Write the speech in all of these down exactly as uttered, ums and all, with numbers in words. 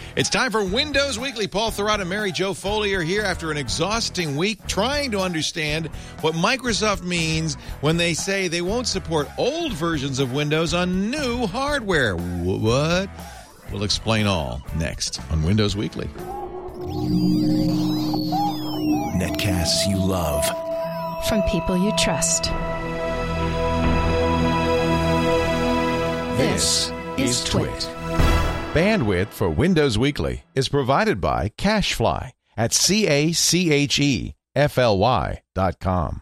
It's time for Windows Weekly. Paul Thurrott and Mary Jo Foley are here after an exhausting week trying to understand what Microsoft means when they say they won't support old versions of Windows on new hardware. What? We'll explain all next on Windows Weekly. Netcasts you love. From people you trust. This is Twit. Bandwidth for Windows Weekly is provided by CacheFly at C A C H E F L Y dot com.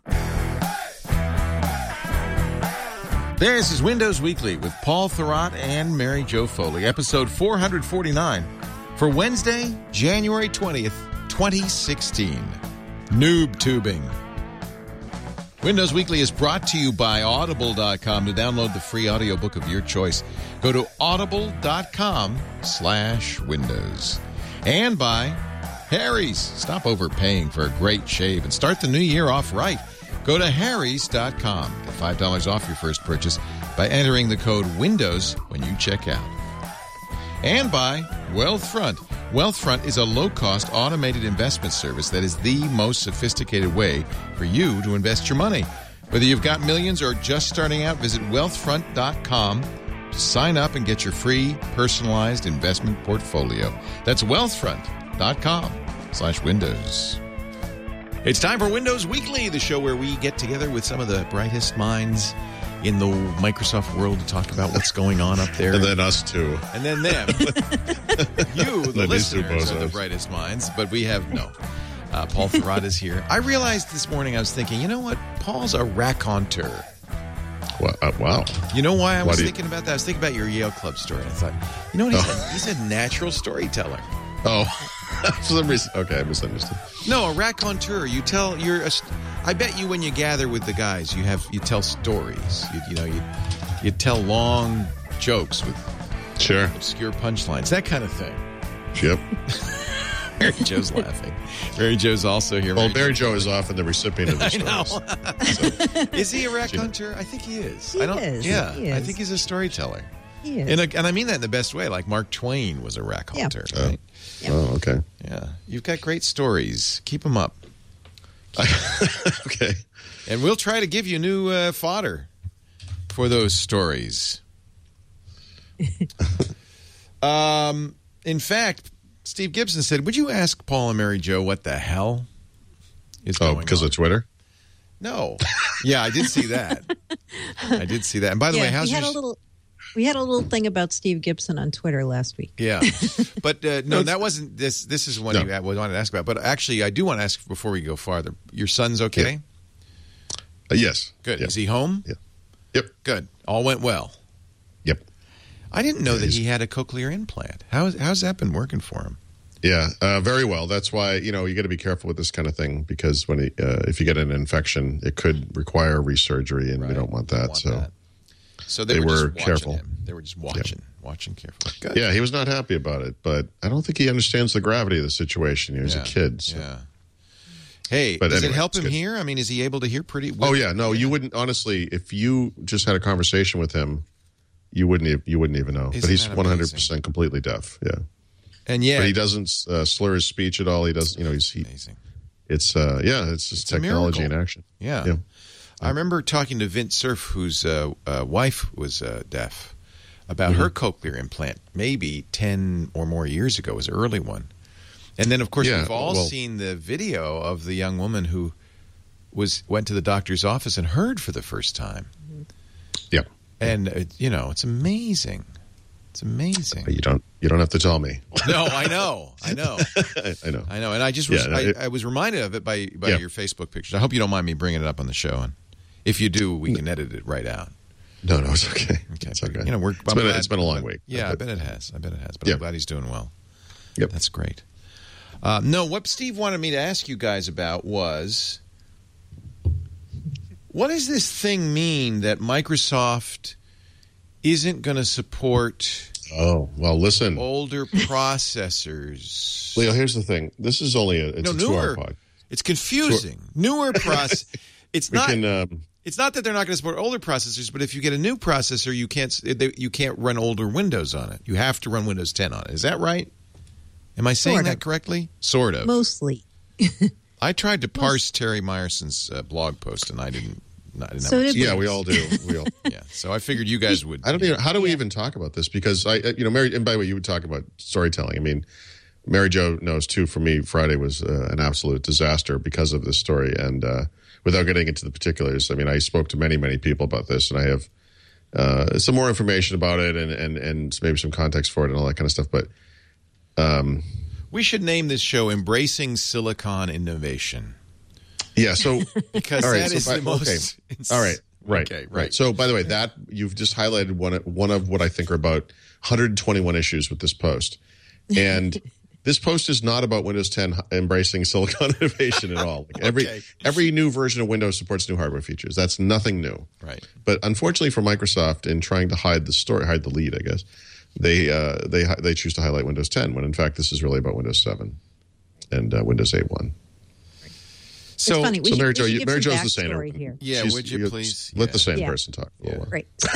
This is Windows Weekly with Paul Thurrott and Mary Jo Foley, episode four forty-nine for Wednesday, January twentieth, twenty sixteen. Noob tubing. Windows Weekly is brought to you by Audible dot com. To download the free audiobook of your choice, go to audible dot com slash windows. And by Harry's. Stop overpaying for a great shave and start the new year off right. Go to harrys dot com. Get five dollars off your first purchase by entering the code WINDOWS when you check out. And by Wealthfront. Wealthfront is a low-cost automated investment service that is the most sophisticated way for you to invest your money. Whether you've got millions or just starting out, visit wealthfront dot com to sign up and get your free personalized investment portfolio. That's wealthfront dot com slash windows. It's time for Windows Weekly, the show where we get together with some of the brightest minds in the Microsoft world to talk about what's going on up there. And then us, too. And then them. You, the listeners, are the brightest minds, but we have no. Uh, Paul Thurrott is here. I realized this morning, I was thinking, you know what? Paul's a raconteur. Well, uh, wow. You know why I was why thinking you... about that? I was thinking about your Yale Club story. I thought, you know what? He's, oh. a, he's a natural storyteller. Oh, for some reason. Okay, I misunderstood. No, a raconteur. You tell, you're a, I bet you when you gather with the guys, you have, you tell stories. You, you know, you, you tell long jokes with sure obscure punchlines, that kind of thing. Yep. Mary Jo's laughing. Mary Jo's also here. Well, Mary Jo is often the recipient of the stories. So. Is he a raconteur? I think he is. He I don't, is. Yeah, he is. I think he's a storyteller. He is. In a, and I mean that in the best way. Like Mark Twain was a raconteur, yeah. right? Yeah. Oh, okay. Yeah. You've got great stories. Keep them up. Okay. And we'll try to give you new uh, fodder for those stories. um, in fact, Steve Gibson said, would you ask Paul and Mary Jo what the hell is going on? Oh, because of Twitter? No. Yeah, I did see that. I did see that. And by the yeah, way, how's we your... Had a little, we had a little thing about Steve Gibson on Twitter last week. Yeah. But uh, no, that wasn't this. This is one no. you wanted to ask about. But actually, I do want to ask before we go farther. Your son's okay? Yeah. Uh, yes. Good. Yeah. Is he home? Yeah. Yep. Good. All went well. Yep. I didn't know yeah, that he had a cochlear implant. How, how's that been working for him? Yeah, uh, very well. That's why, you know, you got to be careful with this kind of thing because when he, uh, if you get an infection, it could require resurgery, and right. we don't want that. Don't want so, that. so they, they were, were just careful. Him. They were just watching, yeah. watching carefully. Good. Yeah, he was not happy about it, but I don't think he understands the gravity of the situation. He was yeah. a kid. So. Yeah. Hey, but does anyway, it help him good. hear? I mean, is he able to hear pretty well? Oh, yeah. No, you wouldn't. Honestly, if you just had a conversation with him, you wouldn't you wouldn't even know. Isn't but he's one hundred percent completely deaf. Yeah. And yeah. But he doesn't uh, slur his speech at all. He doesn't, you know, he's he, amazing. It's, uh, yeah, it's just it's technology in action. Yeah. yeah. I remember talking to Vince Cerf, whose uh, uh, wife was uh, deaf, about mm-hmm. her cochlear implant maybe ten or more years ago. It was an early one. And then, of course, yeah, we've all well, seen the video of the young woman who was went to the doctor's office and heard for the first time. Yeah. And, uh, you know, it's amazing. It's amazing. You don't you don't have to tell me. No, I know. I know. I know. I know. And I just was, yeah, no, I, it, I was reminded of it by, by yeah. your Facebook pictures. I hope you don't mind me bringing it up on the show. And if you do, we can edit it right out. No, no, it's okay. Okay. It's okay. You know, we're, it's, been, it's been a long week. Yeah, I bet it has. I bet it has. But yeah. I'm glad he's doing well. Yep. That's great. Uh, no, what Steve wanted me to ask you guys about was, what does this thing mean that Microsoft isn't going to support oh, well, listen. older processors? Leo, here's the thing. This is only a, it's no, a newer, two-hour pod. It's confusing. Sure. Newer process. It's not. Can, um, it's not that they're not going to support older processors, but if you get a new processor, you can't you can't run older Windows on it. You have to run Windows ten on it. Is that right? Am I saying Sort that of. correctly? Sort of. Mostly. I tried to parse Terry Meyerson's uh, blog post, and I didn't. I didn't So have did much- Yeah, we all do. We all. Yeah, so I figured you guys would. I don't even. How do we even talk about this? Because I, you know, Mary. And by the way, you would talk about storytelling. I mean, Mary Jo knows too. For me, Friday was uh, an absolute disaster because of this story. And uh, without getting into the particulars, I mean, I spoke to many, many people about this, and I have uh, some more information about it, and and and maybe some context for it, and all that kind of stuff. But um, We should name this show "Embracing Silicon Innovation." yeah. So Because all right, that so is by- the most. okay. All right. Right. Okay, right. right. So, by the way, that you've just highlighted one one of what I think are about one hundred twenty-one issues with this post, and this post is not about Windows ten embracing silicon innovation at all. Like every Okay. every new version of Windows supports new hardware features. That's nothing new. Right. But unfortunately for Microsoft, in trying to hide the story, hide the lead, I guess they uh, they they choose to highlight Windows ten when in fact this is really about Windows seven and uh, Windows eight point one. It's funny. We So should, Mary we Jo, should you- give Mary some Jo's the saner. backstory here. Yeah, She's- would you please? let Yeah. the sane Yeah. person talk for a little while?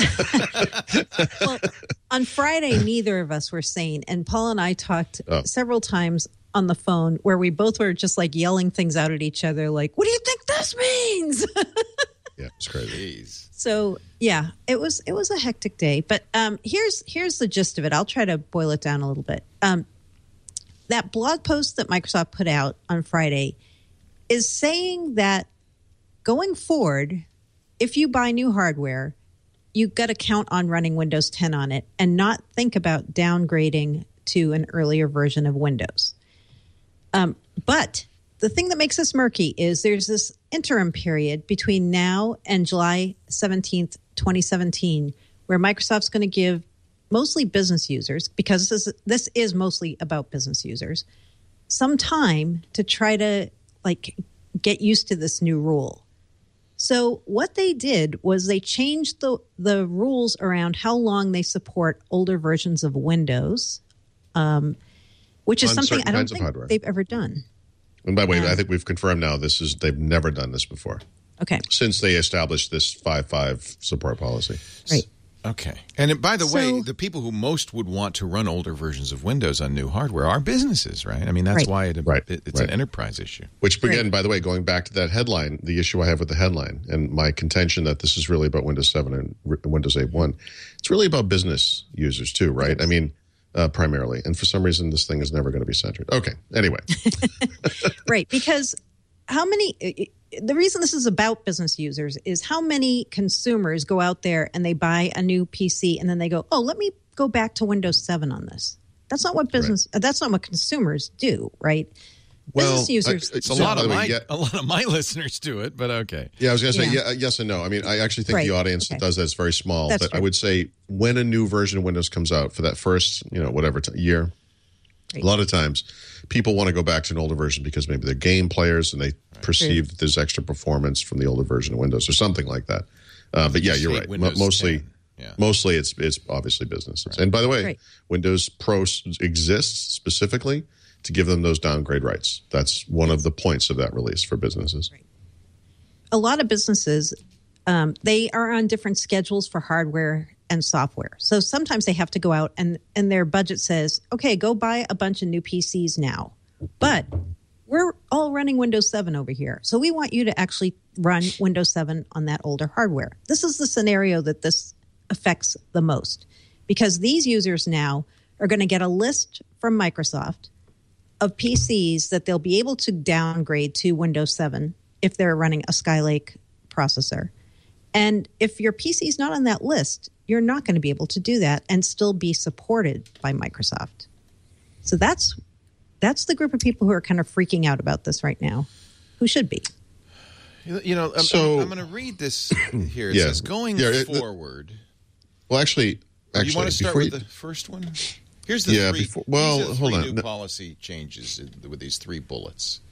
Right. Well, on Friday, neither of us were sane. And Paul and I talked Oh. several times on the phone where we both were just like yelling things out at each other, like, what do you think this means? Yeah, it's crazy. Jeez. So yeah, it was it was a hectic day. But um, here's here's the gist of it. I'll try to boil it down a little bit. Um, that blog post that Microsoft put out on Friday is saying that going forward, if you buy new hardware, you've got to count on running Windows ten on it and not think about downgrading to an earlier version of Windows. Um, but the thing that makes this murky is there's this interim period between now and July seventeenth, twenty seventeen, where Microsoft's going to give mostly business users, because this is, this is mostly about business users, some time to try to like get used to this new rule. So what they did was they changed the, the rules around how long they support older versions of Windows, um, which is On something certain I don't kinds of think hardware. they've ever done. And by the way, Um, I think we've confirmed now this is they've never done this before Okay, since they established this five five support policy. right. Okay. And by the way, So- the people who most would want to run older versions of Windows on new hardware are businesses, right? I mean, that's Right. why it, Right, it, it's right. an enterprise issue. Which again, Right. by the way, going back to that headline, the issue I have with the headline and my contention that this is really about Windows seven and R- Windows eight point one, it's really about business users too, right? I mean, uh, primarily. And for some reason, this thing is never going to be centered. Okay. Anyway, Right, because how many, the reason this is about business users is how many consumers go out there and they buy a new P C and then they go, oh, let me go back to Windows seven on this. That's not what business, uh, that's not what consumers do, right? well, business users, I- It's a so, lot by of the way, my yeah, a lot of my listeners do it, but okay. Yeah, I was going to say Yeah. yeah, yes and no. I mean, I actually think Right. the audience Okay. that does that is very small. That's but I true. would say when a new version of Windows comes out for that first, you know, whatever t- year, Right. a lot of times people want to go back to an older version because maybe they're game players and they perceive that there's extra performance from the older version of Windows or something like that. Uh, but yeah, you're Hate right. Mo- Windows mostly, ten. Yeah. mostly it's it's obviously businesses. And by the way, Right. Windows Pro s- exists specifically to give them those downgrade rights. That's one of the points of that release for businesses. a lot of businesses, um, they are on different schedules for hardware and software. So sometimes they have to go out and, and their budget says, okay, go buy a bunch of new P Cs now. But we're all running Windows seven over here. So we want you to actually run Windows seven on that older hardware. This is the scenario that this affects the most, because these users now are going to get a list from Microsoft of P Cs that they'll be able to downgrade to Windows seven if they're running a Skylake processor. And if your P C is not on that list, you're not going to be able to do that and still be supported by Microsoft. So that's that's the group of people who are kind of freaking out about this right now, who should be. You you know, I'm, So- I'm, I'm going to read this here. It Yeah. says, going Yeah, it- the- forward. Well, actually, Or actually, you want to start before with you- the first one? Here's the Yeah, three. before- well, these are the hold three on. new No. policy changes in- with these three bullets.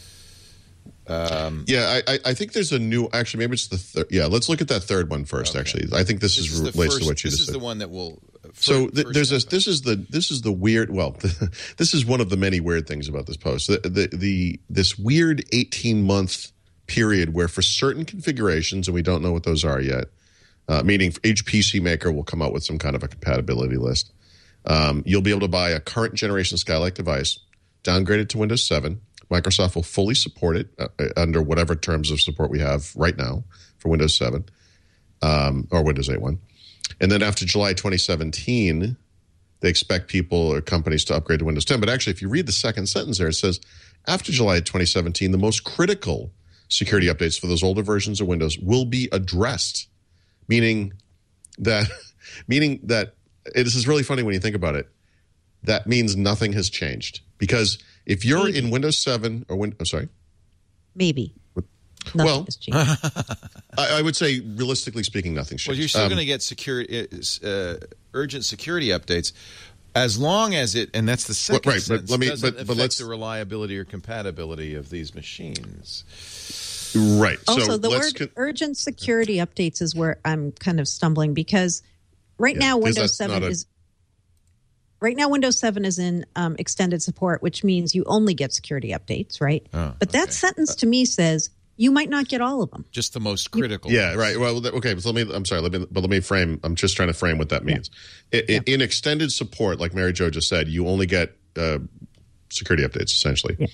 Yeah, I, I- I think there's a new. Actually, maybe it's the third. Yeah, let's look at that third one first. Okay. Actually, I think this, This is is the relates first. to what you This just is said. the one that will. uh, So fir- th- first there's a. happen. This is the. This is the weird. Well, this is one of the many weird things about this post. The the, the this weird eighteen month period where for certain configurations, and we don't know what those are yet. Uh, meaning each P C maker will come out with some kind of a compatibility list. Um, you'll be able to buy a current generation Skylake device downgraded to Windows seven. Microsoft will fully support it uh, under whatever terms of support we have right now for Windows seven um, or Windows eight point one. And then after July twenty seventeen, they expect people or companies to upgrade to Windows ten. But actually, if you read the second sentence there, it says, after July twenty seventeen, the most critical security updates for those older versions of Windows will be addressed, meaning that, meaning that this is really funny when you think about it. That means nothing has changed. Because if you're Maybe. in Windows seven or Windows, I'm sorry? Maybe. Nothing well, has changed. I, I would say, realistically speaking, nothing's changed. Well, you're still um, going to get security, uh, urgent security updates as long as it, and that's the second well, right, sentence, but let me, doesn't but, but affect let's, the reliability or compatibility of these machines. Right. Also, so the word con- urgent security updates is where I'm kind of stumbling because right yeah, now because Windows seven a, is right now Windows seven is in um, extended support, which means you only get security updates, right? Oh, but that okay. sentence to me says you might not get all of them. Just the most critical. Yeah, right. Well, okay. So let me. I'm sorry. Let me. But let me frame. I'm just trying to frame what that means. Yeah. In, yeah. in extended support, like Mary Jo just said, you only get uh, security updates essentially. Yeah.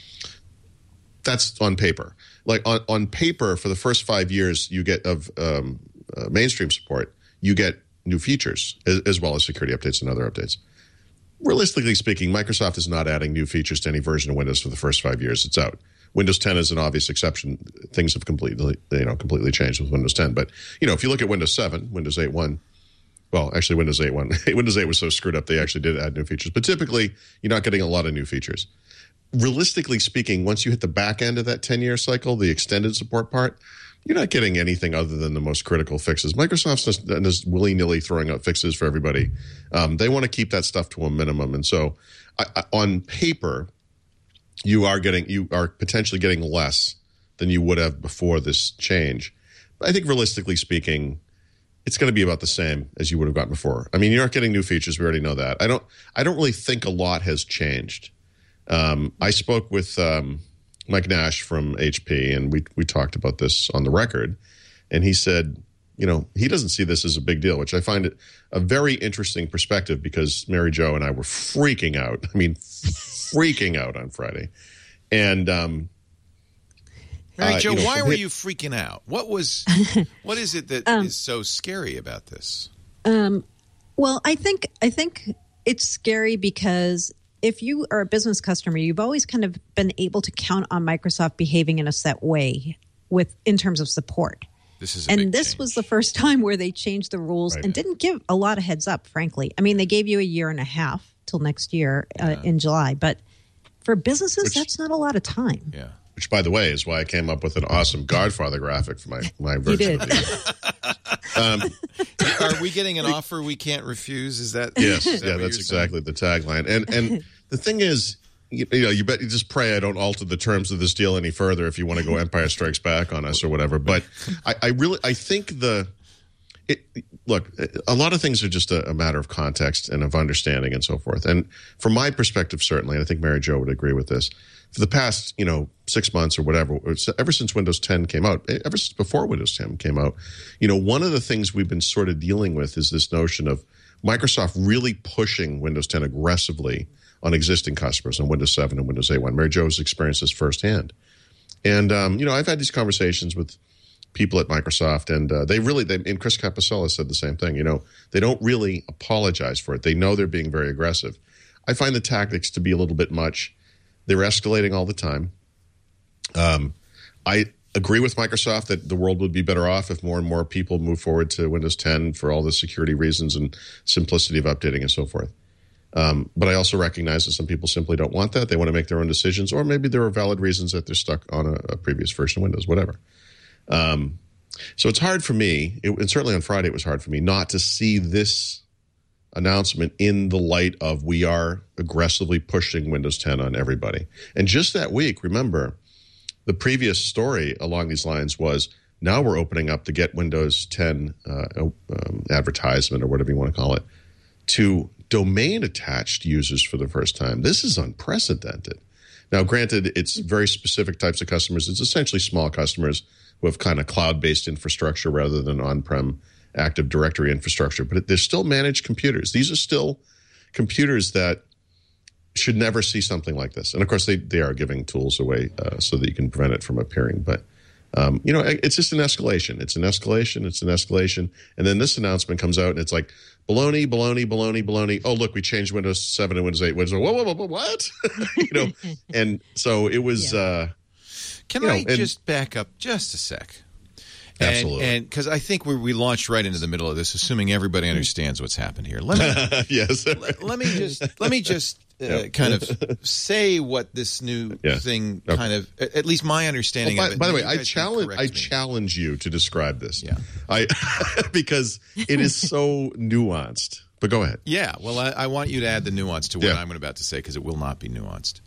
That's on paper. Like on, on paper, for the first five years, you get of um, uh, mainstream support, you get new features as, as well as security updates and other updates. Realistically speaking, Microsoft is not adding new features to any version of Windows for the first five years it's out. Windows ten is an obvious exception. Things have completely, you know, completely changed with Windows ten. But you know, if you look at Windows seven, Windows eight point one, well, actually, Windows eight point one, Windows eight was so screwed up they actually did add new features. But typically, you're not getting a lot of new features. Realistically speaking, once you hit the back end of that ten-year cycle, the extended support part, you're not getting anything other than the most critical fixes. Microsoft's just, just willy-nilly throwing out fixes for everybody. Um, they want to keep that stuff to a minimum. And so I, I, on paper, you are getting you are potentially getting less than you would have before this change. But I think realistically speaking, it's going to be about the same as you would have gotten before. I mean, you're not getting new features. We already know that. I don't I don't really think a lot has changed. Um, I spoke with um, Mike Nash from H P, and we we talked about this on the record, and he said, you know, he doesn't see this as a big deal, which I find it a very interesting perspective because Mary Jo and I were freaking out. I mean, freaking out on Friday. And um, Mary Jo, uh, you know, why were hit, you freaking out? What was, what is it that um, is so scary about this? Um, well, I think I think it's scary because if you are a business customer, you've always kind of been able to count on Microsoft behaving in a set way with in terms of support. This is a and big this change. was the first time where they changed the rules right. and didn't give a lot of heads up, frankly. I mean, they gave you a year and a half till next year uh, Yeah. in July, but for businesses, Which- that's not a lot of time. Yeah. which, by the way, is why I came up with an awesome Godfather graphic for my, my version did. of the um, Are we getting an offer we can't refuse? Is that Yes, is that yeah, what that's you're exactly the tagline. And and the thing is, you, you know, you bet you just pray I don't alter the terms of this deal any further if you want to go Empire Strikes Back on us or whatever. But I, I really I think the it, look, a lot of things are just a, a matter of context and of understanding and so forth. And from my perspective, certainly, and I think Mary Jo would agree with this. For the past, you know, six months or whatever, ever since Windows ten came out, ever since before Windows ten came out, you know, one of the things we've been sort of dealing with is this notion of Microsoft really pushing Windows ten aggressively on existing customers on Windows seven and Windows eight point one. Mary Jo has experienced this firsthand. And, um, you know, I've had these conversations with people at Microsoft, and uh, they really, they, and Chris Capasella said the same thing, you know, they don't really apologize for it. They know they're being very aggressive. I find the tactics to be a little bit much. They're escalating all the time. Um, I agree with Microsoft that the world would be better off if more and more people move forward to Windows ten for all the security reasons and simplicity of updating and so forth. Um, but I also recognize that some people simply don't want that. They want to make their own decisions, or maybe there are valid reasons that they're stuck on a, a previous version of Windows, whatever. Um, so it's hard for me, it, and certainly on Friday it was hard for me, not to see this announcement in the light of we are aggressively pushing Windows ten on everybody. And just that week, remember, the previous story along these lines was now we're opening up the Get Windows ten uh, um, advertisement, or whatever you want to call it, to domain-attached users for the first time. This is unprecedented. Now, granted, it's very specific types of customers. It's essentially small customers who have kind of cloud-based infrastructure rather than on-prem Active Directory infrastructure, but they're still managed computers. These are still computers that should never see something like this. And of course, they, they are giving tools away uh, so that you can prevent it from appearing. But, um, you know, it's just an escalation. It's an escalation. It's an escalation. And then this announcement comes out and it's like, baloney, baloney, baloney, baloney. Oh, look, we changed Windows seven and Windows eight. Windows, whoa, whoa, whoa, whoa, what? you know, and so it was. Yeah. Uh, Can you know, I and, just back up just a sec? And, absolutely. And because I think we we launched right into the middle of this, assuming everybody understands what's happened here. Let me, yes. let, let me just let me just uh, yeah. kind of say what this new yeah. thing okay. kind of, at least my understanding well, by, of it. By the way, I challenge I me. challenge you to describe this. Yeah. I because it is so nuanced. But go ahead. Yeah. Well, I, I want you to add the nuance to what yeah. I'm about to say because it will not be nuanced.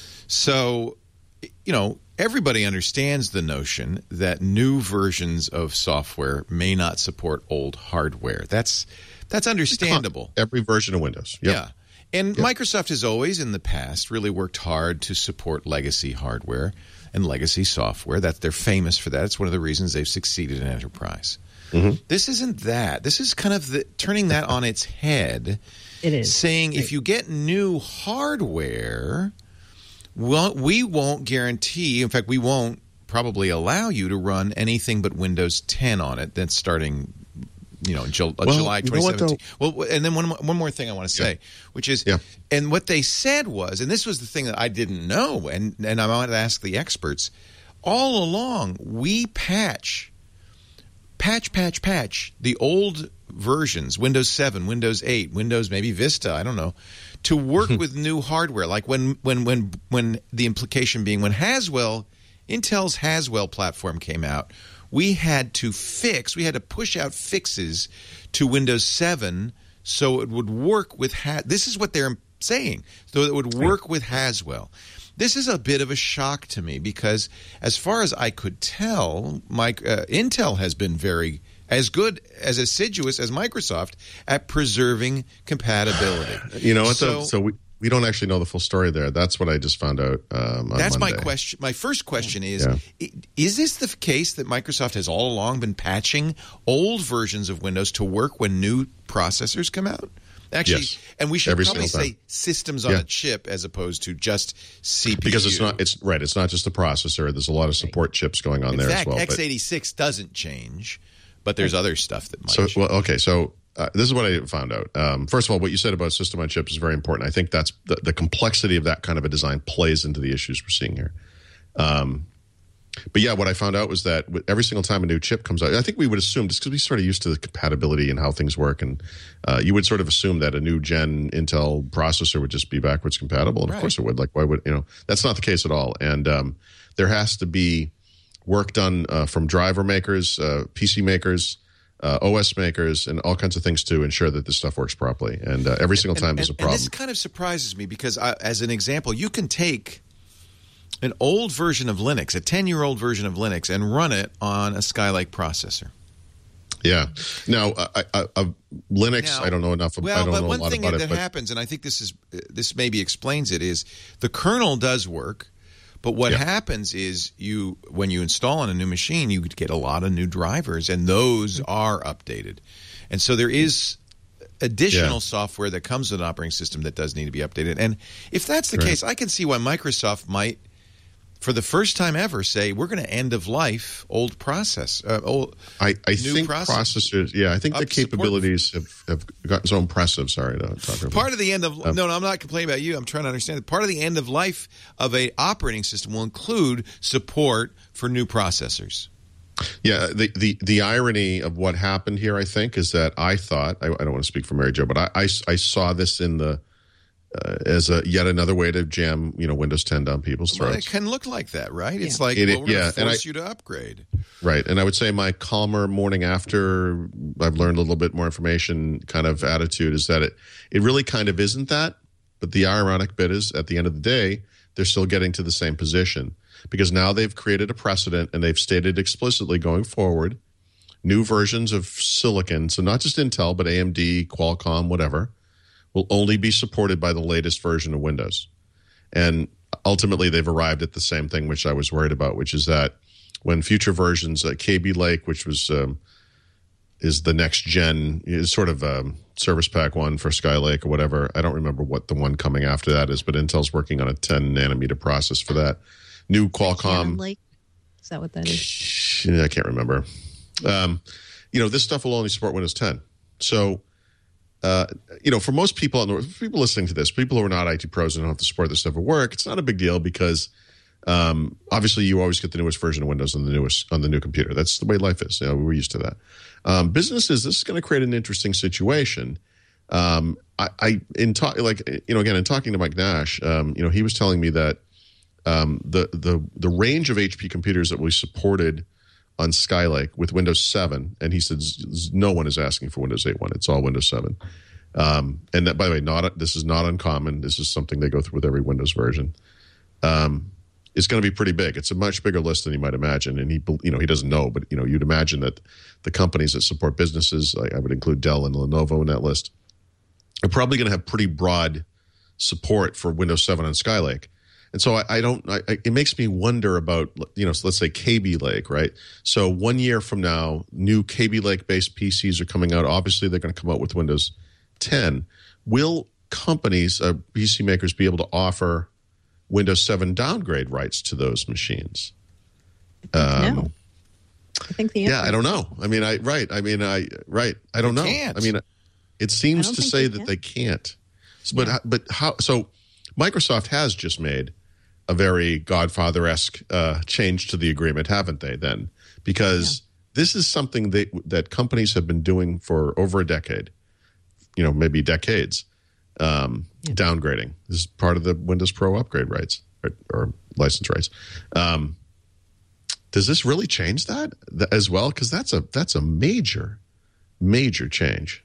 So, you know, everybody understands the notion that new versions of software may not support old hardware. That's that's understandable. Every version of Windows. Yep. Yeah. And yep. Microsoft has always in the past really worked hard to support legacy hardware and legacy software. That they're famous for that. It's one of the reasons they've succeeded in enterprise. Mm-hmm. This isn't that. This is kind of the, turning that on its head. It is. Saying right. if you get new hardware, well, we won't guarantee, in fact, we won't probably allow you to run anything but Windows ten on it. That's starting, you know, Ju- well, July twenty seventeen. You know well, and then one one more thing I want to say, yeah. which is, yeah. and what they said was, and this was the thing that I didn't know, and and I wanted to ask the experts. All along, we patch, patch, patch, patch the old versions, Windows seven, Windows eight, Windows maybe Vista, I don't know, to work with new hardware. Like when, when, when, when the implication being when Haswell, Intel's Haswell platform came out, we had to fix, we had to push out fixes to Windows seven so it would work with, ha- this is what they're saying, so it would work with Haswell. This is a bit of a shock to me because as far as I could tell, my, uh, Intel has been very as good, as assiduous as Microsoft at preserving compatibility. You know what? So, so we, we don't actually know the full story there. That's what I just found out um, on That's Monday. my question. My first question is, yeah. is this the case that Microsoft has all along been patching old versions of Windows to work when new processors come out? Actually, yes. and we should Every probably say time. systems on yeah. a chip as opposed to just C P U. Because it's not, it's right. It's not just the processor. There's a lot of support chips going on In there fact, as well. x eighty-six but, doesn't change, but there's other stuff that might. So, change. well, okay. So uh, this is what I found out. Um, first of all, what you said about system on chips is very important. I think that's the, the complexity of that kind of a design plays into the issues we're seeing here. Um, But yeah, what I found out was that every single time a new chip comes out, I think we would assume, just because we sort of used to the compatibility and how things work, and uh, you would sort of assume that a new gen Intel processor would just be backwards compatible. And right. of course it would. Like, why would, you know, that's not the case at all. And um, there has to be work done uh, from driver makers, uh, P C makers, uh, O S makers, and all kinds of things to ensure that this stuff works properly. And uh, every single time and, there's and, a problem. And this kind of surprises me because, I, as an example, you can take an old version of Linux, a ten-year-old version of Linux, and run it on a Skylake processor. Yeah. Now, I, I, I, Linux, now, I don't know enough. Well, I don't but know one a lot thing about that it. But happens, and I think this is this maybe explains it, is the kernel does work, but what yeah. happens is you when you install on a new machine, you get a lot of new drivers, and those are updated, and so there is additional yeah. software that comes with an operating system that does need to be updated. And if that's the right. case, I can see why Microsoft might, for the first time ever, say we're going to end of life old process. Uh, old, I, I new think process. processors. Yeah, I think the capabilities have, have gotten so impressive. Sorry to talk about. Part of the end of um, no, no, I'm not complaining about you. I'm trying to understand that part of the end of life of a operating system will include support for new processors. Yeah, the, the, the irony of what happened here, I think, is that I thought I, I don't want to speak for Mary Jo, but I, I, I saw this in the. Uh, as a yet another way to jam, you know, Windows ten down people's throats. Well, it can look like that, right? It's yeah. like, it, well, we're yeah, going to force I, you to upgrade. Right. And I would say my calmer morning after I've learned a little bit more information kind of attitude is that it, it really kind of isn't that. But the ironic bit is at the end of the day, they're still getting to the same position because now they've created a precedent and they've stated explicitly going forward new versions of silicon. So not just Intel, but A M D, Qualcomm, whatever, will only be supported by the latest version of Windows. And ultimately, they've arrived at the same thing, which I was worried about, which is that when future versions, uh, Kaby Lake, which was um, is the next gen, is sort of um, Service Pack one for Skylake or whatever. I don't remember what the one coming after that is, but Intel's working on a ten nanometer process for that. New Qualcomm. Lake? Is that what that is? I can't remember. Um, you know, this stuff will only support Windows ten. So, uh, you know, for most people, people listening to this, people who are not I T pros and don't have to support this stuff at work, it's not a big deal because um, obviously you always get the newest version of Windows on the newest on the new computer. That's the way life is. You know, we're used to that. Um, businesses, this is going to create an interesting situation. Um, I, I in talk like you know again in talking to Mike Nash, um, you know, he was telling me that um, the the the range of H P computers that we supported on Skylake with Windows seven, and he said no one is asking for Windows eight point one. It's all Windows seven. Um, and that, by the way, not this is not uncommon. This is something they go through with every Windows version. Um, it's going to be pretty big. It's a much bigger list than you might imagine. And he, you know, he doesn't know, but you know, you'd imagine that the companies that support businesses, like I would include Dell and Lenovo in that list, are probably going to have pretty broad support for Windows seven on Skylake. And so I, I don't. I, it makes me wonder about, you know, so let's say Kaby Lake, right? So one year from now, new Kaby Lake based P Cs are coming out. Obviously, they're going to come out with Windows ten. Will companies, uh, P C makers, be able to offer Windows seven downgrade rights to those machines? Um, no. I think the answer yeah, I don't know. I mean, I right. I mean, I right. I don't they know. Can't. I mean, it seems to say they that they can't. So, but yeah. but how? So Microsoft has just made a very Godfather-esque uh, change to the agreement, haven't they, then? Because yeah. this is something they, that companies have been doing for over a decade, you know, maybe decades, um, yeah. downgrading. This is part of the Windows Pro upgrade rights or, or license rights. Um, does this really change that as well? Because that's a, that's a major, major change.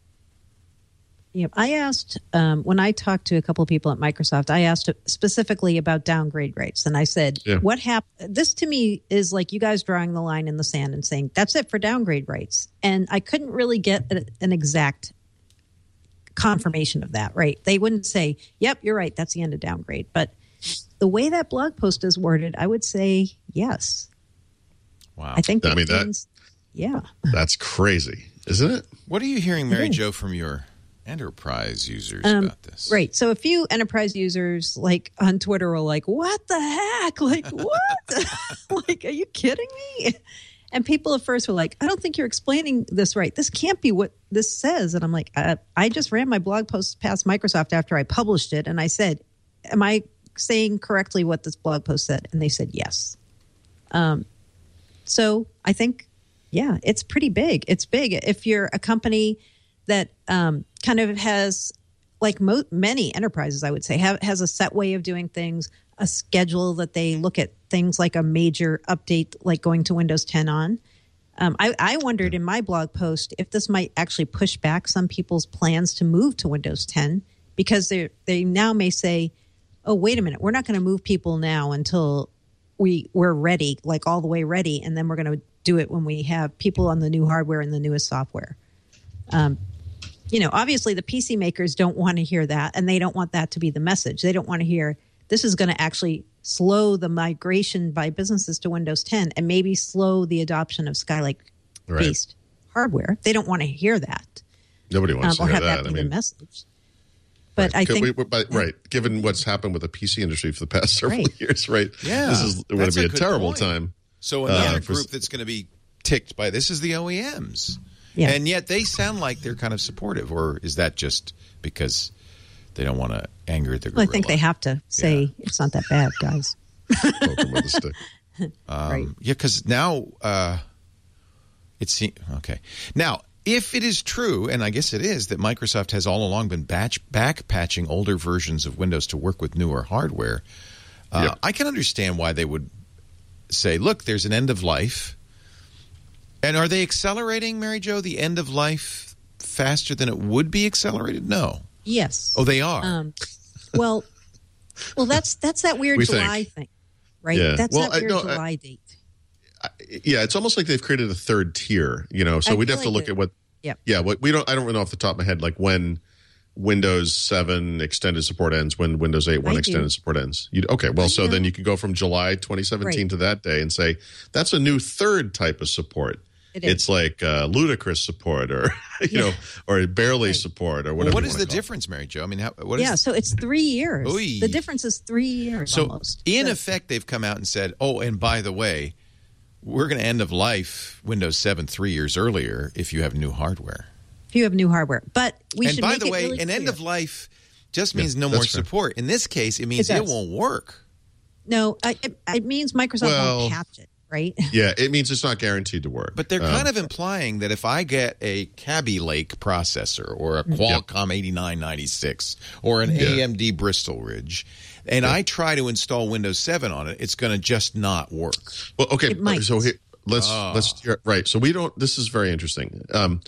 Yeah, I asked um, when I talked to a couple of people at Microsoft, I asked specifically about downgrade rates. And I said, yeah. what happened? This to me is like you guys drawing the line in the sand and saying, that's it for downgrade rates. And I couldn't really get a, an exact confirmation of that, right? They wouldn't say, yep, you're right, that's the end of downgrade. But the way that blog post is worded, I would say yes. Wow. I think I mean, means, that, yeah. That's crazy, isn't it? What are you hearing, Mary Jo, from your enterprise users um, about this? Right. So a few enterprise users like on Twitter are like, what the heck? Like, what? Like, are you kidding me? And people at first were like, I don't think you're explaining this right. This can't be what this says. And I'm like, I, I just ran my blog post past Microsoft after I published it. And I said, am I saying correctly what this blog post said? And they said, yes. Um, so I think, yeah, it's pretty big. It's big. If you're a company that um, kind of has, like mo- many enterprises, I would say, have, has a set way of doing things, a schedule that they look at things like a major update, like going to Windows ten on. Um, I, I wondered in my blog post if this might actually push back some people's plans to move to Windows ten, because they they now may say, oh, wait a minute, we're not going to move people now until we, we're ready, like all the way ready, and then we're going to do it when we have people on the new hardware and the newest software. Um, You know, obviously the P C makers don't want to hear that, and they don't want that to be the message. They don't want to hear this is going to actually slow the migration by businesses to Windows ten and maybe slow the adoption of Skylake-based right. hardware. They don't want to hear that. Nobody wants um, to hear or have that. that be I mean, the message. But right. I think, we, but, right, given what's happened with the P C industry for the past several right. years, right? Yeah, this is going to be a, a terrible point. time. So another uh, group that's going to be ticked by this is the O E Ms. Yeah. And yet they sound like they're kind of supportive, or is that just because they don't want to anger the gorilla? Well, I think they have to say yeah. it's not that bad, guys. Poke them with a stick. Um, right. Yeah, because now uh, it seems okay. Now, if it is true, and I guess it is, that Microsoft has all along been batch, back patching older versions of Windows to work with newer hardware, uh, yep. I can understand why they would say, "Look, there's an end of life." And are they accelerating, Mary Jo, the end of life faster than it would be accelerated? No. Yes. Oh, they are. Um, well, well, that's that's that weird we July think. thing, right? Yeah. That's well, that weird I, no, July I, date. I, yeah, it's almost like they've created a third tier, you know. So I we'd have like to look it. at what. Yep. Yeah. What we don't. I don't really know off the top of my head, like when Windows seven extended support ends, when Windows eight one I extended do. support ends. You'd, okay. Well, I so know. then you could go from July twenty seventeen right. to that day and say that's a new third type of support. It is. It's like uh, ludicrous support, or you Yeah. know, or barely Right. support, or Well, whatever. what you is wanna the call it. difference, Mary Jo? I mean, how, what is Yeah, so it's three years. Oy. The difference is three years So, almost. in So- effect, they've come out and said, oh, and by the way, we're going to end of life Windows seven three years earlier if you have new hardware. if you have new hardware. But we and should by make the it way, really an clear. end of life just means Yeah, no that's more fair. support. In this case, it means It it, does. won't work. No, I, it, it means Microsoft Well- won't patch it, right? Yeah, it means it's not guaranteed to work. But they're Um, kind of implying that if I get a Kaby Lake processor or a Qualcomm eighty-nine ninety-six or an Yeah. A M D Bristol Ridge, and I try to install Windows seven on it, it's going to just not work. Well, okay. It might. So here, let's Ah. let's right. So we don't. This is very interesting. Um,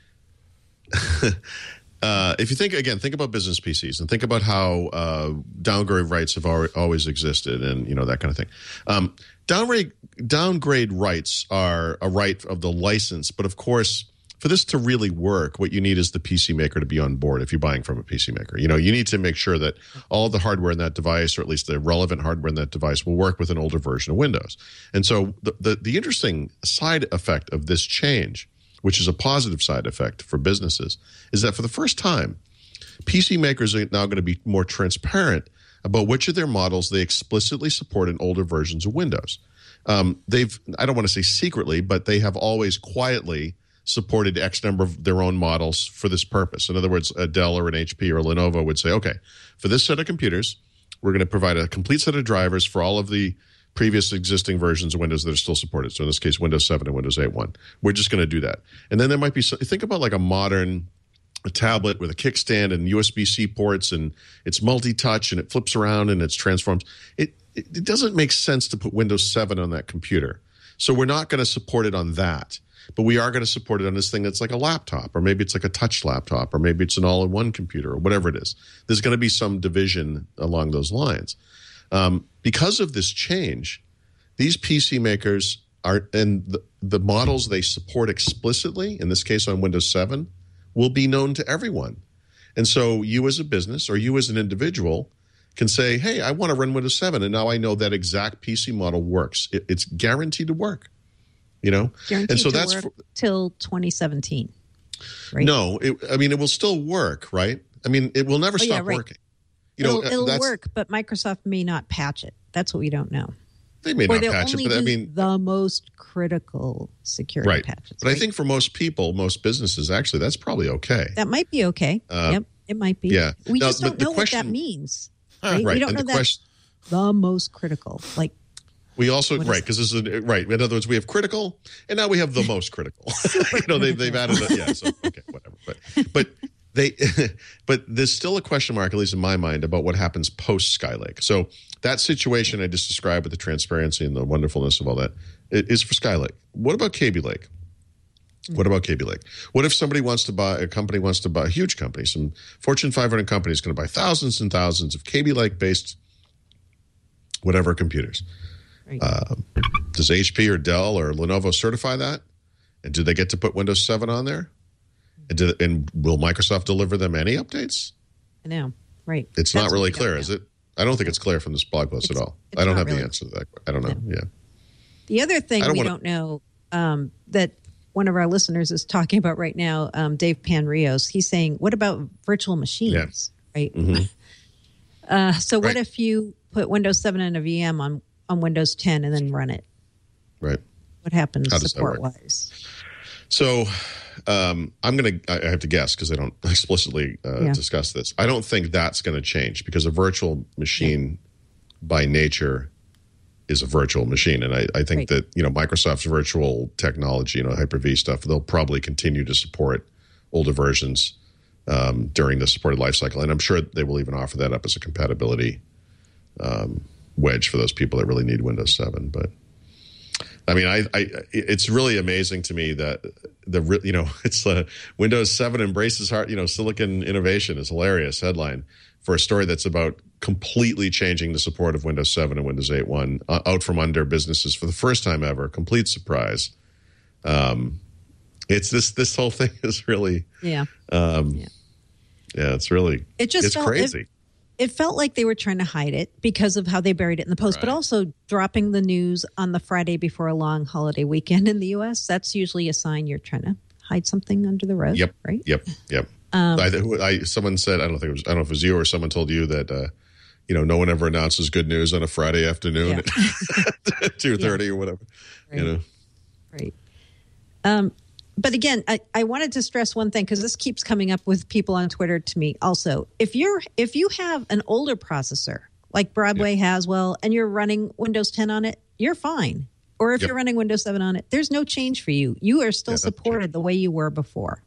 uh, if you think again, think about business P Cs and think about how uh, downgrade rights have al- always existed, and you know that kind of thing. Um, downgrade downgrade rights are a right of the license, but of course, for this to really work, what you need is the P C maker to be on board. If you're buying from a P C maker, you know you need to make sure that all the hardware in that device, or at least the relevant hardware in that device, will work with an older version of Windows. And so, the the, the interesting side effect of this change, which is a positive side effect for businesses, is that for the first time, P C makers are now going to be more transparent about which of their models they explicitly support in older versions of Windows. Um, they've, I don't want to say secretly, but they have always quietly supported X number of their own models for this purpose. In other words, a Dell or an H P or a Lenovo would say, okay, for this set of computers, we're going to provide a complete set of drivers for all of the previous existing versions of Windows that are still supported. So in this case, Windows seven and Windows eight point one. We're just going to do that. And then there might be, some, think about like a modern a tablet with a kickstand and U S B C ports, and it's multi-touch and it flips around and it's transformed. It, it, it doesn't make sense to put Windows seven on that computer. So we're not going to support it on that. But we are going to support it on this thing that's like a laptop, or maybe it's like a touch laptop, or maybe it's an all-in-one computer, or whatever it is. There's going to be some division along those lines. Um, because of this change, these P C makers are, and the, the models they support explicitly, in this case on Windows seven, will be known to everyone. And so you as a business or you as an individual can say, hey, I want to run Windows seven, and now I know that exact P C model works. It, it's guaranteed to work. You know, Guaranteed and so to that's work for, till twenty seventeen. Right? no. It, I mean, it will still work, right? I mean, it will never Oh, yeah, stop right. working. You know, it'll, it'll that's, work, but Microsoft may not patch it. That's what we don't know. They may Or not they'll patch it, only but I do mean, the most critical security right. patches. But I right? think for most people, most businesses, actually, that's probably okay. that might be okay. Uh, yep, it might be. yeah. We Now, just but don't the know question- what that means. Right. Right? We don't and know the that question, the most critical. Like we also What is right because this is a, right. In other words, we have critical, and now we have the most critical. you know, they, they've added a, yeah. So okay, whatever. But but they but there's still a question mark, at least in my mind, about what happens post Skylake. So that situation I just described with the transparency and the wonderfulness of all that is for Skylake. What about Kaby Lake? What about Kaby Lake? What if somebody wants to buy, a company wants to buy, a huge company, some Fortune five hundred company is going to buy thousands and thousands of Kaby Lake based whatever computers. right. Uh, does H P or Dell or Lenovo certify that? And do they get to put Windows seven on there? And, do, and will Microsoft deliver them any updates? I know. Right. It's That's not what really we don't clear, know. is it? I don't think it's clear from this blog post It's- at all. it's I don't not have really. the answer to that. I don't know. Yeah. The other thing I don't we wanna- don't know um, that one of our listeners is talking about right now, um, Dave Panrios, he's saying, what about virtual machines? Right. Mhm. Uh, so what Right. if you put Windows seven in a V M on, on Windows ten and then run it? Right. What happens How does that work? support wise? So um, I'm going to, I have to guess because I don't explicitly uh, Yeah. discuss this. I don't think that's going to change because a virtual machine by nature is a virtual machine. And I, I think Right. that, you know, Microsoft's virtual technology, you know, Hyper-V stuff, they'll probably continue to support older versions um, during the supported lifecycle. And I'm sure they will even offer that up as a compatibility um, wedge for those people that really need Windows seven. But I mean, I, I, it's really amazing to me that the, you know, it's uh, Windows seven embraces hard, you know, silicon innovation is hilarious headline for a story that's about completely changing the support of Windows seven and Windows eight point one uh, out from under businesses for the first time ever. Complete surprise. Um, it's this, this whole thing is really, Yeah. um, Yeah. yeah, it's really, It just it's felt, crazy. it felt like they were trying to hide it because of how they buried it in the post, Right. but also dropping the news on the Friday before a long holiday weekend in the U S. That's usually a sign you're trying to hide something under the rug, Yep. right? Yep. Yep. Um, I, I someone said I don't think it was I don't know if it was you or someone told you that uh, you know no one ever announces good news on a Friday afternoon Yeah. at two thirty or whatever. Right. You know. Right. Um, but again, I, I wanted to stress one thing because this keeps coming up with people on Twitter to me also. If you're if you have an older processor like Broadway Haswell and you're running Windows ten on it, you're fine. Or if Yep. you're running Windows seven on it, there's no change for you. You are still Yeah, that's supported the way you were before.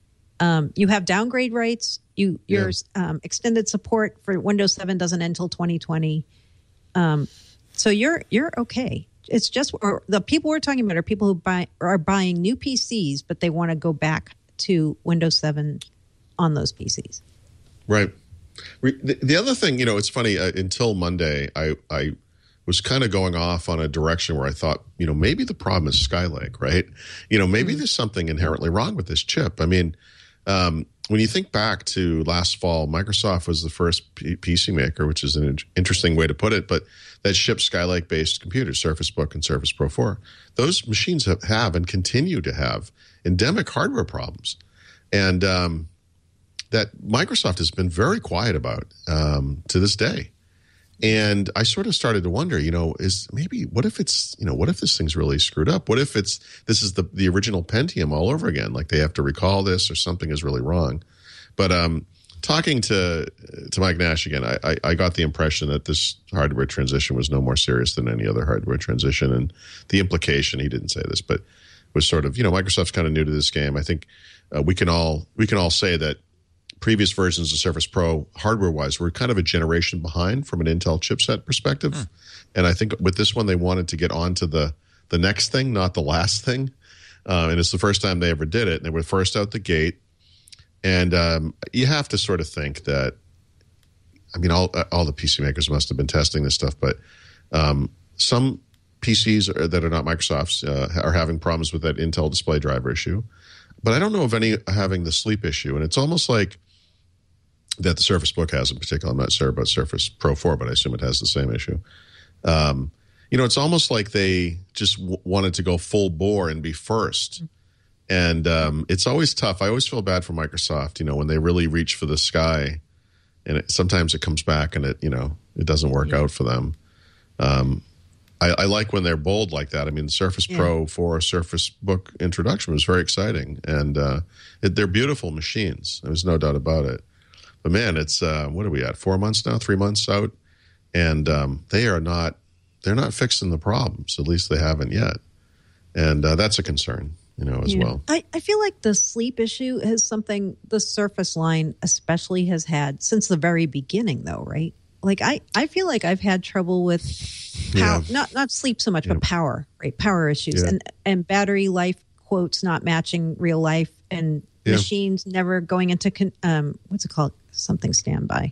Um, you have downgrade rights. You your um, extended support for Windows seven doesn't end until twenty twenty. Um, so you're you're okay. It's just or the people we're talking about are people who buy are buying new P Cs, but they want to go back to Windows seven on those P Cs. Right. Re- The, the other thing, you know, it's funny. Uh, until Monday, I I was kind of going off on a direction where I thought, you know, maybe the problem is Skylake, right? You know, maybe there's something inherently wrong with this chip. I mean, um, when you think back to last fall, Microsoft was the first P- PC maker, which is an in- interesting way to put it, but that shipped Skylake-based computers, Surface Book and Surface Pro four. Those machines have, have and continue to have endemic hardware problems. And um, that Microsoft has been very quiet about um, to this day. And I sort of started to wonder, you know, is maybe what if it's, you know, what if this thing's really screwed up? What if it's this is the the original Pentium all over again? Like they have to recall this or something is really wrong. But um, talking to to Mike Nash again, I, I, I got the impression that this hardware transition was no more serious than any other hardware transition. And the implication, he didn't say this, but was sort of, you know, Microsoft's kind of new to this game. I think uh, we can all we can all say that previous versions of Surface Pro, hardware-wise, were kind of a generation behind from an Intel chipset perspective. Mm. And I think with this one, they wanted to get on to the, the next thing, not the last thing. Uh, and it's the first time they ever did it. And they were first out the gate. And um, you have to sort of think that, I mean, all all the P C makers must have been testing this stuff, but um, some P Cs are, that are not Microsoft's uh, are having problems with that Intel display driver issue. But I don't know of any having the sleep issue. And it's almost like that the Surface Book has in particular. I'm not sure about Surface Pro four, but I assume it has the same issue. Um, you know, it's almost like they just w- wanted to go full bore and be first. And um, it's always tough. I always feel bad for Microsoft, you know, when they really reach for the sky and it, sometimes it comes back and it, you know, it doesn't work yeah. out for them. Um, I, I like when they're bold like that. I mean, the Surface yeah. Pro four Surface Book introduction was very exciting. And uh, it, they're beautiful machines. There's no doubt about it. But man, it's uh, what are we at? Four months now, three months out, and um, they are not—they're not fixing the problems. At least they haven't yet, and uh, that's a concern, you know, as yeah. well. I, I feel like the sleep issue is something the Surface line especially has had since the very beginning, though, right? Like I, I feel like I've had trouble with power, Yeah. not not sleep so much, Yeah. but power, right? Power issues Yeah. and and battery life quotes not matching real life and Yeah. machines never going into con, um what's it called? Something standby.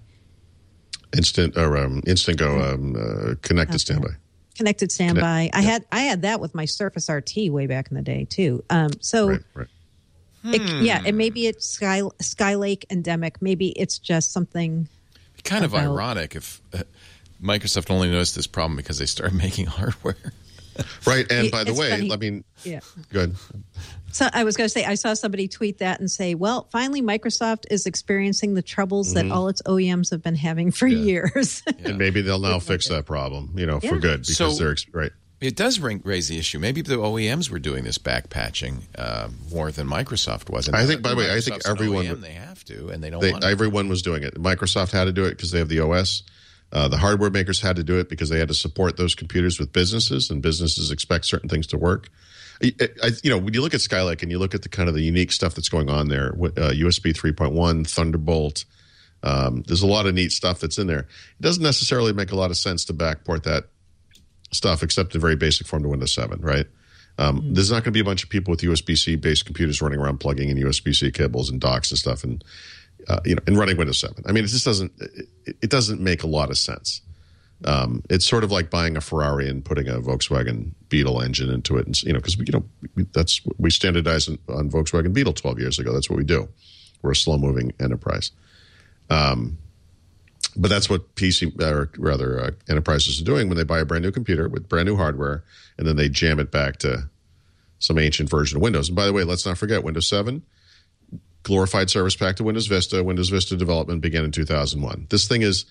Instant or um, Instant Go um, uh, connected standby. Connected standby. Connect- I yeah. had I had that with my Surface R T way back in the day too. Um, so Right, right. it, yeah, and maybe it's Sky Skylake endemic. Maybe it's just something. Kind of about- ironic if uh, Microsoft only noticed this problem because they started making hardware. Right, and It- by the it's way, funny. I mean, Yeah. good. So I was going to say, I saw somebody tweet that and say, well, finally, Microsoft is experiencing the troubles that all its O E Ms have been having for years. And maybe they'll now fix that problem, you know, for Yeah. good because So- they're ex- right. It does ring, raise the issue. Maybe the O E Ms were doing this back patching uh, more than Microsoft was. And I think, by the way, I think Microsoft's an everyone O E M, would- they have to, and they don't They, want to. everyone was doing it. Microsoft had to do it because they have the O S. Uh, the hardware makers had to do it because they had to support those computers with businesses, and businesses expect certain things to work. I, I, you know, when you look at Skylake and you look at the kind of the unique stuff that's going on there, uh, U S B three point one, Thunderbolt, um, there's a lot of neat stuff that's in there. It doesn't necessarily make a lot of sense to backport that stuff, except in very basic form to Windows seven, right? Um, mm-hmm. There's not going to be a bunch of people with U S B C based computers running around plugging in U S B C cables and docks and stuff, and uh, you know, and running Windows seven. I mean, it just doesn't it, it doesn't make a lot of sense. Um, it's sort of like buying a Ferrari and putting a Volkswagen Beetle engine into it, and you know, because you know we, that's we standardized on Volkswagen Beetle twelve years ago. That's what we do. We're a slow moving enterprise. Um, but that's what P C, or rather uh, enterprises are doing when they buy a brand new computer with brand new hardware, and then they jam it back to some ancient version of Windows. And by the way, let's not forget Windows seven, glorified service pack to Windows Vista. Windows Vista development began in two thousand one. This thing is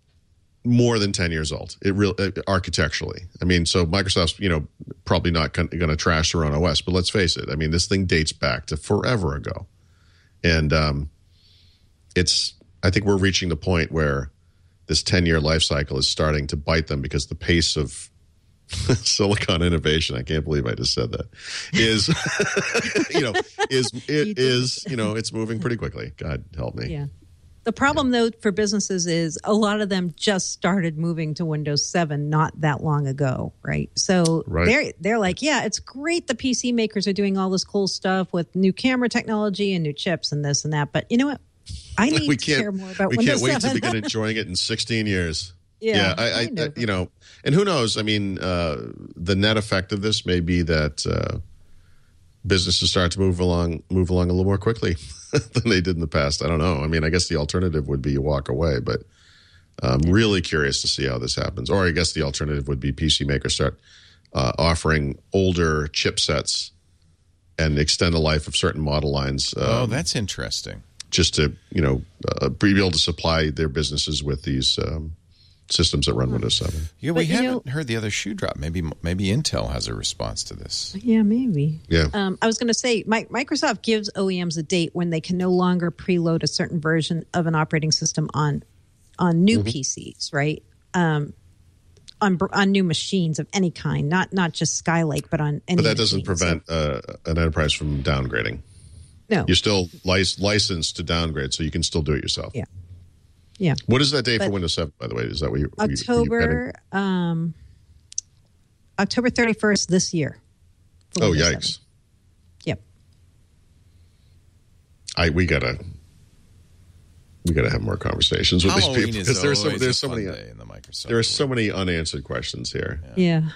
more than ten years old. It real uh, architecturally. I mean, so Microsoft's, you know, probably not going to trash their own O S, but let's face it. I mean, this thing dates back to forever ago. And um, it's, I think we're reaching the point where this ten-year life cycle is starting to bite them because the pace of silicon innovation, I can't believe I just said that, is, you know, is, it is, you know, it's moving pretty quickly. God help me. Yeah. The problem, though, for businesses is a lot of them just started moving to Windows seven not that long ago, right? So right. they're they're like, yeah, it's great the P C makers are doing all this cool stuff with new camera technology and new chips and this and that. But you know what? I need we to can't, care more about we Windows can't wait seven. to begin enjoying it in sixteen years. Yeah, yeah I, I, kind of. I, you know, and who knows? I mean, uh, the net effect of this may be that uh, businesses start to move along, move along a little more quickly than they did in the past. I don't know. I mean, I guess the alternative would be you walk away, but I'm really curious to see how this happens. Or I guess the alternative would be P C makers start uh, offering older chipsets and extend the life of certain model lines. Um, oh, that's interesting. Just to, you know, uh, be able to supply their businesses with these um, systems that run Windows seven. Yeah, we But, you haven't know- heard the other shoe drop. Maybe maybe Intel has a response to this. Yeah, maybe. Yeah. Um, I was going to say, Mi- Microsoft gives O E Ms a date when they can no longer preload a certain version of an operating system on on new Mm-hmm. P Cs, right? Um, on br- on new machines of any kind, not not just Skylake, but on any. But that doesn't machine. So- prevent uh, an enterprise from downgrading. no. You're still lic- licensed to downgrade, so you can still do it yourself. Yeah. Yeah. What is that date for But- Windows seven, by the way? Is that what you you- you October um, October thirty-first this year. for Oh, Windows yikes. seven. Yep. I we gotta we gotta have more conversations with Halloween these people is because there's so always there's a so fun many day in the Microsoft there are so world. many unanswered questions here. Yeah.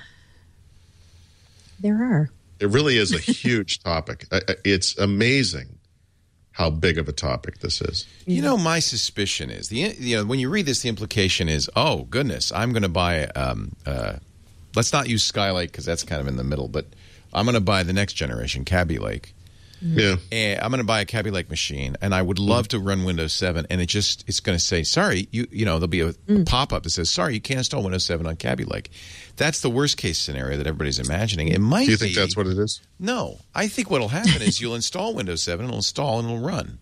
There are. It really is a huge topic. I- I- It's amazing how big of a topic this is. You know, my suspicion is the you know when you read this, the implication is, oh goodness, I'm going to buy. Um, uh, let's not use Skylake because that's kind of in the middle, but I'm going to buy the next generation Kaby Lake. Yeah. And I'm going to buy a Kaby Lake machine, and I would love to run Windows seven, and it just it's going to say, sorry, you you know, there'll be a, a pop up that says, sorry, you can't install Windows seven on Kaby Lake. That's the worst case scenario that everybody's imagining. It might. Do you think be, that's what it is? No, I think what'll happen is you'll install Windows seven, it'll install, and it'll run.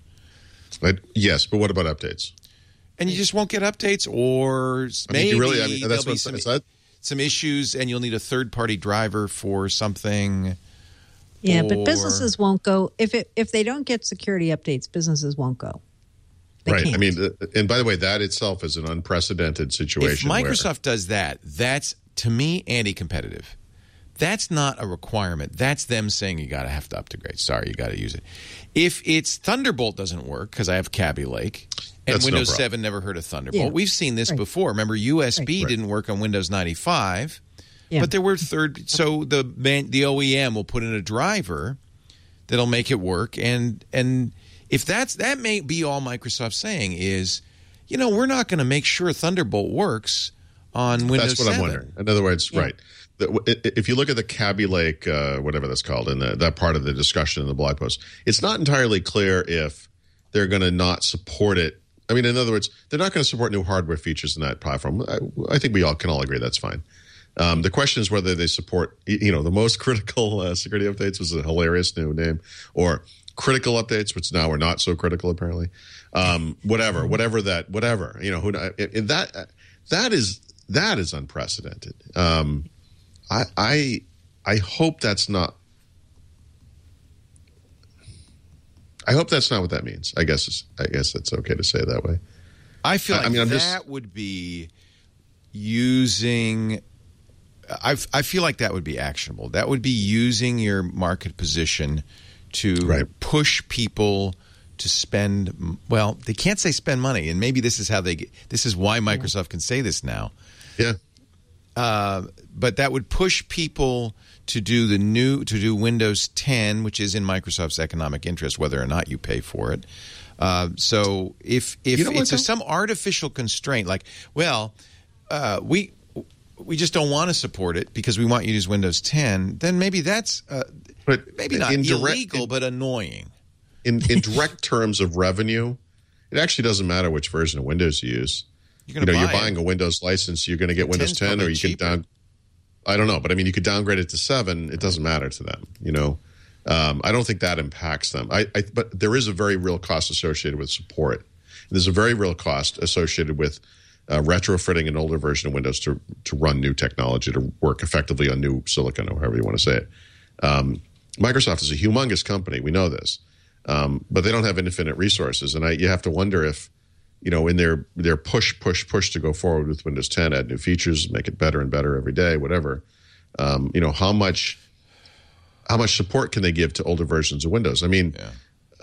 I, yes, but what about updates? And you just won't get updates, or I mean, maybe you really, I mean, that's there'll be what some, it's that. some issues, and you'll need a third-party driver for something. Yeah, Or- but businesses won't go if it if they don't get security updates. Businesses won't go. They Right. can't. I mean, uh, and by the way, that itself is an unprecedented If situation. where- Microsoft does that, that's, to me, anti-competitive. That's not a requirement. That's them saying you got to have to upgrade. Sorry, you got to use it. If it's Thunderbolt doesn't work because I have Kaby Lake, and That's no Windows problem. seven never heard of Thunderbolt. Yeah. We've seen this Right. before. Remember, U S B Right. didn't work on Windows ninety-five. Yeah. But there were third, so the man, the O E M will put in a driver that'll make it work, and and if that's that may be all Microsoft's saying is, you know, we're not going to make sure Thunderbolt works on Windows That's what seven. I'm wondering. In other words, right. The, if you look at the Kaby Lake, uh, whatever that's called, in the, that part of the discussion in the blog post, it's not entirely clear if they're going to not support it. I mean, in other words, they're not going to support new hardware features in that platform. I, I think we all can all agree that's fine. Um, the question is whether they support, you know, the most critical uh, security updates was a hilarious new name, or critical updates, which now are not so critical apparently. Um, whatever, whatever that, whatever, you know, who it, it, that that is that is unprecedented. Um, I I I hope that's not. I hope that's not what that means. I guess it's, I guess it's okay to say it that way. I feel like I mean, I'm that just- would be using. I I feel like that would be actionable. That would be using your market position to Right. push people to spend. Well, they can't say spend money, and maybe this is how they. Get, this is why Microsoft can say this now. Yeah. Uh, but that would push people to do the new to do Windows ten, which is in Microsoft's economic interest, whether or not you pay for it. Uh, so if if You know what, it's a, though? some artificial constraint, like, well, uh, we we just don't want to support it because we want you to use Windows ten, then maybe that's uh, But maybe not in direct- illegal, in- but annoying. In in direct terms of revenue, it actually doesn't matter which version of Windows you use. You're You going to know, buy you're buying it. a Windows license, you're going to get Windows ten's ten, or probably you cheaper. can down. I don't know, but I mean, you could downgrade it to seven. It doesn't matter to them. You know, um, I don't think that impacts them. I, I but there is a very real cost associated with support. There's a very real cost associated with uh, retrofitting an older version of Windows to to run new technology to work effectively on new silicon, or however you want to say it. Um, Microsoft is a humongous company. We know this, um, but they don't have infinite resources, and I, you have to wonder if, you know, in their their push, push, push to go forward with Windows ten, add new features, make it better and better every day, whatever. Um, you know, how much how much support can they give to older versions of Windows? I mean, Yeah.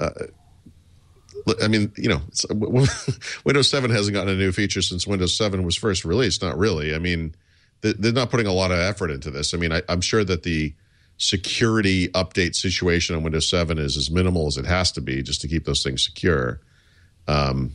uh, I mean, you know, it's, Windows seven hasn't gotten a new feature since Windows seven was first released. Not really. I mean, they're not putting a lot of effort into this. I mean, I, I'm sure that the security update situation on Windows seven is as minimal as it has to be just to keep those things secure. Um,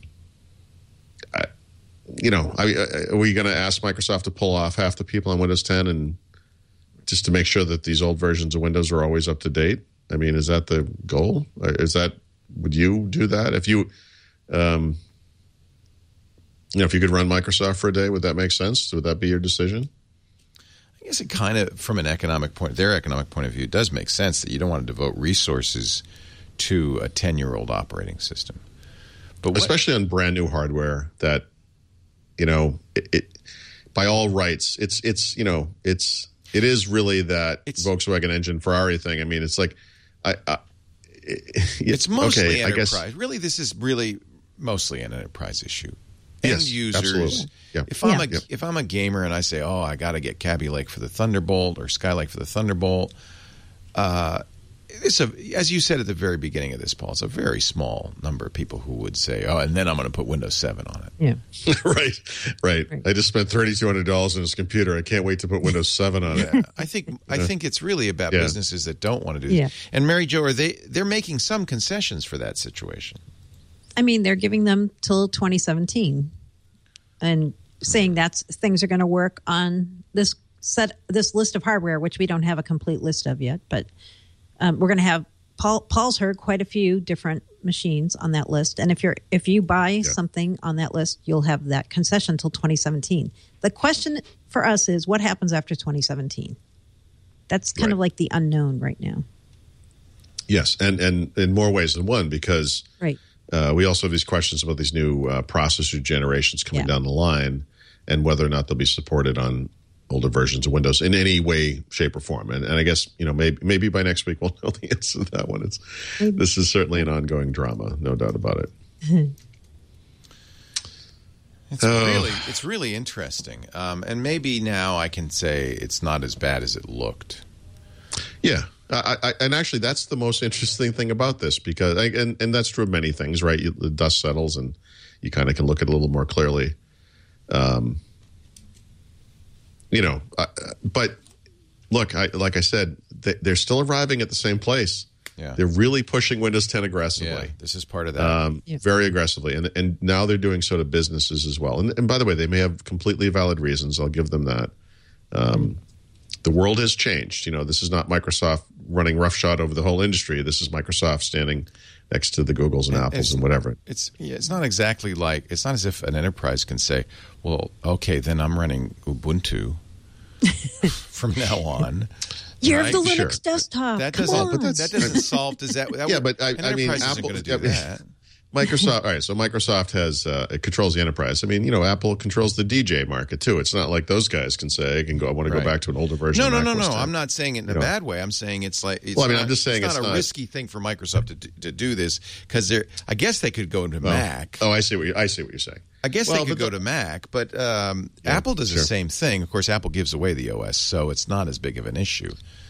I, you know, I, I, are we going to ask Microsoft to pull off half the people on Windows ten and just to make sure that these old versions of Windows are always up to date? I mean, is that the goal? Is that, would you do that if you, um, you know, if you could run Microsoft for a day, would that make sense? Would that be your decision? I guess it kind of, from an economic point, their economic point of view, it does make sense that you don't want to devote resources to a ten-year-old operating system. But what, Especially on brand new hardware that, you know, it, it by all rights, it's it's you know, it's it is really that It's- Volkswagen engine Ferrari thing. I mean, it's like, I, I it, it's mostly okay, I enterprise. guess, Really, this is really mostly an enterprise issue. Yes, End users. absolutely. Yeah. If I'm Yeah. a if I'm a gamer and I say, oh, I got to get Kaby Lake for the Thunderbolt or Skylake for the Thunderbolt, uh, it's a as you said at the very beginning of this, Paul. It's a very small number of people who would say, oh, and then I'm going to put Windows seven on it. Yeah. right, right, Right. I just spent thirty-two hundred dollars on this computer. I can't wait to put Windows seven on it. I think I think it's really about Yeah. businesses that don't want to do this. Yeah. And Mary Jo, are they they're making some concessions for that situation? I mean, they're giving them till twenty seventeen and saying that's things are going to work on this set, this list of hardware, which we don't have a complete list of yet, but um, we're going to have Paul. Paul's heard quite a few different machines on that list, and if you're if you buy something on that list, you'll have that concession till twenty seventeen. The question for us is, what happens after twenty seventeen? That's kind Right. of like the unknown right now. Yes, and and in more ways than one, because Right. uh, we also have these questions about these new uh, processor generations coming Yeah. down the line, and whether or not they'll be supported on older versions of Windows in any way, shape, or form. And, and I guess, you know, maybe maybe by next week we'll know the answer to that one. It's this is certainly an ongoing drama, no doubt about it. It's Oh. really it's really interesting, um, and maybe now I can say it's not as bad as it looked. Yeah. I, I, and actually, that's the most interesting thing about this, because, and, and that's true of many things, right? You, the dust settles and you kind of can look at it a little more clearly. Um, you know, uh, but look, I, like I said, they, they're still arriving at the same place. Yeah. They're really pushing Windows ten aggressively. Yeah, this is part of that. Um, Yeah. Very aggressively, and and now they're doing so to businesses as well. And, and by the way, they may have completely valid reasons. I'll give them that. Um, the world has changed. You know, this is not Microsoft running roughshod over the whole industry. This is Microsoft standing next to the Googles and Apples It's- and whatever. It's yeah, it's not exactly like it's not as if an enterprise can say, "Well, okay, then I'm running Ubuntu from now on." You're Right? the Linux Sure. desktop. That Come doesn't on. but that's- that doesn't solve. Does that? that Yeah, would- but I- an I mean, enterprise isn't Apple- going to do I mean- that. Microsoft, all right, so Microsoft has, uh, it controls the enterprise. I mean, you know, Apple controls the D J market too. It's not like those guys can say, I can go, I want to Right. go back to an older version No, of no, Mac no, O S no. ten. I'm not saying it in a You know. bad way. I'm saying it's like it's Well, I mean, not, I'm just saying it's, it's not a not- risky thing for Microsoft to, to do this because they're. I guess they could go to Oh. Mac. Oh, I see what you, I see what you're saying. I guess Well, they could but go the- to Mac, but um, Yeah, Apple does sure. the same thing. Of course, Apple gives away the O S, so it's not as big of an issue.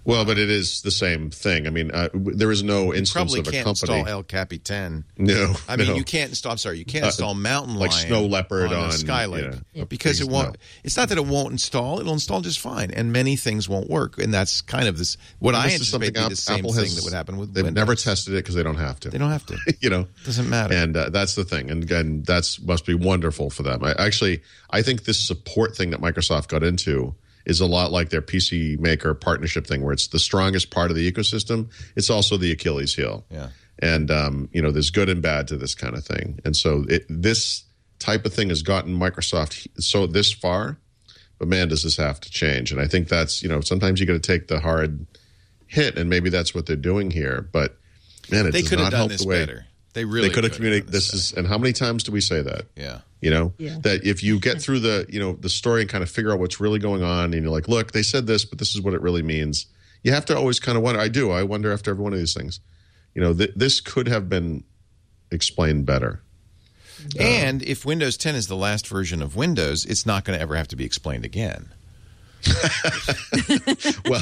Well, but it is the same thing. I mean, uh, w- there is no instance Probably of a can't company. install El Capitan. No, I mean, no. you can't install. I'm sorry, you can't Uh, install Mountain like Lion Snow Leopard on, on- a Skylake yeah. because it Please, won't. no. It's not that it won't install; it'll install just fine, and many things won't work. And that's kind of this. What And I this is anticipate something be the same Apple thing has- that would happen with They've Windows. never tested it because they don't have to. They don't have to. you know, Doesn't matter. And uh, that's the thing. And again, that's must be wonderful for them. I actually, I think this support thing that Microsoft got into is a lot like their P C maker partnership thing, where it's the strongest part of the ecosystem. It's also the Achilles heel. Yeah. And, um, you know, there's good and bad to this kind of thing. And so it, this type of thing has gotten Microsoft so this far, but man, does this have to change. And I think that's, you know, sometimes you got to take the hard hit, and maybe that's what they're doing here. But man, it They does could have not done help this the way. better. They really They could have done communicated. This better. is, and how many times do we say that? Yeah. You know, Yeah. that if you get through the, you know, the story and kind of figure out what's really going on, and you're like, look, they said this, but this is what it really means. You have to always kind of wonder. I do. I wonder after every one of these things, you know, th- this could have been explained better. And if Windows ten is the last version of Windows, it's not going to ever have to be explained again. Well,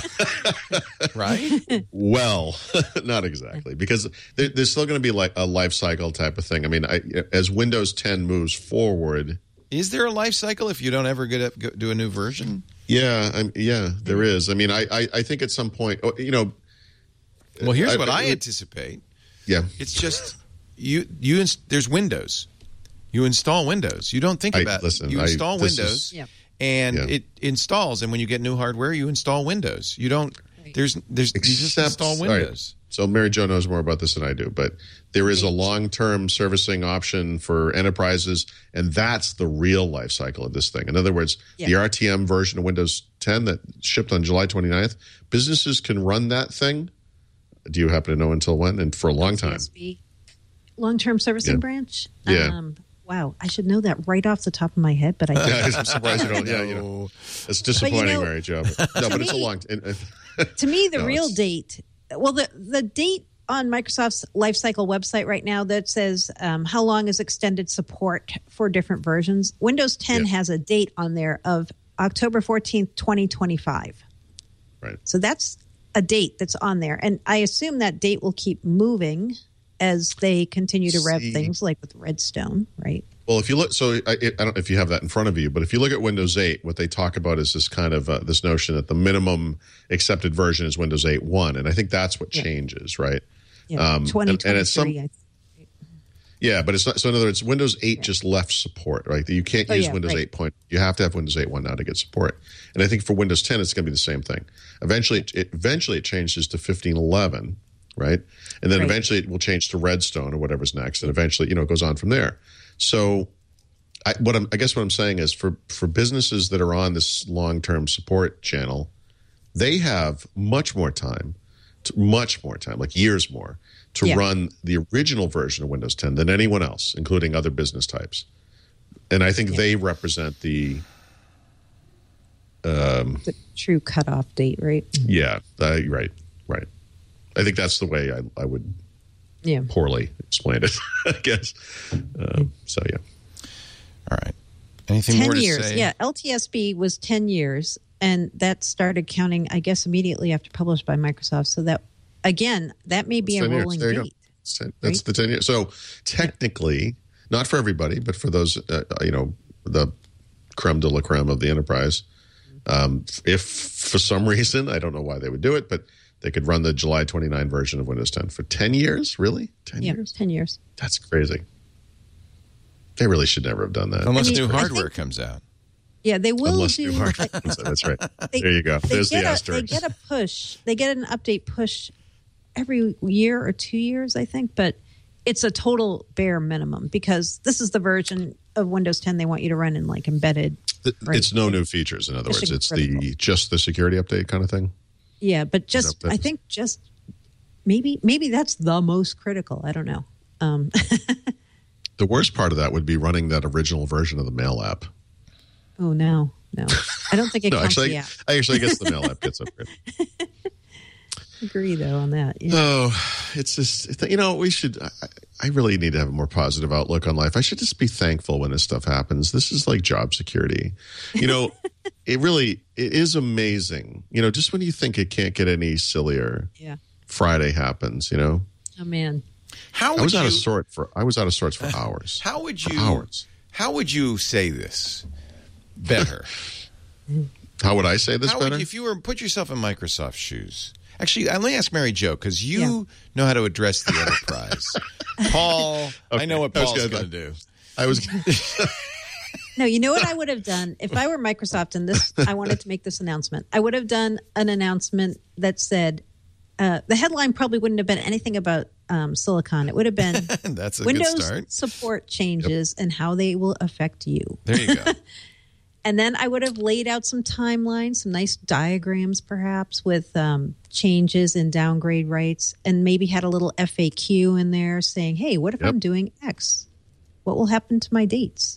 Right? well, not exactly, because there, there's still going to be like a life cycle type of thing. I mean, I, as Windows ten moves forward, Is there a life cycle if you don't ever get up, go, do a new version? yeah, I'm, yeah, there is. I mean, I, I, I think at some point, oh, you know, Well, here's I- what I I- anticipate. yeah, It's just you. You ins- there's Windows. You install Windows. You don't think I- about listen, You I- install this is- Windows, Yeah. and Yeah. it installs. And when you get new hardware, you install Windows. You don't. There's there's you just Except- install all right, Windows. so Mary Jo knows more about this than I do, but there is a long-term servicing option for enterprises, and that's the real life cycle of this thing. In other words, Yeah. the R T M version of Windows ten that shipped on July twenty-ninth, businesses can run that thing. Do you happen to know until when? And for a long time. T S B, long-term servicing Yeah. branch. Yeah. Um, wow, I should know that right off the top of my head, but I don't. Yeah, I'm surprised you don't. Yeah, you know, it's disappointing, know, Mary Jo. But, no, but it's a me- long. And, To me, the No, real it's- date, well, the the date on Microsoft's Lifecycle website right now that says um, how long is extended support for different versions. Windows ten Yeah. has a date on there of October fourteenth, twenty twenty-five. right. So that's a date that's on there. And I assume that date will keep moving as they continue to rev See. things like with Redstone, right? Well, if you look, so I, I don't know if you have that in front of you, but if you look at Windows eight, what they talk about is this kind of uh, this notion that the minimum accepted version is Windows eight point one, and I think that's what Yeah. changes, right? Yeah, Um, and- and at some- twenty twenty-three. I- Yeah, but it's not. So in other words, Windows eight just left support, right? You can't Oh, use yeah, Windows right. eight point. You have to have Windows eight point one now to get support. And I think for Windows ten, it's going to be the same thing. Eventually, it, it eventually it changes to fifteen eleven, right? And then Right. eventually it will change to Redstone or whatever's next, and eventually, you know, it goes on from there. So, I, what I'm, I guess what I'm saying is for for businesses that are on this long term support channel, they have much more time, to, much more time, like years more, to Yeah. run the original version of Windows ten than anyone else, including other business types. And I think they represent the the true cutoff date, right? yeah, uh, right, right. I think that's the way I, I would Yeah. poorly explain it, I guess. Um, so yeah. All right. Anything more ten to years. say? Yeah, L T S B was ten years, and that started counting, I guess, immediately after published by Microsoft. So that, again, that may be It's a ten years. rolling There you go. date. It's ten- That's right? the ten years. So technically, not for everybody, but for those, uh, you know, the creme de la creme of the enterprise. Um, if for some reason, I don't know why they would do it, but they could run the July twenty-ninth version of Windows ten for ten years. Really, ten Yeah, years? ten years. That's crazy. They really should never have done that. Unless I mean, new I hardware think- comes out. Yeah, they will Unless do. new hardware comes out. That's right. they- There you go. They There's the get a, They asterisk. get a push. They get an update push every year or two years, I think, but it's a total bare minimum because this is the version of Windows ten they want you to run in like embedded. Th- right. It's no new features. In other words, Mission it's the critical. just the security update kind of thing. Yeah, but just that- I think just maybe maybe that's the most critical. I don't know. Um, The worst part of that would be running that original version of the Mail app. oh no, no, I don't think it No, comes. actually, Yeah, I actually guess the Mail app gets upgraded. agree though on that. Yeah. Oh, it's just, you know, we should, I, I really need to have a more positive outlook on life. I should just be thankful when this stuff happens. This is like job security. You know, it really it is amazing. You know, just when you think it can't get any sillier, Yeah. Friday happens. You know, Oh man. How I would was you, out of sort for I was out of sorts for hours. How would For you? hours. How would you say this better? How would I say this How better? would you, if you were put yourself in Microsoft's shoes? Actually, let me ask Mary Jo, because you Yeah. know how to address the enterprise. Paul, I Okay. know what I was Paul's gonna- going to do. I was. No, you know what I would have done if I were Microsoft and this I wanted to make this announcement. I would have done an announcement that said uh, the headline probably wouldn't have been anything about um, Silicon. It would have been That's a Windows good start. support changes and how they will affect you. There you go. And then I would have laid out some timelines, some nice diagrams, perhaps with um, changes in downgrade rights, and maybe had a little F A Q in there saying, "Hey, what if Yep. I'm doing X? What will happen to my dates?"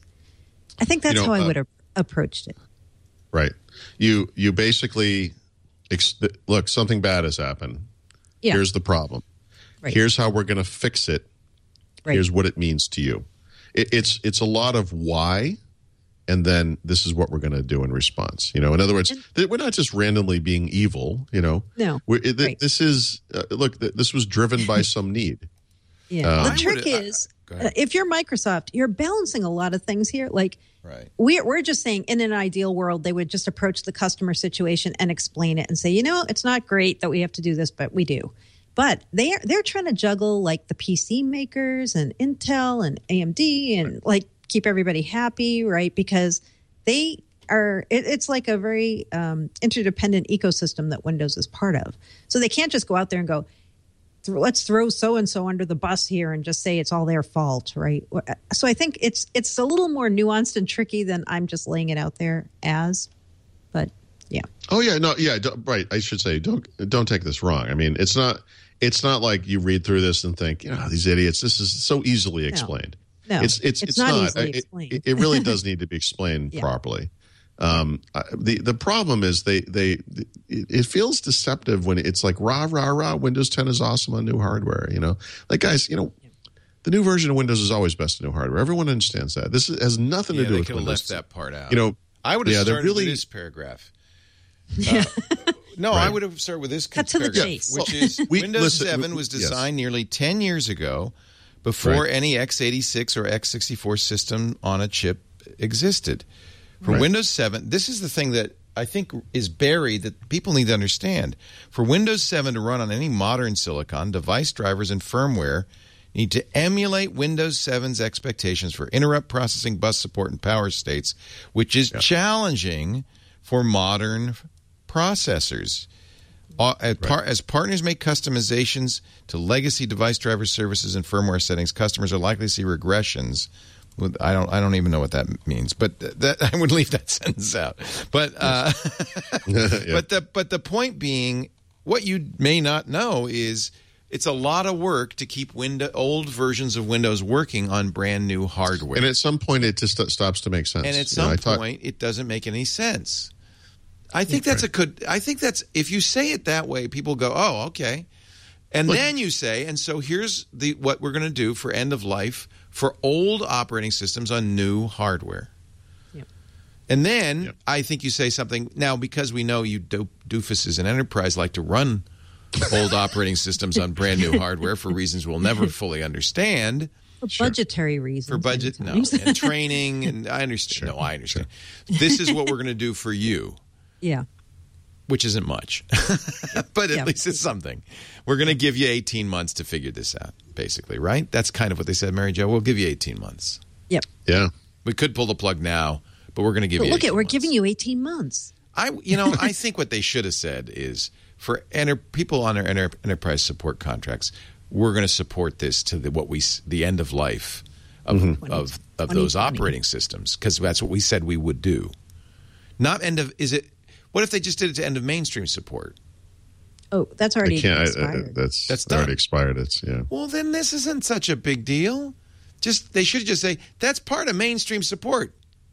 I think that's You know, how I uh, would have approached it. Right. You you basically ex- look, something bad has happened. Yeah, Here's the problem. right. Here's how we're going to fix it. right. Here's what it means to you. It, it's it's a lot of why, and then this is what we're going to do in response. You know, in other words, th- we're not just randomly being evil. You know, No, we're, it, right. this is uh, look. Th- this was driven by some need. Yeah. Uh, the I trick would- I- is, go ahead. uh, if you're Microsoft, you're balancing a lot of things here. Like, Right. we're we're just saying, in an ideal world, they would just approach the customer situation and explain it and say, you know, it's not great that we have to do this, but we do. But they're they're trying to juggle like the P C makers and Intel and A M D and like keep everybody happy, right? Because they are. It, it's like a very um, interdependent ecosystem that Windows is part of. So they can't just go out there and go, let's throw so and so under the bus here and just say it's all their fault, right? So I think it's it's a little more nuanced and tricky than I'm just laying it out there as. But yeah, Oh yeah, no, yeah, don't, right. I should say don't don't take this wrong. I mean, it's not it's not like you read through this and think, you know, these idiots. This is so easily explained. no, It's it's it's, not, not. easily It- explained. It, it really does need to be explained Yeah. properly. Um, I- the the problem is they they it, it feels deceptive when it's like rah rah rah. Windows ten is awesome on new hardware. You know, like guys, you know, the new version of Windows is always best on new hardware. Everyone understands that. This is, has nothing Yeah, to do they with could have Windows. left that part out. You know, I would have yeah, they're started really- with this paragraph. Uh, no, I Right. would have started with this Cut to the paragraph, chase. which is We- Windows listen, seven we- was yes. designed nearly ten years ago, before Right. any x eighty-six or x sixty-four system on a chip existed. For Right. Windows seven, this is the thing that I think is buried that people need to understand. For Windows seven to run on any modern silicon, device drivers and firmware need to emulate Windows seven's expectations for interrupt processing, bus support, and power states, which is challenging for modern processors. Uh, as, par- as partners make customizations to legacy device driver services and firmware settings, customers are likely to see regressions. With, I don't. I don't even know what that means, but th- that I would leave that sentence out. But uh, Yeah. but the but the point being, what you may not know is it's a lot of work to keep window, old versions of Windows working on brand new hardware. And at some point, it just st- stops to make sense. And at You know, some I talk- point, it doesn't make any sense. I think that's a good. I think that's if you say it that way, people go, "Oh, okay." And Look- then you say, "And so here's the what we're going to do for end of life for old operating systems on new hardware." Yep. And then Yep. I think you say something now because we know you do- doofuses in enterprise like to run old operating systems on brand new hardware for reasons we'll never fully understand. for budgetary reasons. For budget, no, sometimes. and training, and I understand. No, I understand. This is what we're going to do for you, yeah. which isn't much, but at Yeah. least it's something. We're going to give you eighteen months to figure this out, basically, right? That's kind of what they said, Mary Jo. We'll give you eighteen months. Yep. Yeah. We could pull the plug now, but we're going to give But you. look at eighteen we're months. giving you eighteen months. I, you know, I think what they should have said is for enter, people on their enter, enterprise support contracts, we're going to support this to the what we s- the end of life of Mm-hmm. of, of those twenty twenty. operating systems because that's what we said we would do. Not end of is it? What if they just did it to end of mainstream support? Oh, that's I already can't. I, I, expired. that's That's already done. expired. It's yeah. Well, then this isn't such a big deal. Just they should just say that's part of mainstream support.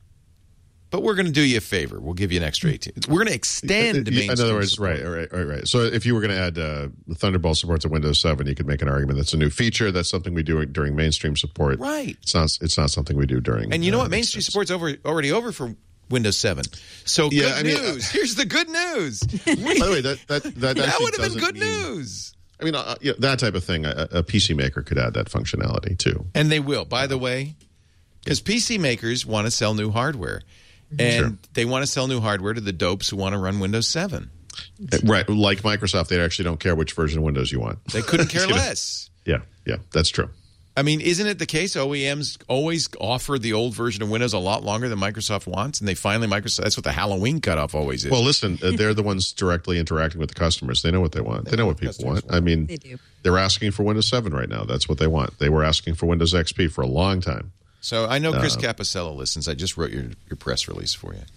But we're going to do you a favor. We'll give you an extra eighteen. We're going to extend In mainstream other words, support. right, right, right, right. So if you were going to add uh, Thunderbolt support to Windows seven, you could make an argument that's a new feature. That's something we do during mainstream support. Right. It's not. It's not something we do during. And you know uh, what? Mainstream extends. support's over already over for Windows seven. So Yeah, good I mean, news. uh, Here's the good news. By the way, that that that, that actually would have been doesn't good mean- news. I mean, uh, yeah, that type of thing. A, a P C maker could add that functionality too. And they will, by the way, because P C makers want to sell new hardware. And Sure. they want to sell new hardware to the dopes who want to run Windows seven. Right, like Microsoft, they actually don't care which version of Windows you want. They couldn't care You know? less. Yeah, yeah, that's true. I mean, isn't it the case O E Ms always offer the old version of Windows a lot longer than Microsoft wants? And they finally, Microsoft, that's what the Halloween cutoff always is. Well, listen, uh, they're the ones directly interacting with the customers. They know what they want. They know what people want. I mean, They do. they're asking for Windows seven right now. That's what they want. They were asking for Windows X P for a long time. so I know Uh, Chris Caposello listens. I just wrote your, your press release for you.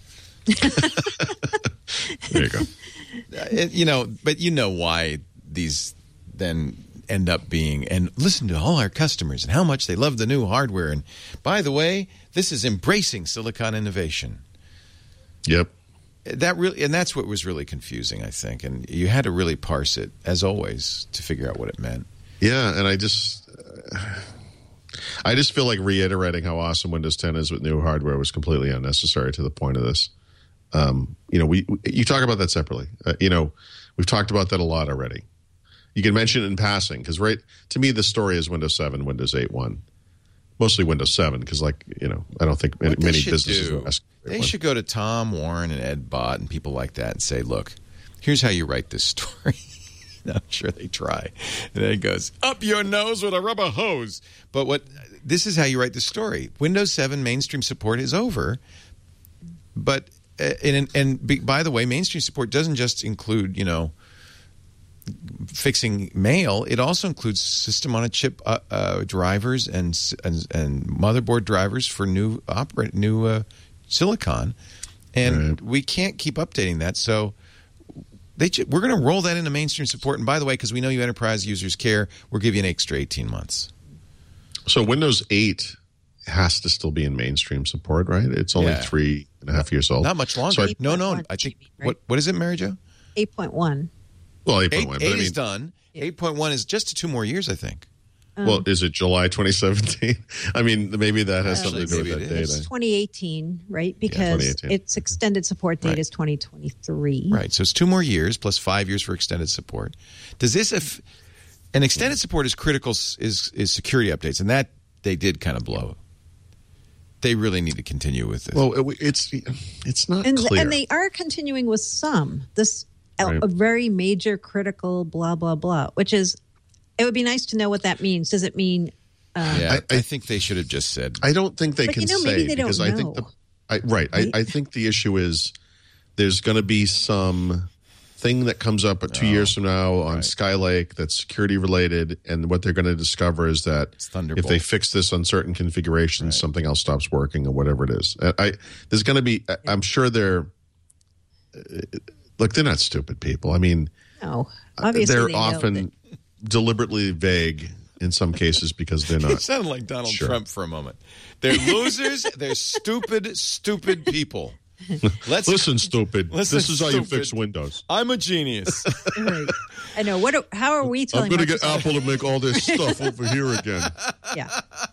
There you go. Uh, you know, but you know why these then end up being, and listen to all our customers and how much they love the new hardware. And by the way, this is embracing silicon innovation. Yep. That really, and that's what was really confusing, I think. And you had to really parse it, as always, to figure out what it meant. Yeah, and I just, uh, I just feel like reiterating how awesome Windows ten is with new hardware was completely unnecessary to the point of this. Um, you know, we, we you talk about that separately. Uh, you know, we've talked about that a lot already. You can mention it in passing because, right, to me, the story is Windows seven, Windows eight point one, mostly Windows seven because, like, you know, I don't think many, What they many should businesses do, are asking for they eight point one. should go to Tom Warren and Ed Bott and people like that and say, look, here's how you write this story. I'm sure they try. And then it goes, up your nose with a rubber hose. But what this is how you write the story. Windows seven mainstream support is over. But, uh, and, and be, by the way, mainstream support doesn't just include, you know, fixing mail. It also includes system on a chip uh, uh, drivers and, and and motherboard drivers for new operate new uh, silicon, and Right. we can't keep updating that. So they we're going to roll that into mainstream support. And by the way, because we know you enterprise users care, we'll give you an extra eighteen months. So Windows eight has to still be in mainstream support, right? It's only Yeah. three and a half years old. Not much longer. So I- no, no. eight point one I think G B, right? what what is it, Mary Jo? eight point one. well, eight point Eight, one. eight but I is mean, done. Eight point one is just two more years, I think. well, is it July twenty seventeen? I mean, maybe that has Actually, something to do with maybe that it is. data. It's twenty eighteen, right? Because twenty eighteen. its extended support date Right. is twenty twenty-three. Right. So it's two more years plus five years for extended support. Does this if an extended support is critical s- is is security updates, and that they did kind of blow. They really need to continue with this. Well, it- it's it's not And, clear. and they are continuing with some. This a, Right. a very major critical blah blah blah, which is it would be nice to know what that means. Does it mean yeah, I, I- I- think they should have just said. I don't think they But can you know, say maybe they don't because I think the know. I, right. Right? I, I think the issue is there's going to be some thing that comes up two years from now on right. Skylake that's security related, and what they're going to discover is that It's Thunderbolt. if they fix this on certain configurations, something else stops working or whatever it is. I, I there's going to be. I- I'm sure they're. uh, Look, they're not stupid people. I mean, no? Obviously, they're they know often that- deliberately vague in some cases because they're It not. sounded like Donald Sure. Trump for a moment. They're losers. They're stupid, stupid people. Let's Listen, stupid. Listen, this is how you stupid. fix Windows. I'm a genius. Right. I know. What? do- How are we I'm telling? going to get Microsoft- Apple to make all this stuff over here again. Yeah.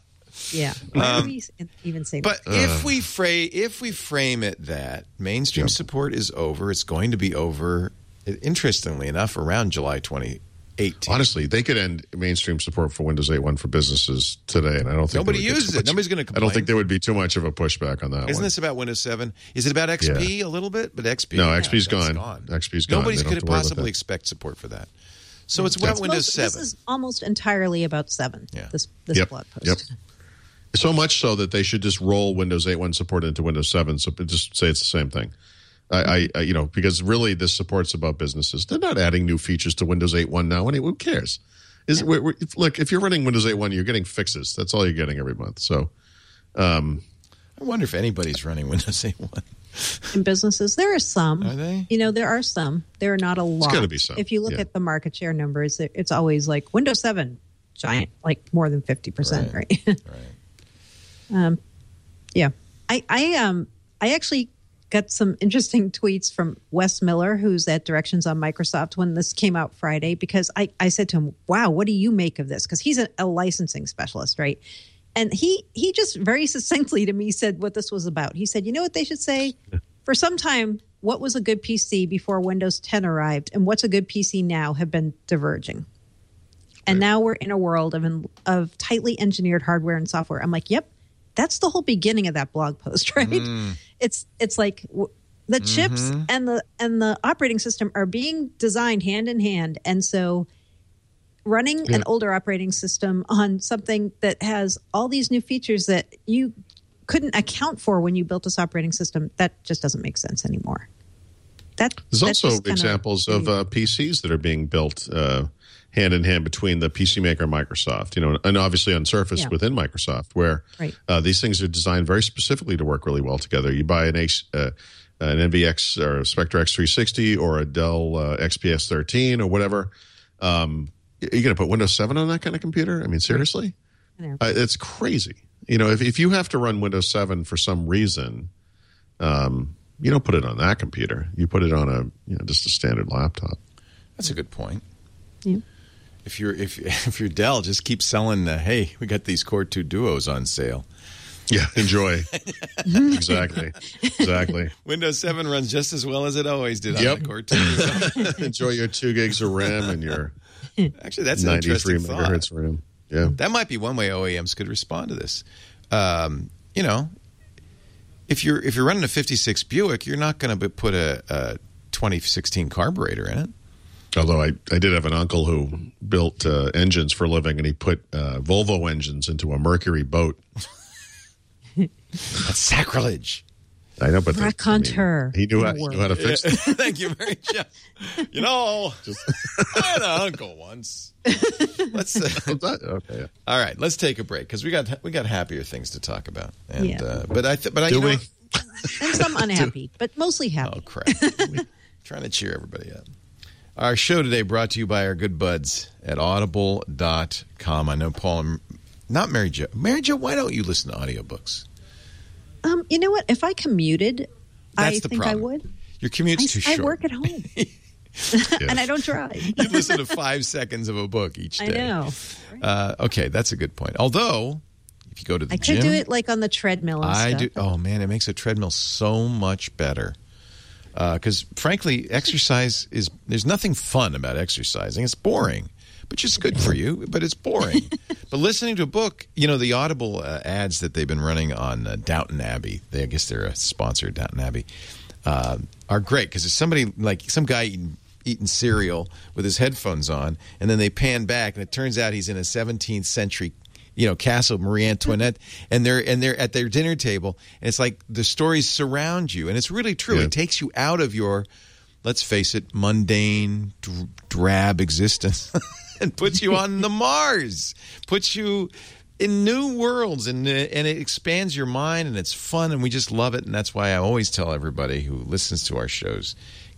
Yeah. Why do we even say But that? if we frame if we frame it that mainstream support is over, it's going to be over. Interestingly enough, around July twenty eighteen. Honestly, they could end mainstream support for Windows eight point one for businesses today, and I don't think Nobody they would get uses too it. much- Nobody's gonna I don't complain. think there would be too much of a pushback on that Isn't one. this about Windows seven? Is it about X P a little bit? But X P, No, yeah, X P's that's gone. X P's gone. Nobody's They don't could have to worry about possibly that. expect support for that. So it's about It's Windows most- seven. This is almost entirely about seven. Yeah. This this Yep. blog post. Yep. So much so that they should just roll Windows eight point one support into Windows seven, so just say it's the same thing. I, I, you know, because really this support's about businesses. They're not adding new features to Windows eight point one now. Anyway, who cares? Is we're, we're, look, if you're running Windows eight point one, you're getting fixes. That's all you're getting every month. So, um, I wonder if anybody's running Windows eight point one. In businesses, there are some. Are they? You know, there are some. There are not a lot. gotta be some, If you look yeah. at the market share numbers, it- it's always like Windows seven, giant, like more than fifty percent, Right. right? Right. um, yeah. I, I, um, I actually got some interesting tweets from Wes Miller, who's at Directions on Microsoft, when this came out Friday, because I, I said to him, wow, what do you make of this? Because he's a, a licensing specialist, right? And he he just very succinctly to me said what this was about. He said, you know what they should say? For some time, what was a good P C before Windows ten arrived and what's a good P C now have been diverging. And right. now we're in a world of of tightly engineered hardware and software. I'm like, yep, that's the whole beginning of that blog post, right? Mm. It's it's like w- the mm-hmm. chips and the and the operating system are being designed hand in hand. And so running yeah. an older operating system on something that has all these new features that you couldn't account for when you built this operating system, that just doesn't make sense anymore. That, There's also examples of, of uh, P Cs that are being built uh, hand in hand between the P C maker and Microsoft, you know, and obviously on Surface yeah. within Microsoft, where right. uh, these things are designed very specifically to work really well together. You buy an H, uh, an N V X or Spectre X three sixty or a Dell uh, X P S thirteen or whatever. Um, you're going to put Windows seven on that kind of computer? I mean, seriously? Uh, it's crazy. You know, if, if you have to run Windows seven for some reason, um, you don't put it on that computer. You put it on a, you know, just a standard laptop. That's a good point. Yeah. If you're if if you're Dell, just keep selling. Uh, hey, we got these Core two Duos on sale. Yeah, enjoy. exactly, exactly. Windows seven runs just as well as it always did on yep. the Core two. Enjoy your two gigs of RAM and your actually that's an interesting thought. ninety-three megahertz RAM. Yeah, that might be one way O E Ms could respond to this. Um, you know, if you're if you're running a fifty-six Buick, you're not going to put a, a twenty sixteen carburetor in it. Although I, I did have an uncle who built uh, engines for a living, and he put uh, Volvo engines into a Mercury boat. That's sacrilege. I know, but raconteur. I mean, he knew how, he knew how to fix it. Thank you very much. You know, Just, I had an uncle once. Let's uh, okay. Yeah. All right, let's take a break because we got we got happier things to talk about. And yeah. uh, but I th- but I do you know, we? And some unhappy, but mostly happy. Oh crap! Trying to cheer everybody up. Our show today brought to you by our good buds at audible dot com. I know Paul and not Mary Jo. Mary Jo, why don't you listen to audiobooks? Um, you know what? If I commuted, That's I the think problem. I would. Your commute's I, too short. I work at home. And I don't drive. You listen to five seconds of a book each day. I know. Uh, okay, that's a good point. Although, if you go to the I gym. I could do it like on the treadmill and I stuff. do. Oh, man, it makes a treadmill so much better. Because, uh, frankly, exercise is, there's nothing fun about exercising. It's boring, but it's good for you, but it's boring. But listening to a book, you know, the Audible uh, ads that they've been running on uh, Downton Abbey, they, I guess they're a sponsor of Downton Abbey, uh, are great because it's somebody, like some guy eating, eating cereal with his headphones on, and then they pan back, and it turns out he's in a seventeenth century you know, Castle Marie Antoinette, and they're and they're at their dinner table, and it's like the stories surround you, and it's really true. Yeah. It takes you out of your, let's face it, mundane, dr- drab existence, and puts you on the Mars, puts you in new worlds, and and it expands your mind, and it's fun, and we just love it, and that's why I always tell everybody who listens to our shows,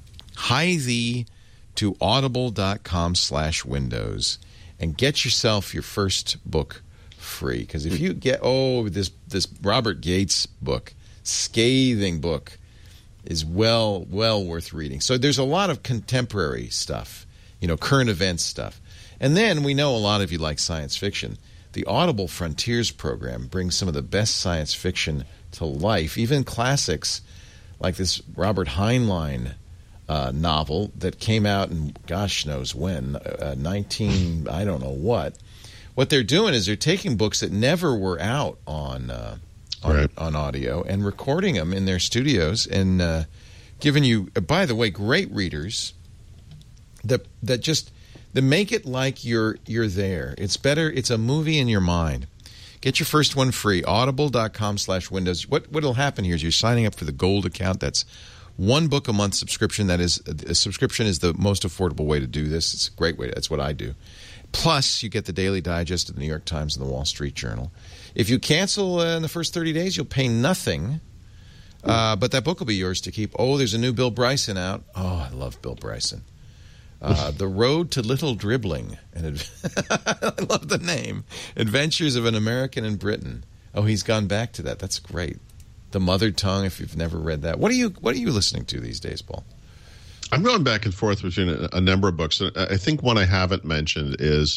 hi thee to audible dot com slash windows and get yourself your first book free. Because if you get, oh, this this Robert Gates book, scathing book, is well, well worth reading. So there's a lot of contemporary stuff, you know, current events stuff. And then we know a lot of you like science fiction. The Audible Frontiers program brings some of the best science fiction to life, even classics like this Robert Heinlein uh, novel that came out in gosh knows when, uh, nineteen, I don't know what. What they're doing is they're taking books that never were out on uh, on, right. on audio and recording them in their studios and uh, giving you, uh, by the way, great readers that that just that make it like you're you're there. It's better. It's a movie in your mind. Get your first one free. audible dot com slash windows. What what'll happen here is you're signing up for the gold account. That's one book a month subscription. That is a subscription is the most affordable way to do this. It's a great way. To, that's what I do. Plus, you get the Daily Digest of the New York Times and the Wall Street Journal. If you cancel uh, in the first thirty days, you'll pay nothing. Uh, but that book will be yours to keep. Oh, there's a new Bill Bryson out. Oh, I love Bill Bryson. Uh, The Road to Little Dribbling. And I love the name. Adventures of an American in Britain. Oh, he's gone back to that. That's great. The Mother Tongue, if you've never read that. What are you What are you listening to these days, Paul? I'm going back and forth between a, a number of books. I think one I haven't mentioned is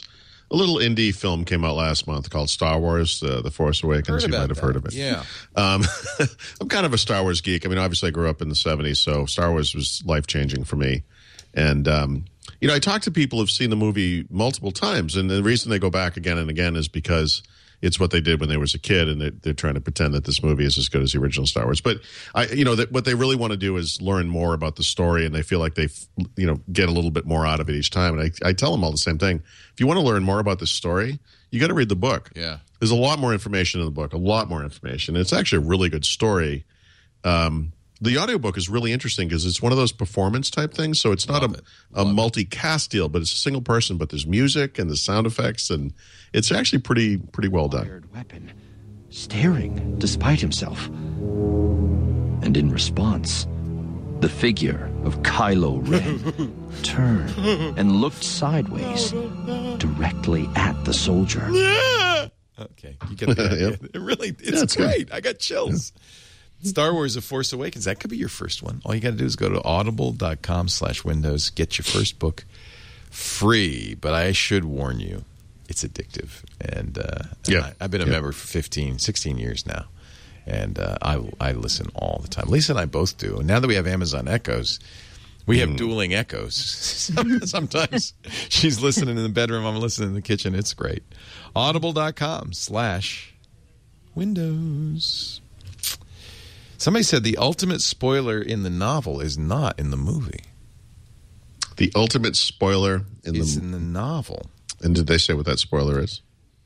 a little indie film came out last month called Star Wars: uh, The Force Awakens. You might have that. heard of it. Yeah. Um, I'm kind of a Star Wars geek. I mean, obviously, I grew up in the seventies, so Star Wars was life changing for me. And um, you know, I talk to people who've seen the movie multiple times, and the reason they go back again and again is because it's what they did when they was a kid, and they're, they're trying to pretend that this movie is as good as the original Star Wars. But I, you know, that what they really want to do is learn more about the story, and they feel like they, you know, get a little bit more out of it each time. And I, I tell them all the same thing: if you want to learn more about the story, you got to read the book. Yeah, there's a lot more information in the book, a lot more information. And it's actually a really good story. Um, the audiobook is really interesting because it's one of those performance type things. So it's not Love a, it. a multi-cast deal, but it's a single person. But there's music and the sound effects, and it's actually pretty pretty well done. Fired weapon, staring despite himself. And in response, the figure of Kylo Ren turned and looked sideways directly at the soldier. Okay, you get the idea. Yep. It really, it's Yeah, it's great. good. I got chills. Star Wars: The Force Awakens. That could be your first one. All you got to do is go to audible.com slash windows, get your first book free. But I should warn you, it's addictive. And, uh, and Yeah. I, I've been a Yeah. member for fifteen, sixteen years now. And uh, I, I listen all the time. Lisa and I both do. And now that we have Amazon Echoes, we have Mm. dueling echoes. Sometimes she's listening in the bedroom, I'm listening in the kitchen. It's great. Audible.com slash windows. Somebody said the ultimate spoiler in the novel is not in the movie. The ultimate spoiler in It's the in the novel. and did they say what that spoiler is?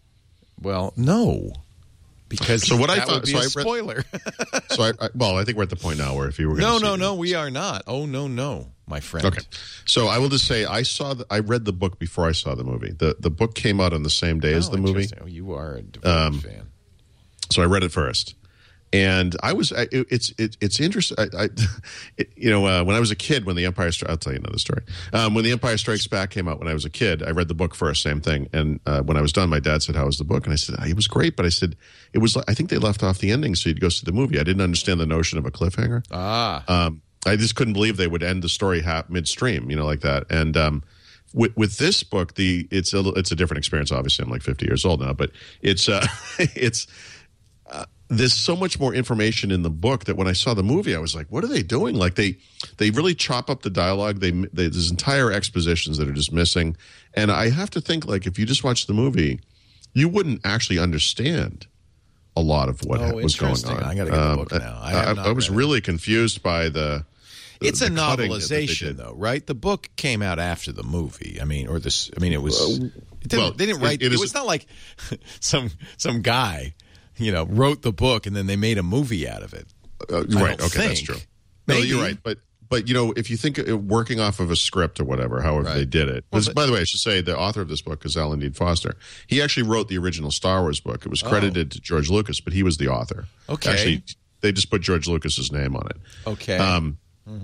Well, no. Because So what I that thought- would be so a I read- spoiler. So I, I well, I think we're at the point now where if you were going no, to no, no, we are not. Oh, no, no, my friend. Okay, so I will just say I saw the, I read the book before I saw the movie. the The book came out on the same day as Oh, the movie, interesting. Oh, you are a devoted Um, fan. so I read it first. And I was, I- it, it's it, it's interesting. I, I it, you know, uh, when I was a kid, when the Empire, Stri- I'll tell you another story. Um, when the Empire Strikes Back came out, when I was a kid, I read the book first, same thing. And uh, when I was done, my dad said, "How was the book?" And I said, "It was great," but I said, "It was. I think they left off the ending, so you'd go see the movie." I didn't understand the notion of a cliffhanger. Ah. Um, I just couldn't believe they would end the story ha- midstream, you know, like that. And um, with with this book, the it's a it's a different experience. Obviously, I'm like fifty years old now, but it's uh, it's. Uh, there's so much more information in the book that when I saw the movie, I was like, "What are they doing?" Like they they really chop up the dialogue. They, they there's entire expositions that are just missing, and I have to think like if you just watch the movie, you wouldn't actually understand a lot of what Oh, ha- was going interesting. on. I gotta get the book now. I have not I was read it. really confused by the. the It's a the cutting that- that they novelization, did. though, right? The book came out after the movie. I mean, or this. I mean, it was. It didn't, well, they didn't it- write. it It, is- was not like some some guy, you know, wrote the book and then they made a movie out of it. Uh, I right. don't Okay, that's think. true. No, Maybe. you're right. But but you know, if you think uh, working off of a script or whatever, however Right. they did it. Well, Because, but- by the way, I should say the author of this book is Alan Dean Foster. He actually wrote the original Star Wars book. It was credited to George Lucas, but he was the author. Okay. Actually, they just put George Lucas's name on it. Okay. Um,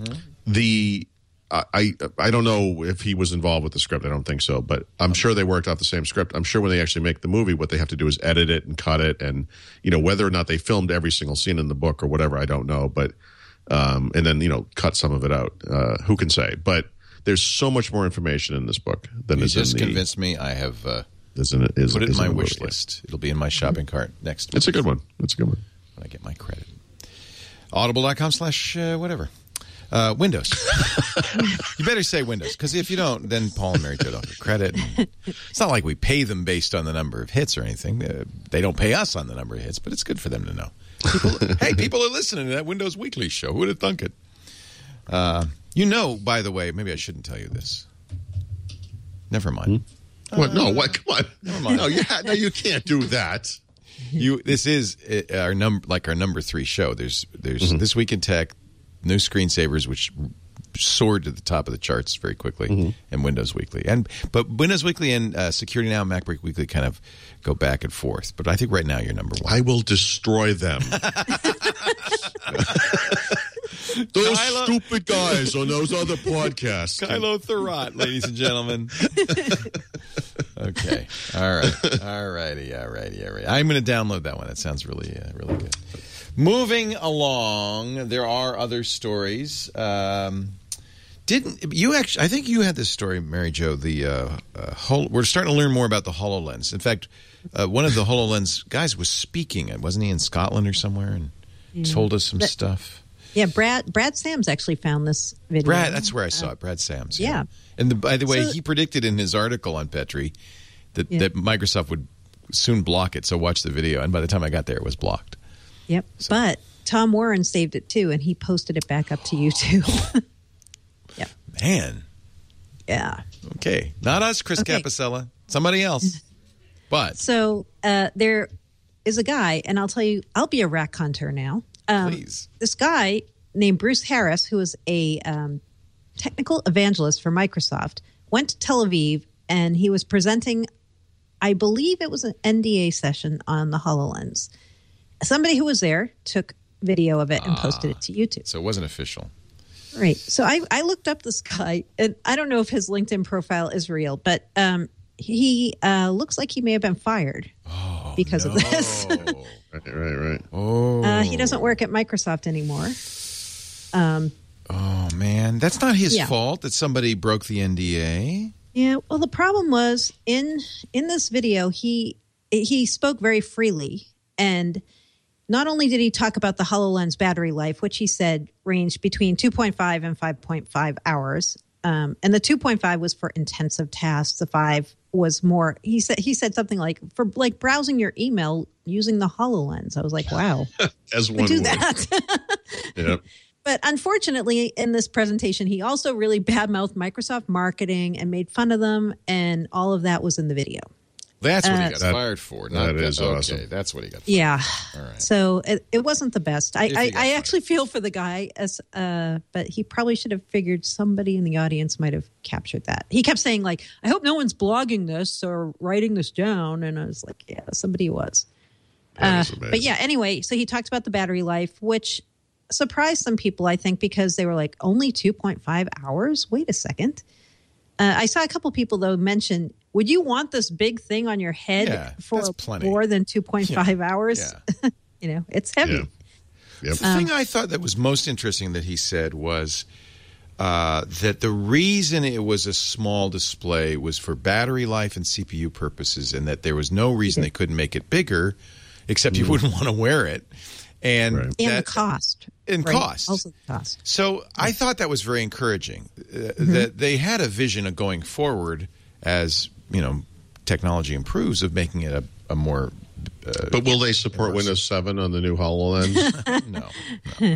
The I, I I don't know if he was involved with the script. I don't think so, but I'm sure they worked off the same script. I'm sure when they actually make the movie, what they have to do is edit it and cut it, and you know whether or not they filmed every single scene in the book or whatever, I don't know. But um, and then you know cut some of it out. Uh, who can say? But there's so much more information in this book than you is just in the. convinced me. I have uh, Is in, is, put it in is my the wish movie. list. It'll be in my shopping cart next. It's a month good one. It's a good one. when I get my credit. Audible.com slash uh, whatever. Uh, Windows. You better say Windows, because if you don't, then Paul and Mary Jo don't get credit. And it's not like we pay them based on the number of hits or anything. Uh, they don't pay us on the number of hits, but it's good for them to know. People, hey, people are listening to that Windows Weekly show. Who would have thunk it? Uh, you know, by the way, maybe I shouldn't tell you this. Never mind. What? No. What? Come on. Never mind. No, you ha- no, you can't do that. You. This is uh, our number, like our number three show. There's, there's This Week in Tech, new screensavers, which soared to the top of the charts very quickly, and Windows Weekly. And but Windows Weekly and uh, Security Now and MacBreak Weekly kind of go back and forth. But I think right now you're number one. I will destroy them. Those Kylo- stupid guys on those other podcasts. Kylo Thurrott, ladies and gentlemen. Okay. All right. All righty. All righty. All right. I'm going to download that one. That sounds really, uh, really good. Moving along, there are other stories. Um, Didn't you actually? I think you had this story, Mary Jo. The uh, uh, Hol- we're starting to learn more about the HoloLens. In fact, uh, one of the HoloLens guys was speaking. Wasn't he in Scotland or somewhere and yeah. told us some but, stuff? Yeah, Brad Brad Sams actually found this video. Brad, that's where I saw it. Brad Sams. Yeah. yeah. And the, by the way, so, he predicted in his article on Petri that, yeah. that Microsoft would soon block it. So watch the video. And by the time I got there, it was blocked. Yep. So. But Tom Warren saved it too, and he posted it back up to YouTube. Yeah. Man. Yeah. Okay. Not us, Chris okay. Capicella. Somebody else. But. So uh, there is a guy, and I'll tell you, I'll be a rack hunter now. Um, Please. This guy named Bruce Harris, who is a um, technical evangelist for Microsoft, went to Tel Aviv, and he was presenting, I believe it was an N D A session on the HoloLens. Somebody who was there took video of it and posted it to YouTube. So it wasn't official. Right. So I, I looked up this guy, and I don't know if his LinkedIn profile is real, but um, he uh, looks like he may have been fired oh, because no. of this. Right, right, right. Oh. Uh, he doesn't work at Microsoft anymore. Um, oh, man. That's not his yeah. fault that somebody broke the N D A. Yeah. Well, the problem was in in this video, he he spoke very freely, and not only did he talk about the HoloLens battery life, which he said ranged between two point five and five point five hours. Um, and the two point five was for intensive tasks. The five was more, he said, he said something like for like browsing your email using the HoloLens. I was like, wow, as one we do would. that. Yep. But unfortunately, in this presentation, he also really badmouthed Microsoft marketing and made fun of them. And all of that was in the video. That's what he Uh, got that- fired for. Not that is okay, awesome. That's what he got fired Yeah. for. All right. So it, it wasn't the best. I, If he I, got I fired. actually feel for the guy, as uh, but he probably should have figured somebody in the audience might have captured that. He kept saying, like, I hope no one's blogging this or writing this down. And I was like, yeah, somebody was. That Uh, is amazing. but yeah, anyway, so he talked about the battery life, which surprised some people, I think, because they were like, only two point five hours? Wait a second. Uh, I saw a couple people, though, mention, would you want this big thing on your head Yeah, for that's plenty. more than two point five hours? Yeah. You know, it's heavy. Yeah. Yep. The thing I thought that was most interesting that he said was uh, that the reason it was a small display was for battery life and C P U purposes, and that there was no reason they couldn't make it bigger, except you wouldn't want to wear it. And, Right. And that, the cost. And right? cost. Also the cost. So I thought that was very encouraging, uh, Mm-hmm. that they had a vision of going forward as, you know, technology improves, of making it a, a more... Uh, But will they support Windows seven on the new HoloLens? no, no.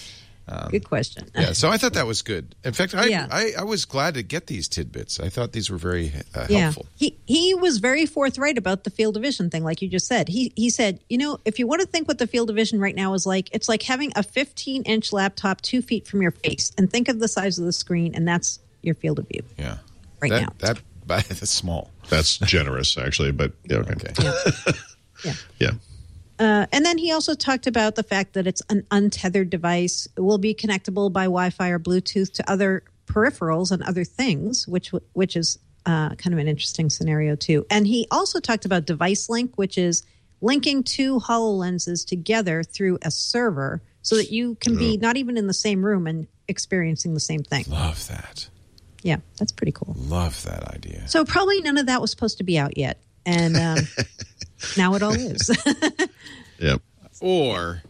Good question. Yeah, so I thought that was good. In fact, I, Yeah. I, I was glad to get these tidbits. I thought these were very uh, Yeah. helpful. He he was very forthright about the field of vision thing, like you just said. He he said, you know, if you want to think what the field of vision right now is like, it's like having a fifteen inch laptop two feet from your face, and think of the size of the screen, and that's your field of view Yeah. right that, now. That, that's small. That's generous, actually, but yeah, okay. Okay. Yeah. Yeah. Uh, and then he also talked about the fact that it's an untethered device. It will be connectable by Wi-Fi or Bluetooth to other peripherals and other things, which which is uh, kind of an interesting scenario too. And he also talked about device link, which is linking two HoloLenses together through a server so that you can be not even in the same room and experiencing the same thing. Love that. Yeah, that's pretty cool. Love that idea. So probably none of that was supposed to be out yet. And um, now it all is. Yep. Or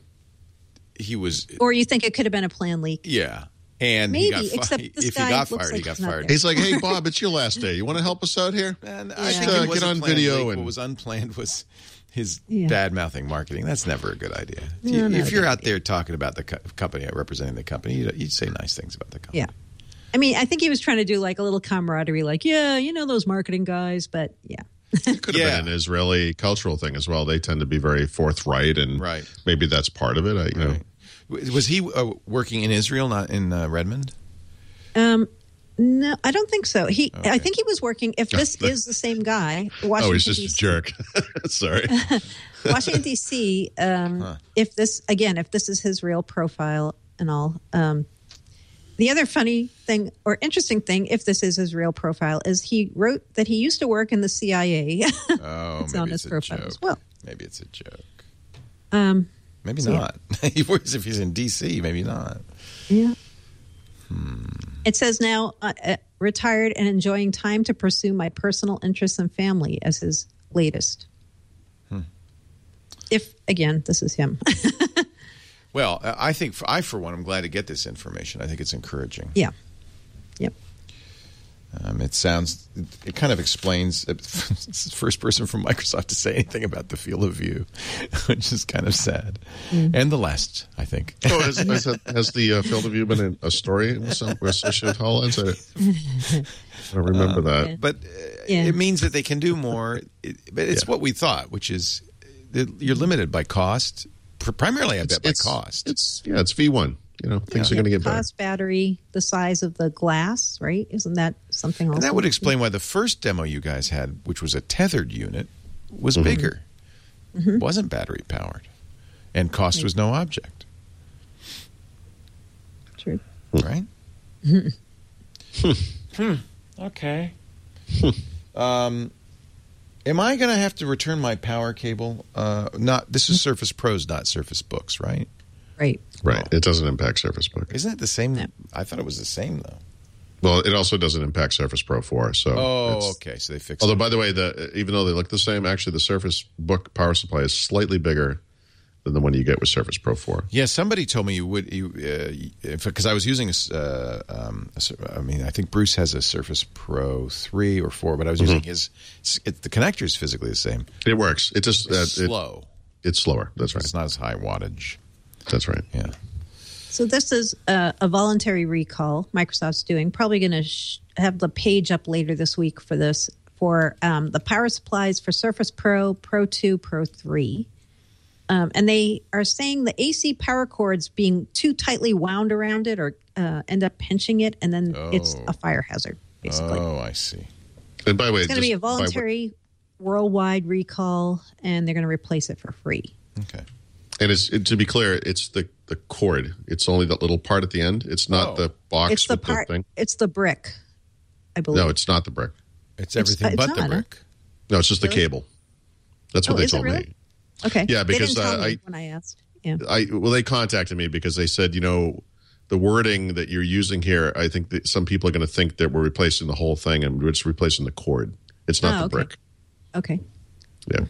he was, Or you think it could have been a planned leak. yeah. And Maybe, he got except fired. this If he guy got looks fired, like he got he's not fired. there. He's like, hey, Bob, it's your last day. You want to help us out here? And I Yeah. think Uh, it get was on a planned video leak. and- What was unplanned was his Yeah. bad mouthing marketing. That's never a good idea. If, No, you, not if a you're good out there talking about the co- company, representing the company, you'd, you'd say nice things about the company. Yeah. I mean, I think he was trying to do like a little camaraderie, like, yeah, you know, those marketing guys, but yeah. It could have Yeah. been an Israeli cultural thing as well. They tend to be very forthright, and Right. maybe that's part of it. I, you know, Right. Was he uh, working in Israel, not in uh, Redmond? Um, no, I don't think so. He, Okay. I think he was working, if this is the same guy, Washington, oh, he's just D a C jerk. Sorry. Washington, D C, um, Huh. if this, again, if this is his real profile and all, um, the other funny thing or interesting thing, if this is his real profile, is he wrote that he used to work in the C I A. Oh, It's maybe on it's his a profile joke. as well. Maybe it's a joke. Um, Maybe So, not. He works if he's in D C. Maybe not. yeah. Hmm. It says now, uh, uh, retired and enjoying time to pursue my personal interests and family as his latest. Hmm. If, again, this is him. Well, I think, for, I, for one, I'm glad to get this information. I think it's encouraging. Yeah. Yep. Um, it sounds, it kind of explains, this is the first person from Microsoft to say anything about the field of view, which is kind of sad. Mm. And the last, I think. Oh, has, has, has the uh, field of view been in a story with some associated HoloLens? I, I don't remember um, that. But uh, yeah. It means that they can do more. It, but it's yeah. what we thought, which is you're limited by cost, primarily, I bet, it's, by cost. It's Yeah, it's V one. You know, things yeah. are going to get better. Cost, battery, the size of the glass, right? Isn't that something else? And that would explain why the first demo you guys had, which was a tethered unit, was mm-hmm. bigger. Mm-hmm. Wasn't battery powered. And cost right. was no object. True. Right? hmm. Okay. um, am I going to have to return my power cable? Uh, not. This is Surface Pros, not Surface Books, right? Right. Right. It doesn't impact Surface Book. Isn't it the same? No. I thought it was the same, though. Well, it also doesn't impact Surface Pro four. So oh, okay. So they fixed although, it. by the way, the even though they look the same, actually the Surface Book power supply is slightly bigger than the one you get with Surface Pro four. Yeah, somebody told me you would, you because uh, I was using a, uh, um, a, I mean, I think Bruce has a Surface Pro three or four, but I was mm-hmm. using his, it, the connector is physically the same. It works. It just, it's uh, slow. It, it's slower. That's right. It's not as high wattage. That's right. Yeah. So this is a, a voluntary recall Microsoft's doing. Probably going to sh- have the page up later this week for this, for um, the power supplies for Surface Pro, Pro two, Pro three. Um, and they are saying the A C power cords being too tightly wound around it or uh, end up pinching it, and then oh. it's a fire hazard, basically. Oh, I see. And by the way, it's going to be a voluntary worldwide recall, and they're going to replace it for free. Okay. And it's, it, to be clear, it's the, the cord. It's only that little part at the end. It's not oh. the box it's the with part, the thing. It's the brick, I believe. No, it's not the brick. It's everything it's, but it's the not, brick. Huh? No, it's just really? the cable. That's what oh, they is told it really? me. Okay. Yeah, because they didn't tell uh, me I when I asked. Yeah. I well, they contacted me because they said, you know, the wording that you're using here, I think that some people are going to think that we're replacing the whole thing and we're just replacing the cord. It's not oh, the okay. brick. Okay. Yeah.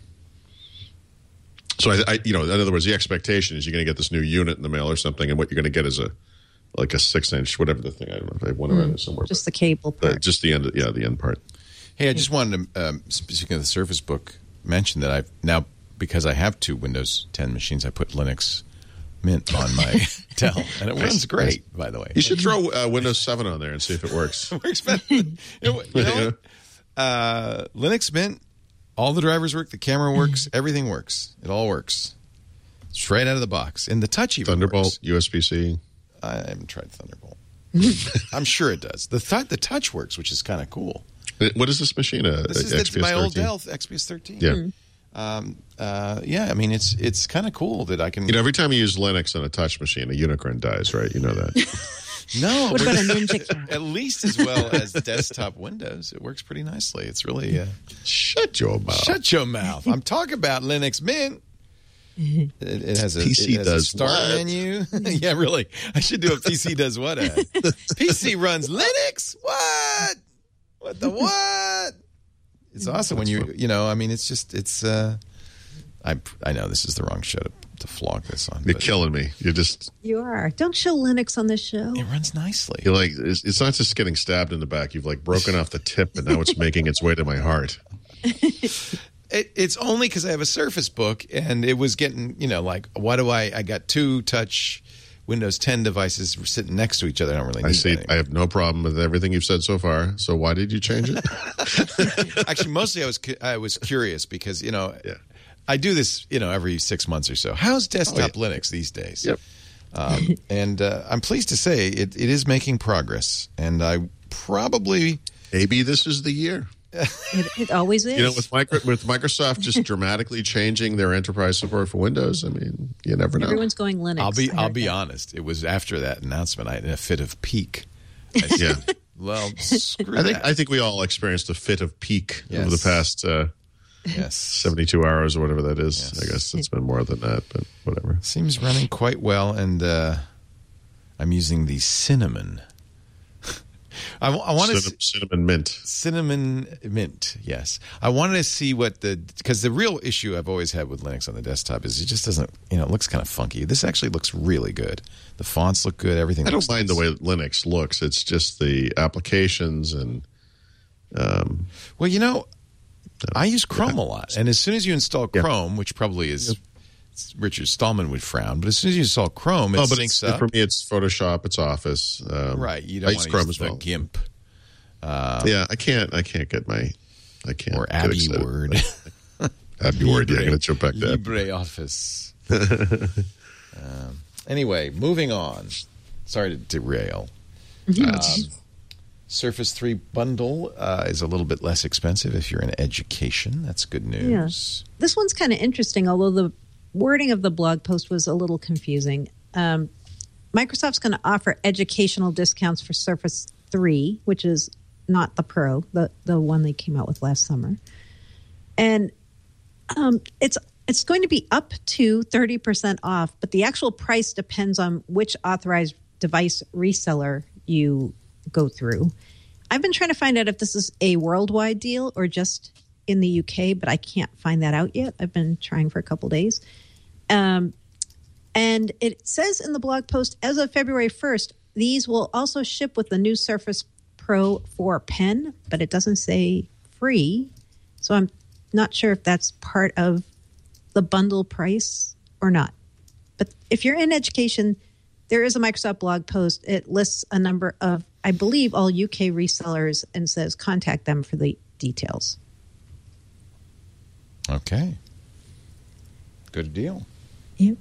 So I, I, you know, in other words, the expectation is you're going to get this new unit in the mail or something, and what you're going to get is a like a six inch, whatever the thing. I don't know if I have one around mm, somewhere. Just the cable part. Uh, just the end. Of, yeah, the end part. Hey, I just wanted to, um, speaking of the Surface Book, mention that I've now, because I have two Windows ten machines, I put Linux Mint on my Dell, and it runs great, by the way. You should throw uh, Windows seven on there and see if it works. It works better. You know, you know what? Uh, Linux Mint, all the drivers work, the camera works, everything works. It all works. Straight out of the box. And the touch even Thunderbolt, works. U S B C. I haven't tried Thunderbolt. I'm sure it does. The th- the touch works, which is kind of cool. What is this machine? A, this is X P S my thirteen? old Dell X P S thirteen. Yeah. Mm-hmm. Um, uh, yeah, I mean, it's it's kind of cool that I can... You know, every time you use Linux on a touch machine, a unicorn dies, right? You know that. No. What about a Ninja Cat? At least as well as desktop Windows. It works pretty nicely. It's really... Uh, Shut your mouth. Shut your mouth. I'm talking about Linux Mint. It, it has a, P C it has does a start what? menu. Yeah, really. I should do a P C does what ad. P C runs Linux? What? What the what? It's awesome when you, you know, I mean, it's just, it's, uh, I I know this is the wrong show to, to flog this on. You're killing me. You're just. You are. Don't show Linux on this show. It runs nicely. You're like, it's, it's not just getting stabbed in the back. You've like broken off the tip and now it's making its way to my heart. It, it's only because I have a Surface Book and it was getting, you know, like, why do I, I got two touch Windows ten devices sitting next to each other. I don't really need I see. that I have no problem with everything you've said so far. So why did you change it? Actually, mostly I was cu- I was curious because, you know, yeah. I do this, you know, every six months or so. How's desktop oh, yeah. Linux these days? Yep. Um, and uh, I'm pleased to say it, it is making progress. And I probably... Maybe this is the year. It, it always is. You know, with, micro, with Microsoft just dramatically changing their enterprise support for Windows, I mean, you never know. Everyone's going Linux. I'll be I'll be that. honest. It was after that announcement I had a fit of pique. Yeah. Well, screw I think that. I think we all experienced a fit of pique Yes. over the past uh, yes. seventy-two hours or whatever that is. Yes. I guess it's been more than that, but whatever. Seems running quite well, and uh, I'm using the Cinnamon I, I want to cinnamon, cinnamon mint. Cinnamon mint, yes. I wanted to see what the because the real issue I've always had with Linux on the desktop is it just doesn't, you know, it looks kind of funky. This actually looks really good. The fonts look good. Everything. I looks don't mind nice. the way Linux looks. It's just the applications and. Um, well, you know, I use Chrome yeah. a lot, and as soon as you install Yeah. Chrome, which probably is. Richard Stallman would frown, but as soon as you install Chrome, it oh, but syncs it's, up. for me, it's Photoshop, it's Office. Um, Right, you I don't use want to Chrome use as well. the GIMP. Uh, yeah, I can't. I can't get my. I can't. Or get excited. AbiWord. AbiWord. Yeah, I'm going to jump back to that. LibreOffice. um, anyway, moving on. Sorry to derail. Um, Surface three bundle uh, is a little bit less expensive if you're in education. That's good news. Yeah. This one's kind of interesting, although the wording of the blog post was a little confusing. Um, Microsoft's going to offer educational discounts for Surface three, which is not the Pro, the, the one they came out with last summer. And um, it's it's going to be up to thirty percent off, but the actual price depends on which authorized device reseller you go through. I've been trying to find out if this is a worldwide deal or just in the U K, but I can't find that out yet. I've been trying for a couple days. Um, and it says in the blog post, as of February first, these will also ship with the new Surface Pro four pen, but it doesn't say free. So I'm not sure if that's part of the bundle price or not. But if you're in education, there is a Microsoft blog post. It lists a number of, I believe, all U K resellers and says contact them for the details. Okay. Good deal. Yep.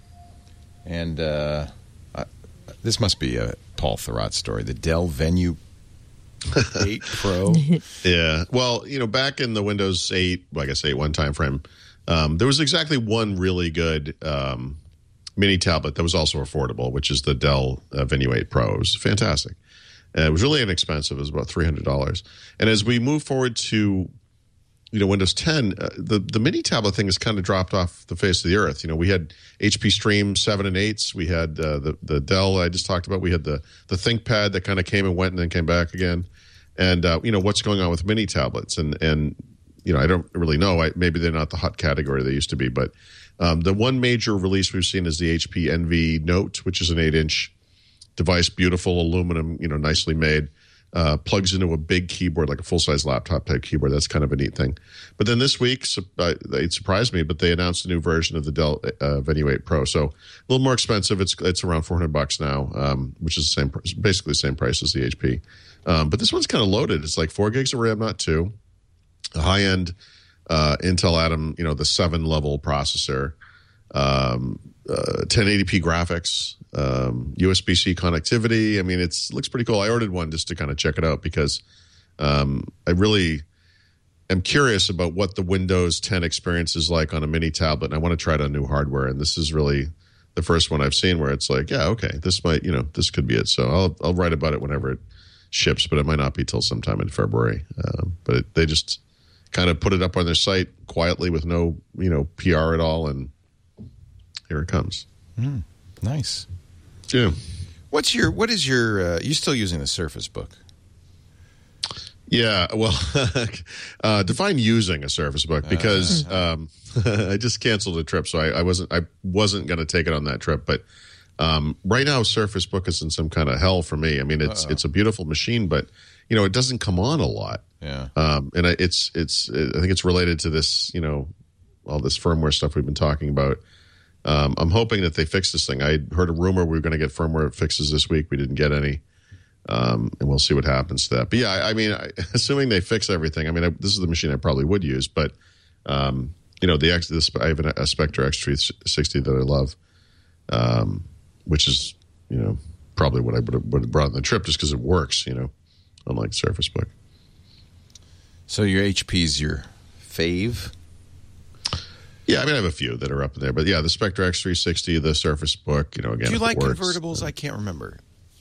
And uh, uh, this must be a Paul Thurrott story. The Dell Venue eight Pro. Yeah. Well, you know, back in the Windows eight, well, I guess eight one time frame, um, there was exactly one really good um, mini tablet that was also affordable, which is the Dell uh, Venue eight Pro. It was fantastic. Uh, it was really inexpensive. It was about three hundred dollars. And as we move forward to, you know, Windows ten, uh, the, the mini tablet thing has kind of dropped off the face of the earth. You know, we had H P Stream seven and eights. We had uh, the, the Dell I just talked about. We had the, the ThinkPad that kind of came and went and then came back again. And, uh, you know, what's going on with mini tablets? And, and you know, I don't really know. I, maybe they're not the hot category they used to be. But um, the one major release we've seen is the H P Envy Note, which is an eight-inch device, beautiful aluminum, you know, nicely made. Uh, plugs into a big keyboard, like a full-size laptop type keyboard. That's kind of a neat thing. But then this week, uh, it surprised me, but they announced a new version of the Dell uh, Venue eight Pro. So a little more expensive. It's it's around four hundred bucks now, um, which is the same, basically the same price as the H P. Um, but this one's kind of loaded. It's like four gigs of RAM, not two. A high-end uh, Intel Atom, you know, the seven-level processor. Um, uh, ten eighty p graphics, um, U S B C connectivity. I mean, it's looks pretty cool. I ordered one just to kind of check it out because um, I really am curious about what the Windows ten experience is like on a mini tablet, and I want to try it on new hardware. And this is really the first one I've seen where it's like, yeah, okay, this might, you know, this could be it. So I'll I'll write about it whenever it ships, but it might not be till sometime in February. Um, but it, they just kind of put it up on their site quietly with no, you know, P R at all, and here it comes. Mm, nice. Yeah. What's your? What is your? Uh, you still using the Surface Book? Yeah. Well, uh, define using a Surface Book because um, I just canceled a trip, so I, I wasn't. I wasn't going to take it on that trip. But um, right now, Surface Book is in some kind of hell for me. I mean, it's Uh-oh. it's a beautiful machine, but you know, it doesn't come on a lot. Yeah. Um, and it's it's I think it's related to this. You know, all this firmware stuff we've been talking about. Um, I'm hoping that they fix this thing. I heard a rumor we were going to get firmware fixes this week. We didn't get any, um, and we'll see what happens to that. But yeah, I, I mean, I, assuming they fix everything, I mean, I, this is the machine I probably would use. But um, you know, the X, this, I have an, a Spectre X three sixty that I love, um, which is you know probably what I would have, would have brought on the trip just because it works. You know, unlike Surface Book. So your H P's your fave? Yeah, I mean, I have a few that are up in there, but yeah, the Spectre X three sixty, the Surface Book, you know, again, do you like works, convertibles? uh, I can't remember.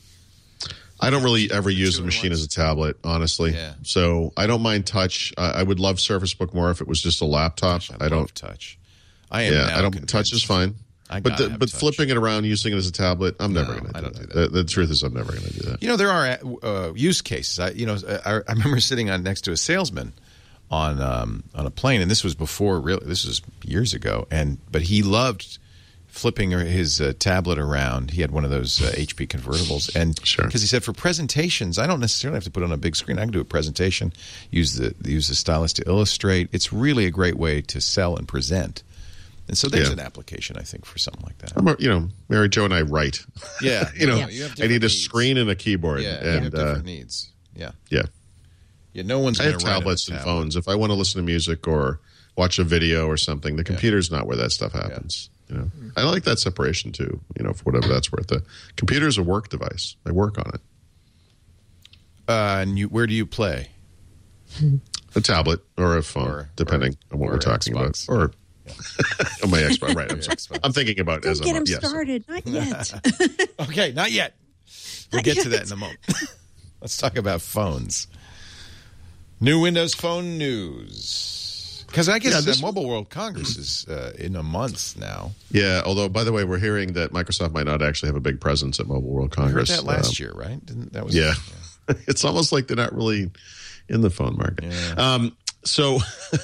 I don't really ever use the machine as a tablet, honestly. Yeah. So I don't mind touch. Uh, I would love Surface Book more if it was just a laptop. Gosh, I, I don't love touch. I am. Yeah, now I don't. convinced. Touch is fine. I but gotta the, have but touch. flipping it around, using it as a tablet, I'm never No, going to do I don't that. do that. The, the truth is, I'm never going to do that. You know, there are uh, use cases. I, you know, I, I remember sitting on next to a salesman on um, on a plane, and this was before really. This was years ago, and but he loved flipping his uh, tablet around. He had one of those uh, H P convertibles, and because Sure. he said for presentations, I don't necessarily have to put it on a big screen. I can do a presentation, use the use the stylus to illustrate. It's really a great way to sell and present. And so there's Yeah. an application, I think, for something like that. I'm, a- you know, Mary Jo and I write. Yeah, you know, yeah, you have I different need a needs. screen and a keyboard. Yeah, you and have uh, different needs. Yeah, yeah. yeah. No one's I going have to write on a tablets and tablet. phones. If I want to listen to music or watch a video or something, the computer's not where that stuff happens. You know, I like that separation too. You know, for whatever that's worth. The computer's a work device. I work on it. Uh, and you, where do you play? A tablet or a phone, Or- depending or- on what or we're talking Xbox. about. Or on my Xbox, right? I'm, Your sorry. Xbox. I'm thinking about it Don't as get I'm him yes. started. Not yet. Okay, not yet. We'll Not get to yet. that in a moment. Let's talk about phones. New Windows Phone news. Because I guess Yeah, this- uh, Mobile World Congress is uh, in a month now. Yeah. Although, by the way, we're hearing that Microsoft might not actually have a big presence at Mobile World I heard Congress. that last Um, year, right? Didn't that was Yeah. It's almost like they're not really in the phone market. Yeah. Um, so,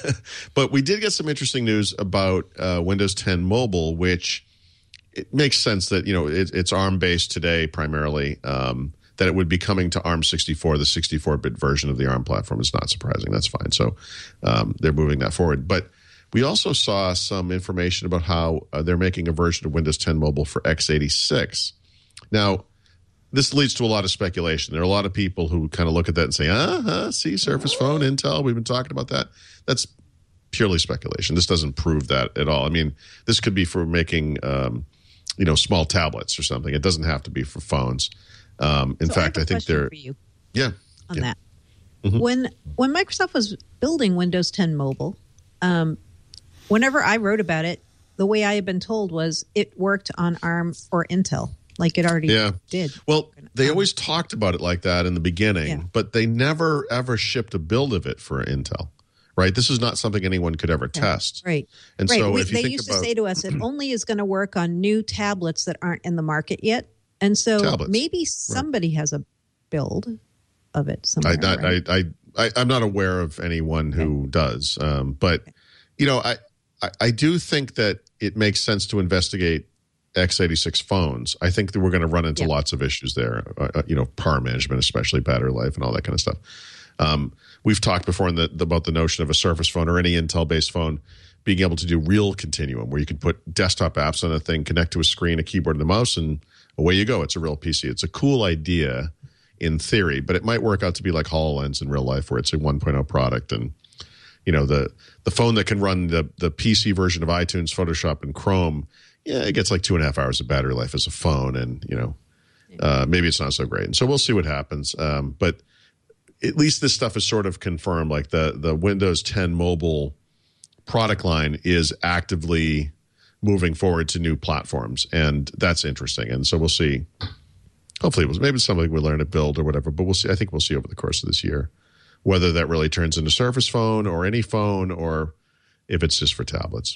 but we did get some interesting news about uh, Windows ten Mobile, which it makes sense that, you know, it, it's ARM based today primarily, um, that it would be coming to ARM sixty-four, the sixty-four bit version of the ARM platform is not surprising. That's fine. So um, they're moving that forward. But we also saw some information about how uh, they're making a version of Windows ten Mobile for x eighty-six. Now, this leads to a lot of speculation. There are a lot of people who kind of look at that and say, uh-huh, see, Surface Phone, Intel, we've been talking about that. That's purely speculation. This doesn't prove that at all. I mean, this could be for making, um, you know, small tablets or something. It doesn't have to be for phones. Um, in So fact, I, I, have a think question they're, for you yeah. on yeah. that. Mm-hmm. When when Microsoft was building Windows ten Mobile, um, whenever I wrote about it, the way I had been told was it worked on ARM or Intel, like it already Yeah. did. Well, they Um, always talked about it like that in the beginning, Yeah. but they never ever shipped a build of it for Intel, right? This is not something anyone could ever test. Right. And right. so We- if you they think used about to say to us, it only is going to work on new tablets that aren't in the market yet. And so Tablets. maybe somebody has a build of it somewhere. I, I, right? I, I, I, I'm not aware of anyone who does. Um, but, you know, I, I, I do think that it makes sense to investigate x eighty-six phones. I think that we're going to run into Yep. lots of issues there, uh, you know, power management, especially battery life and all that kind of stuff. Um, we've talked before in the, about the notion of a Surface phone or any Intel-based phone being able to do real continuum, where you can put desktop apps on a thing, connect to a screen, a keyboard, and a mouse, and away you go. It's a real P C. It's a cool idea in theory, but it might work out to be like HoloLens in real life, where it's a one point oh product, and you know the the phone that can run the the P C version of iTunes, Photoshop, and Chrome. Yeah, it gets like two and a half hours of battery life as a phone, and you know uh, maybe it's not so great. And so we'll see what happens. Um, but at least this stuff is sort of confirmed. Like the the Windows ten Mobile product line is actively moving forward to new platforms, and that's interesting. And so we'll see. Hopefully, it was maybe it's something we learn to build or whatever. But we'll see. I think we'll see over the course of this year whether that really turns into Surface Phone or any phone, or if it's just for tablets.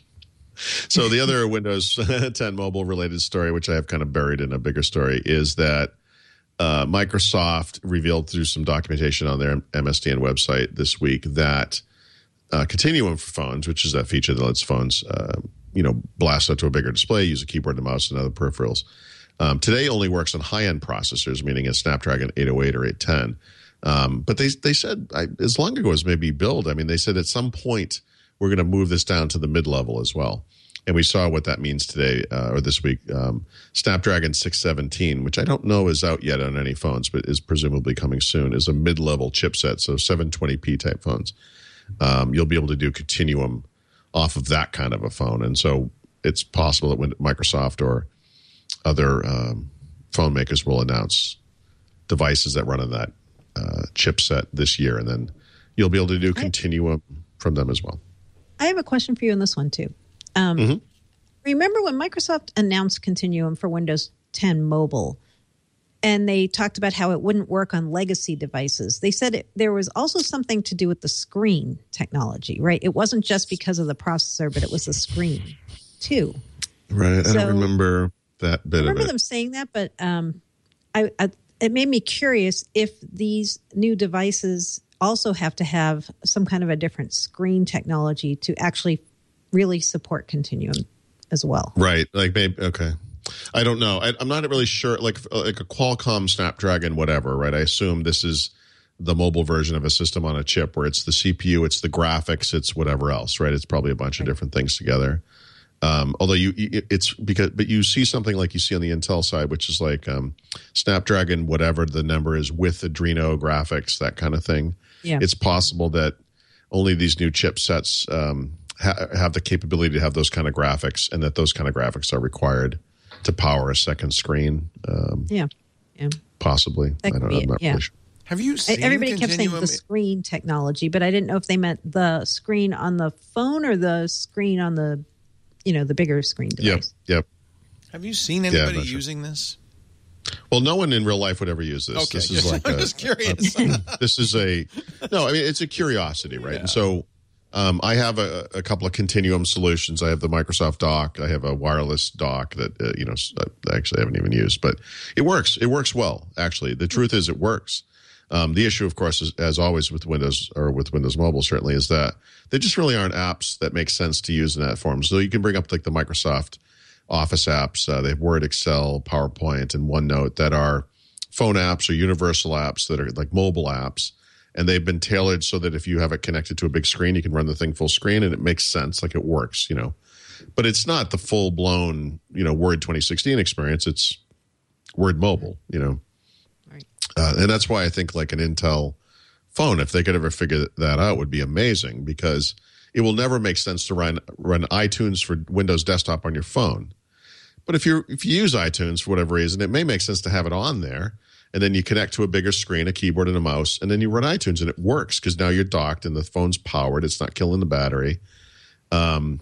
So the other Windows ten Mobile related story, which I have kind of buried in a bigger story, is that uh, Microsoft revealed through some documentation on their M S D N website this week that uh, Continuum for phones, which is that feature that lets phones, uh, you know, blast out to a bigger display, use a keyboard and mouse and other peripherals, um, today only works on high-end processors, meaning a Snapdragon eight oh eight or eight ten. Um, but they they said I, as long ago as maybe build, I mean, they said at some point we're going to move this down to the mid-level as well. And we saw what that means today uh, or this week. Um, Snapdragon six seventeen, which I don't know is out yet on any phones, but is presumably coming soon, is a mid-level chipset, so seven twenty p type phones. Um, you'll be able to do Continuum off of that kind of a phone. And so it's possible that when Microsoft or other um, phone makers will announce devices that run on that uh, chipset this year, and then you'll be able to do Continuum from them as well. I have a question for you on this one, too. Um, Mm-hmm. Remember when Microsoft announced Continuum for Windows ten Mobile, and they talked about how it wouldn't work on legacy devices? They said it, there was also something to do with the screen technology, right? It wasn't just because of the processor, but it was the screen, too. Right. I So- don't remember that bit I remember of it. them saying that, but um, I, I it made me curious if these new devices also have to have some kind of a different screen technology to actually really support Continuum as well. Right. Like maybe okay. I don't know. I, I'm not really sure. Like like a Qualcomm Snapdragon, whatever. Right. I assume this is the mobile version of a system on a chip where it's the C P U, it's the graphics, it's whatever else. Right. It's probably a bunch of different things together. Um, although you, it's because, but you see something like you see on the Intel side, which is like um, Snapdragon, whatever the number is, with Adreno graphics, that kind of thing. Yeah. It's possible that only these new chipsets um, ha- have the capability to have those kind of graphics, and that those kind of graphics are required to power a second screen. Um, Yeah. Yeah. possibly. That I could don't be know. I'm it, not yeah. really sure. Have you seen Everybody kept saying Continuum? the screen technology, but I didn't know if they meant the screen on the phone or the screen on the, you know, the bigger screen Yep. device. Yep. Have you seen I'm anybody not sure. using this? Well, no one in real life would ever use this. Okay, This is like I'm a, just curious. this is a no. I mean, it's a curiosity, right? And so, um, I have a, a couple of Continuum solutions. I have the Microsoft dock. I have a wireless dock that uh, you know I actually haven't even used, but it works. It works well, actually. The truth is, it works. Um, the issue, of course, is, as always with Windows or with Windows Mobile, certainly, is that there just really aren't apps that make sense to use in that form. So you can bring up like the Microsoft Office apps. Uh, they have Word, Excel, PowerPoint, and OneNote that are phone apps or universal apps that are like mobile apps. And they've been tailored so that if you have it connected to a big screen, you can run the thing full screen, and it makes sense, like it works, you know. But it's not the full blown, you know, Word twenty sixteen experience. It's Word Mobile, you know. Right. Uh, and that's why I think like an Intel phone, if they could ever figure that out, would be amazing, because it will never make sense to run run iTunes for Windows Desktop on your phone. But if you if you use iTunes for whatever reason, it may make sense to have it on there, and then you connect to a bigger screen, a keyboard, and a mouse, and then you run iTunes, and it works because now you're docked and the phone's powered. It's not killing the battery. Um,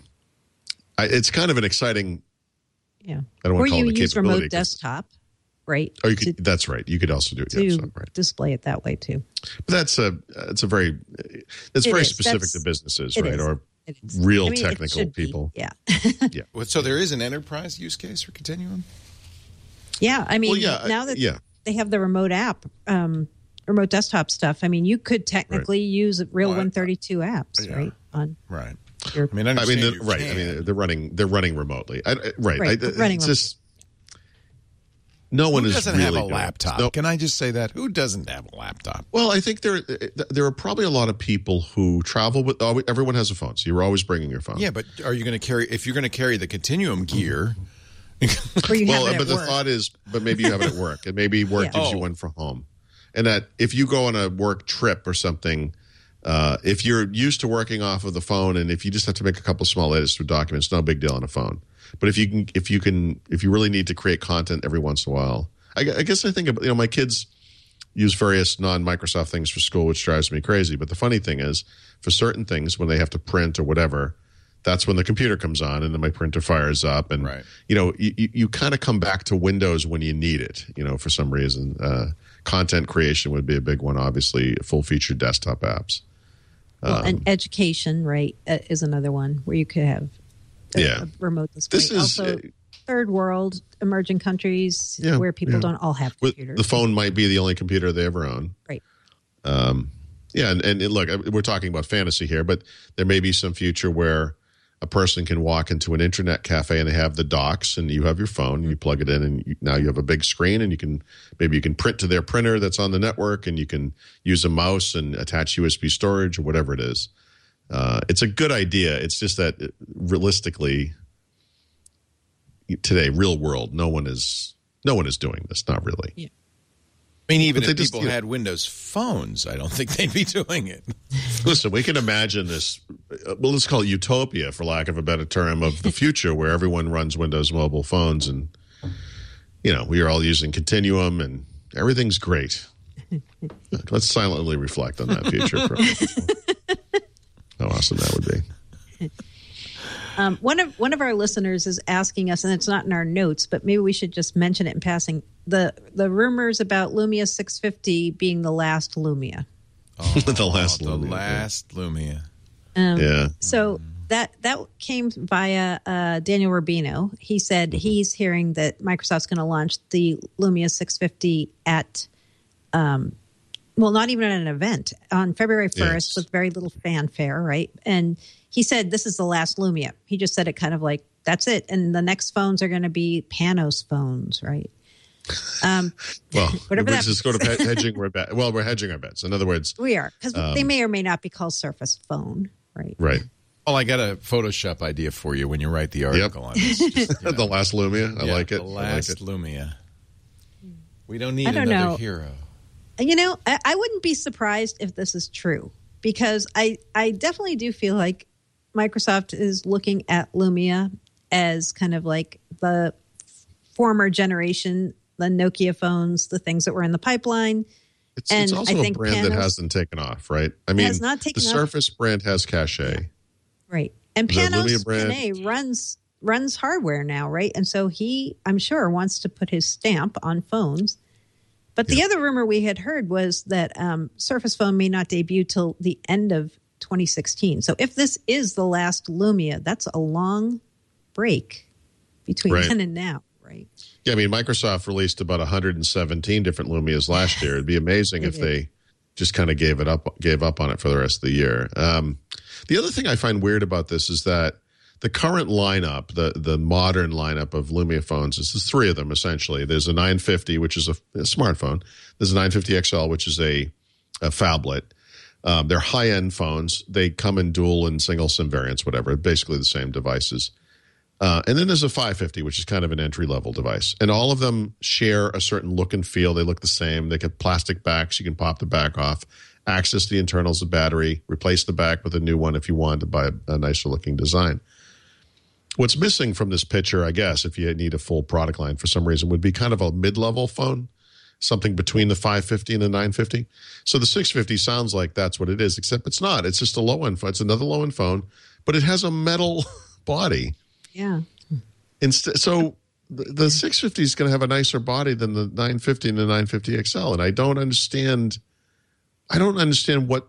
I, it's kind of an exciting. Yeah. I don't or want to call you it a use capability, remote 'cause- desktop, right? Oh, you could. to, That's right. You could also do it. to Yeah, so, right. display it that way too. But that's a it's a very it's It very is. specific That's- to businesses, it right? is. Or It is. real I mean, it technical should be. people. Yeah. Yeah. Well, so there is an enterprise use case for Continuum? Yeah. I mean, Well, yeah, now that yeah. they have the remote app, um, remote desktop stuff, I mean, you could technically use real Well, I- one thirty-two apps, Yeah. right? On Right. your I mean, I, I mean, understand the, you right. can. I mean, they're running. They're running remotely. I, I- right. Right, I, running it's just no one Who is doesn't really have a doing it. laptop? No, Can I just say that? Who doesn't have a laptop? well, I think there there are probably a lot of people who travel with. Oh, everyone has a phone, so you're always bringing your phone. Yeah, but are you going to carry, if you're going to carry the Continuum gear, where you Well, have it but at the work. thought is, but maybe you have it at work, and maybe work Yeah. gives you Oh. one for home. And that if you go on a work trip or something, uh, if you're used to working off of the phone, and if you just have to make a couple small edits to documents, no big deal on a phone. But if you can, if you can, if you really need to create content every once in a while, I, gu- I guess I think about, you know, my kids use various non-Microsoft things for school, which drives me crazy. But the funny thing is, for certain things, when they have to print or whatever, that's when the computer comes on, and then my printer fires up, and Right. you know, you, you, you kind of come back to Windows when you need it. You know, for some reason, uh, content creation would be a big one. Obviously, full-featured desktop apps. Well, Um, and education, right, uh, is another one where you could have a, Yeah. a remote display. This is also uh, third world, emerging countries Yeah, where people yeah. don't all have with- computers. the phone might be the only computer they ever own. Right. Yeah, and, and look, we're talking about fantasy here, but there may be some future where a person can walk into an internet cafe and they have the docks, and you have your phone, and you plug it in, and you, now you have a big screen, and you can maybe you can print to their printer that's on the network, and you can use a mouse and attach U S B storage or whatever it is. Uh, it's a good idea. It's just that uh, realistically, today, real world, no one is no one is doing this. Not really. Yeah. I mean, even But they if just- people you know- had Windows phones, I don't think they'd be doing it. Listen, we can imagine this. uh, Well, let's call it utopia, for lack of a better term, of the future where everyone runs Windows mobile phones, and you know we are all using Continuum, and everything's great. Let's silently reflect on that future. For how awesome that would be. Um, one of one of our listeners is asking us, and it's not in our notes, but maybe we should just mention it in passing. The the rumors about Lumia six fifty being the last Lumia. the last Oh, the Lumia, last Lumia. Um, Yeah. So that that came via uh, Daniel Rubino. He said he's hearing that Microsoft's going to launch the Lumia six fifty at, um, well, not even at an event on February first Yes. with very little fanfare, right? And he said this is the last Lumia. He just said it kind of like, that's it. And the next phones are going to be Panos phones, right? Um, Well, whatever we that just go to pe- hedging. We're bet. Well, we're hedging our bets. In other words, we are, because Um, they may or may not be called Surface Phone, right? right. Well, I got a Photoshop idea for you when you write the article on this. Just, you know. The last Lumia. I Yeah, like it. The I like last it. Lumia. We don't need I don't another know. hero. And, you know, I, I wouldn't be surprised if this is true, because I, I definitely do feel like Microsoft is looking at Lumia as kind of like the former generation, the Nokia phones, the things that were in the pipeline. It's, And it's also I a think brand that Panos- hasn't taken off, right? I mean, has not the taken off. Surface brand has cachet. Right. And The Lumia Panos brand- Panay runs runs hardware now, right? And so he, I'm sure, wants to put his stamp on phones. But the other rumor we had heard was that um, Surface Phone may not debut till the end of twenty sixteen. So if this is the last Lumia, that's a long break between Right. then and now, right? Yeah, I mean, Microsoft released about one hundred seventeen different Lumias last year. It'd be amazing They if did. they just kind of gave it up, gave up on it for the rest of the year. Um, the other thing I find weird about this is that the current lineup, the the modern lineup of Lumia phones, is there's three of them essentially. There's a nine fifty, which is a, a smartphone. There's a nine fifty X L, which is a, a phablet. Um, they're high end phones. They come in dual and single SIM variants, whatever. Basically the same devices. Uh, and then there's a five fifty, which is kind of an entry-level device. And all of them share a certain look and feel. They look the same. They get plastic backs. You can pop the back off, access the internals of battery, replace the back with a new one if you want to buy a, a nicer-looking design. What's missing from this picture, I guess, if you need a full product line for some reason, would be kind of a mid-level phone, something between the five fifty and the nine fifty. So the six fifty sounds like that's what it is, except it's not. It's just a low-end phone. It's another low-end phone, but it has a metal body. Yeah. Instead, so the, the six fifty is going to have a nicer body than the nine fifty and the nine fifty X L, and I don't understand. I don't understand what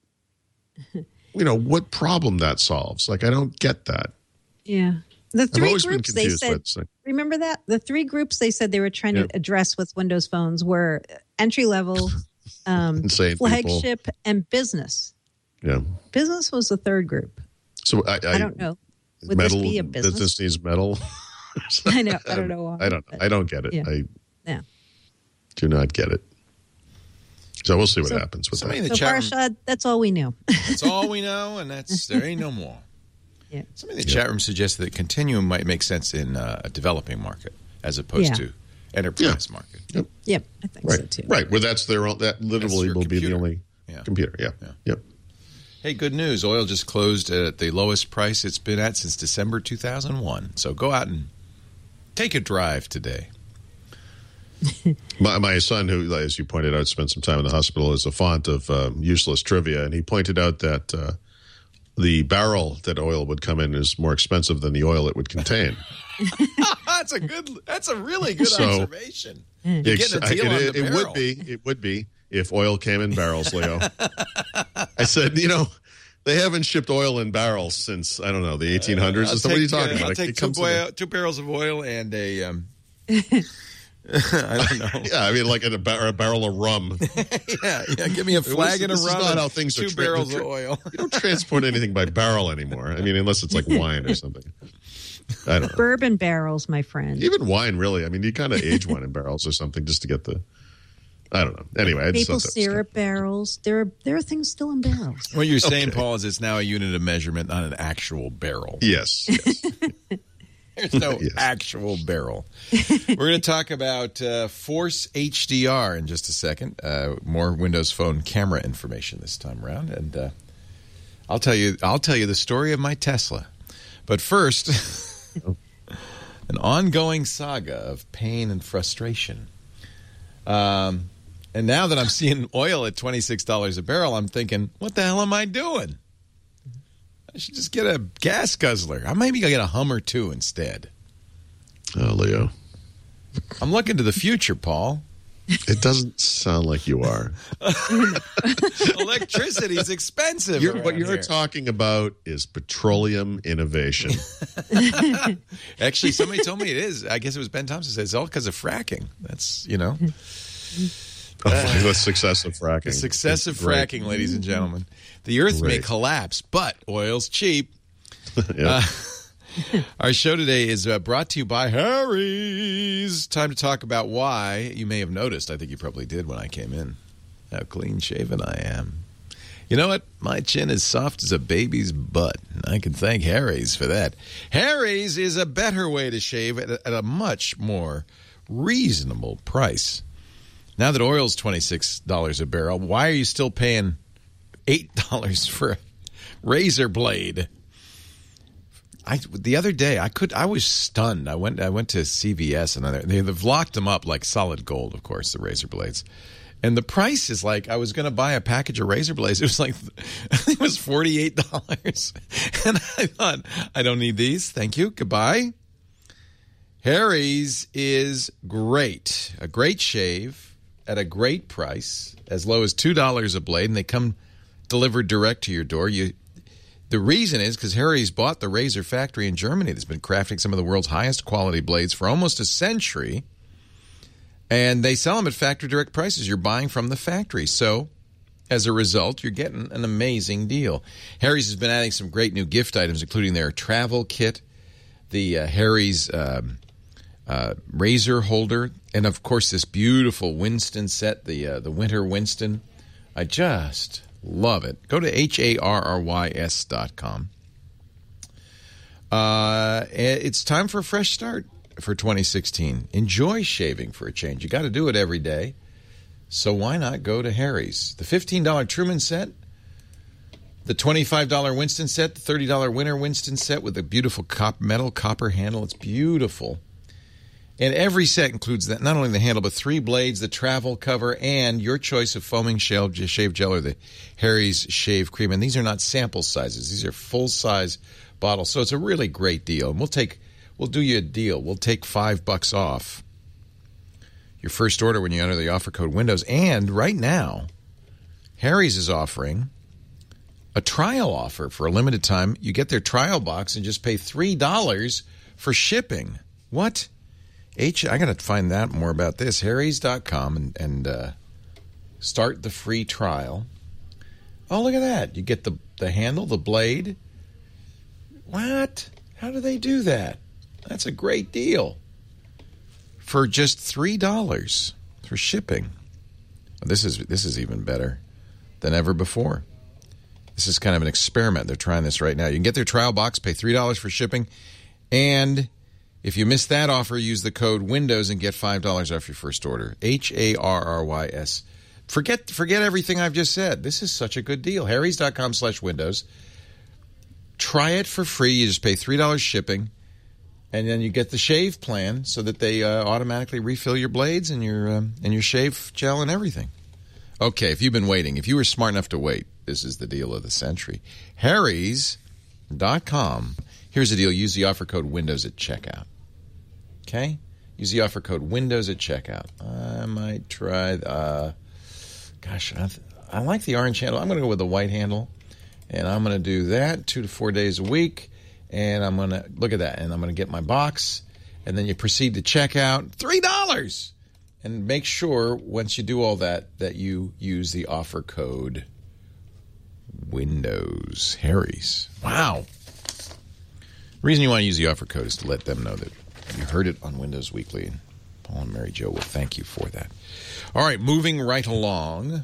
you know what problem that solves. Like, I don't get that. Yeah. The three always been groups they confused by said, this thing. remember that? The three groups they said they were trying Yeah. to address with Windows phones were entry level, um, Insane people. flagship, and business. Yeah. Business was the third group. So I, I, I don't know. Would metal, this be a business? This needs metal. I know. I don't know why. I don't. but- I don't get it. Yeah. I Yeah. do not get it. So we'll see what So- happens with Somebody in that. the So chat far, room, Shad, that's all we knew. that's all we know, and that's there ain't no more. Yeah. Somebody in the chat room suggested that Continuum might make sense in uh, a developing market as opposed Yeah. to enterprise market. Yep, I think so Right. too. Right. Well, that's their own. That literally your will be the computer. only Yeah. computer. Yeah. Yeah. Yep. Hey, good news. Oil just closed at the lowest price it's been at since December two thousand one. So go out and take a drive today. My, my son, who, as you pointed out, spent some time in the hospital, is a font of um, useless trivia, and he pointed out that uh, the barrel that oil would come in is more expensive than the oil it would contain. That's a good. That's a really good So- observation. You're Ex- getting a deal it, on it- the it barrel. would be. It would be if oil came in barrels, Leo. I said, you know, they haven't shipped oil in barrels since I don't know the eighteen hundreds. I'll or something. What are you take, talking uh, about? I'll It- take it two, comes in a- boil, two barrels of oil and a. Um, I don't know. yeah, I mean, like in a, bar- a barrel of rum. Yeah, yeah. Give me a flagon this of is rum. not and how things are two tra- barrels tra- of oil. You don't transport anything by barrel anymore. I mean, unless it's like wine or something. I don't know. Bourbon barrels, my friend. Even wine, really. I mean, you kind of age wine in barrels or something just to get the. I don't know. Anyway, I just Maple thought that was syrup barrels. There are there are things still in barrels. What you're saying, Okay. Paul, is it's now a unit of measurement, not an actual barrel. Yes. yes. There's no Yes. actual barrel. We're going to talk about uh, Force H D R in just a second. Uh, more Windows Phone camera information this time around, and uh, I'll tell you. I'll tell you the story of my Tesla. But first, an ongoing saga of pain and frustration. Um, and now that I'm seeing oil at twenty-six dollars a barrel, I'm thinking, what the hell am I doing? I should just get a gas guzzler. I maybe I'll get a Hummer two instead. Oh, Leo. I'm looking to the future, Paul. It doesn't sound like you are. Electricity is expensive. You're, what you're here. talking about is petroleum innovation. Actually, somebody told me it is. I guess it was Ben Thompson said it's all because of fracking. That's, you know. Oh, the success of fracking. The success of Great. fracking, ladies and gentlemen. The earth may Great. collapse, but oil's cheap. Yeah. Uh, our show today is uh, brought to you by Harry's. Time to talk about why. You may have noticed, I think you probably did when I came in, how clean shaven I am. You know what? My chin is soft as a baby's butt. I can thank Harry's for that. Harry's is a better way to shave at a, at a much more reasonable price. Now that oil's twenty-six dollars a barrel, why are you still paying eight dollars for a razor blade? I, the other day, I could I was stunned. I went I went to C V S and they, they've locked them up like solid gold, of course, the razor blades. And the price is like, I was going to buy a package of razor blades. It was like, I think it was forty-eight dollars. And I thought, I don't need these. Thank you. Goodbye. Harry's is great. A great shave at a great price, as low as two dollars a blade. And they come delivered direct to your door. You. The reason is because Harry's bought the razor factory in Germany that's been crafting some of the world's highest quality blades for almost a century. And they sell them at factory direct prices. You're buying from the factory. So, as a result, you're getting an amazing deal. Harry's has been adding some great new gift items, including their travel kit, the uh, Harry's um, uh, razor holder, and, of course, this beautiful Winston set, the, uh, the Winter Winston. I just... love it. Go to H A R R Y S dot com. Uh, it's time for a fresh start for twenty sixteen. Enjoy shaving for a change. You got to do it every day. So why not go to Harry's? The fifteen dollars Truman set, the twenty-five dollars Winston set, the thirty dollars Winter Winston set with a beautiful cop, metal copper handle. It's beautiful. And every set includes that, not only the handle, but three blades, the travel cover, and your choice of foaming shave, shave gel or the Harry's shave cream. And these are not sample sizes. These are full-size bottles. So it's a really great deal. And we'll take, we'll do you a deal. We'll take five bucks off your first order when you enter the offer code Windows. And right now, Harry's is offering a trial offer for a limited time. You get their trial box and just pay three dollars for shipping. What? H, I got to find out more about this. Harry's dot com and, and uh, start the free trial. Oh, look at that. You get the, the handle, the blade. What? How do they do that? That's a great deal. For just three dollars for shipping. This is this is even better than ever before. This is kind of an experiment. They're trying this right now. You can get their trial box, pay three dollars for shipping, and if you miss that offer, use the code Windows and get five dollars off your first order. H A R R Y S. Forget forget everything I've just said. This is such a good deal. Harry's dot com slash Windows. Try it for free. You just pay three dollars shipping, and then you get the shave plan so that they uh, automatically refill your blades and your, um, and your shave gel and everything. Okay, if you've been waiting, if you were smart enough to wait, this is the deal of the century. Harry's dot com. Here's the deal. Use the offer code Windows at checkout. Okay? Use the offer code Windows at checkout. I might try, uh, gosh, I, I like the orange handle. I'm going to go with the white handle. And I'm going to do that two to four days a week. And I'm going to, look at that. And I'm going to get my box. And then you proceed to checkout. three dollars! And make sure, once you do all that, that you use the offer code Windows. Harry's. Wow. The reason you want to use the offer code is to let them know that you heard it on Windows Weekly. And Paul and Mary Jo will thank you for that. All right, moving right along.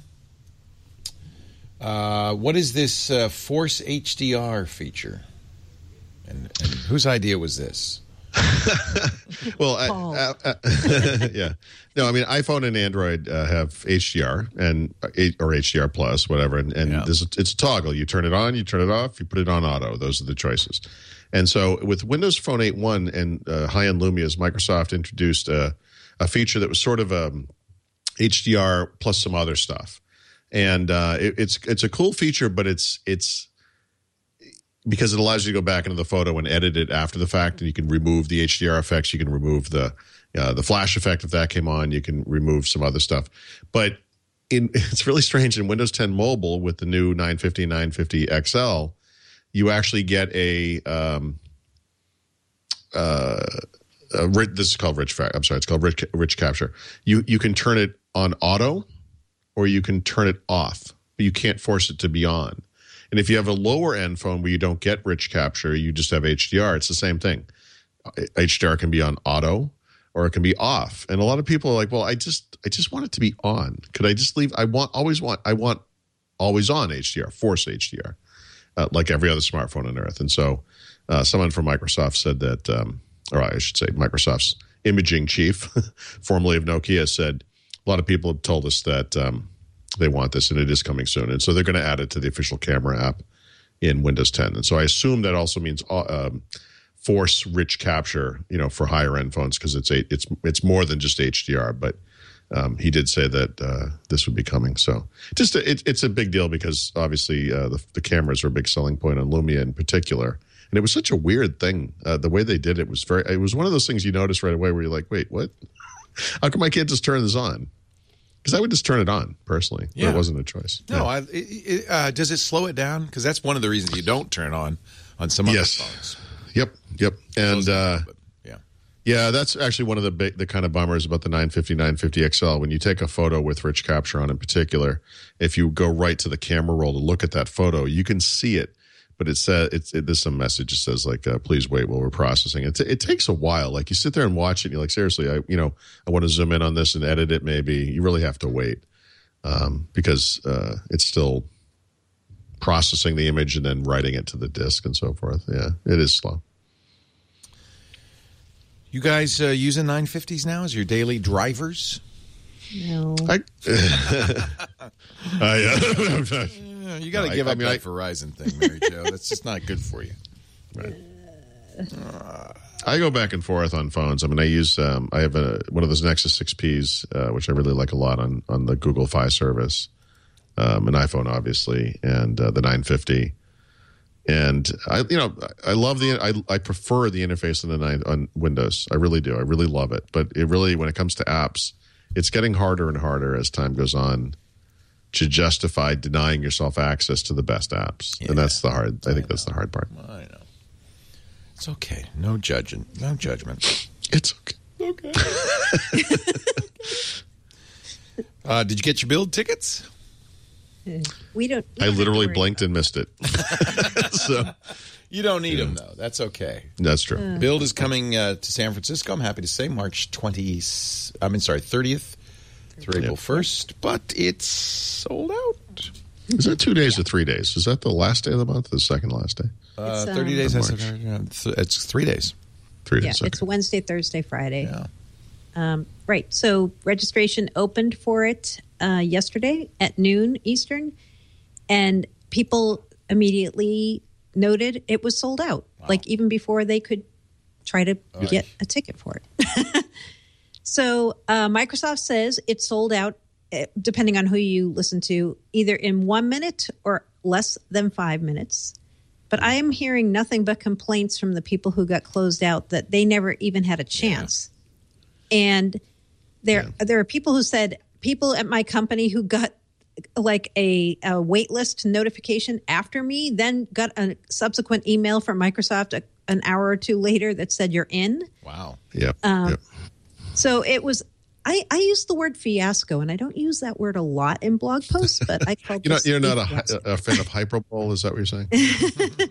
Uh, what is this uh, Force H D R feature? And, and whose idea was this? well, I, uh, uh, yeah. No, I mean, iPhone and Android uh, have H D R and or H D R Plus, whatever, and, and yeah. this, it's a toggle. You turn it on, you turn it off, you put it on auto. Those are the choices. And so with Windows Phone eight point one and uh, high-end Lumias, Microsoft introduced a, a feature that was sort of a H D R plus some other stuff. And uh, it, it's it's a cool feature, but it's it's because it allows you to go back into the photo and edit it after the fact, and you can remove the H D R effects, you can remove the uh, the flash effect, if that came on, you can remove some other stuff. But in, it's really strange in Windows ten Mobile with the new nine fifty, nine fifty X L, you actually get a, um, uh, a this is called rich. I'm sorry, it's called rich, rich capture. You you can turn it on auto, or you can turn it off, but you can't force it to be on. And if you have a lower end phone where you don't get rich capture, you just have H D R. It's the same thing. H D R can be on auto, or it can be off. And a lot of people are like, "Well, I just I just want it to be on. Could I just leave? I want always want I want always on H D R, force H D R." Uh, like every other smartphone on Earth. And so uh, someone from Microsoft said that, um, or I should say Microsoft's imaging chief, formerly of Nokia, said a lot of people have told us that um, they want this, and it is coming soon. And so they're going to add it to the official camera app in Windows ten. And so I assume that also means uh, um, force rich capture, you know, for higher end phones, because it's a, it's it's more than just H D R. But Um, he did say that uh, this would be coming. So just a, it, it's a big deal because obviously uh, the, the cameras are a big selling point on Lumia in particular. And it was such a weird thing. Uh, the way they did it was very, it was one of those things you notice right away where you're like, wait, what? How come I can't just turn this on? Because I would just turn it on personally, but Yeah. it wasn't a choice. No, Yeah. I, it, it, uh, does it slow it down? Because that's one of the reasons you don't turn it on on some other Yes. phones. Yep, yep. And uh, But, yeah. yeah, that's actually one of the big, the kind of bummers about the nine fifty, nine fifty X L. When you take a photo with rich capture on in particular, if you go right to the camera roll to look at that photo, you can see it. But it says it's it, there's some message that says like, uh, "Please wait while we're processing." It, it takes a while. Like you sit there and watch it, and you're like, "Seriously, I you know I want to zoom in on this and edit it." Maybe you really have to wait um, because uh, it's still processing the image and then writing it to the disk and so forth. Yeah, it is slow. You guys uh, using nine fifties now as your daily drivers? No. I, uh, yeah. Yeah, you got to No, I- give I up mean, that I- Verizon thing, Mary Jo. That's just not good for you. Right. I go back and forth on phones. I mean, I use um, I have a, one of those Nexus six Ps, uh, which I really like a lot on on the Google Fi service, um, an iPhone, obviously, and uh, the nine fifty. And I, you know, I love the I I prefer the interface on the nine on Windows. I really do. I really love it. But it really, when it comes to apps, it's getting harder and harder as time goes on to justify denying yourself access to the best apps. Yeah. And that's the hard, I think that's the hard part. I know. It's okay. No judging. No judgment. It's okay. Okay. uh, did you get your build tickets? We don't. we I don't have to literally worry blinked and missed it. So You don't need them, though. That's okay. that's true. Build is coming uh, to San Francisco. I'm happy to say March twentieth. I mean, sorry, thirtieth through April first. But it's sold out. Is that two days or three days? Is that the last day of the month or the second last day? Uh, It's, um, thirty days. March. Has yeah, th- it's three days. Three Yeah, days. it's okay. Wednesday, Thursday, Friday. Yeah. Um, right. So registration opened for it uh, yesterday at noon Eastern, and people immediately noted it was sold out. Like even before they could try to get a ticket for it. So uh, Microsoft says it's sold out, eh, depending on who you listen to, either in one minute or less than five minutes. But I am hearing nothing but complaints from the people who got closed out that they never even had a chance. And there, there are people who said people at my company who got like a, a wait list notification after me, then got a subsequent email from Microsoft a, an hour or two later that said you're in. Wow. Yep. Um, yep. So it was. I, I use the word fiasco, and I don't use that word a lot in blog posts, but I called You're not, this you're not a, fiasco. hy- a fan of hyperbole, is that what you're saying?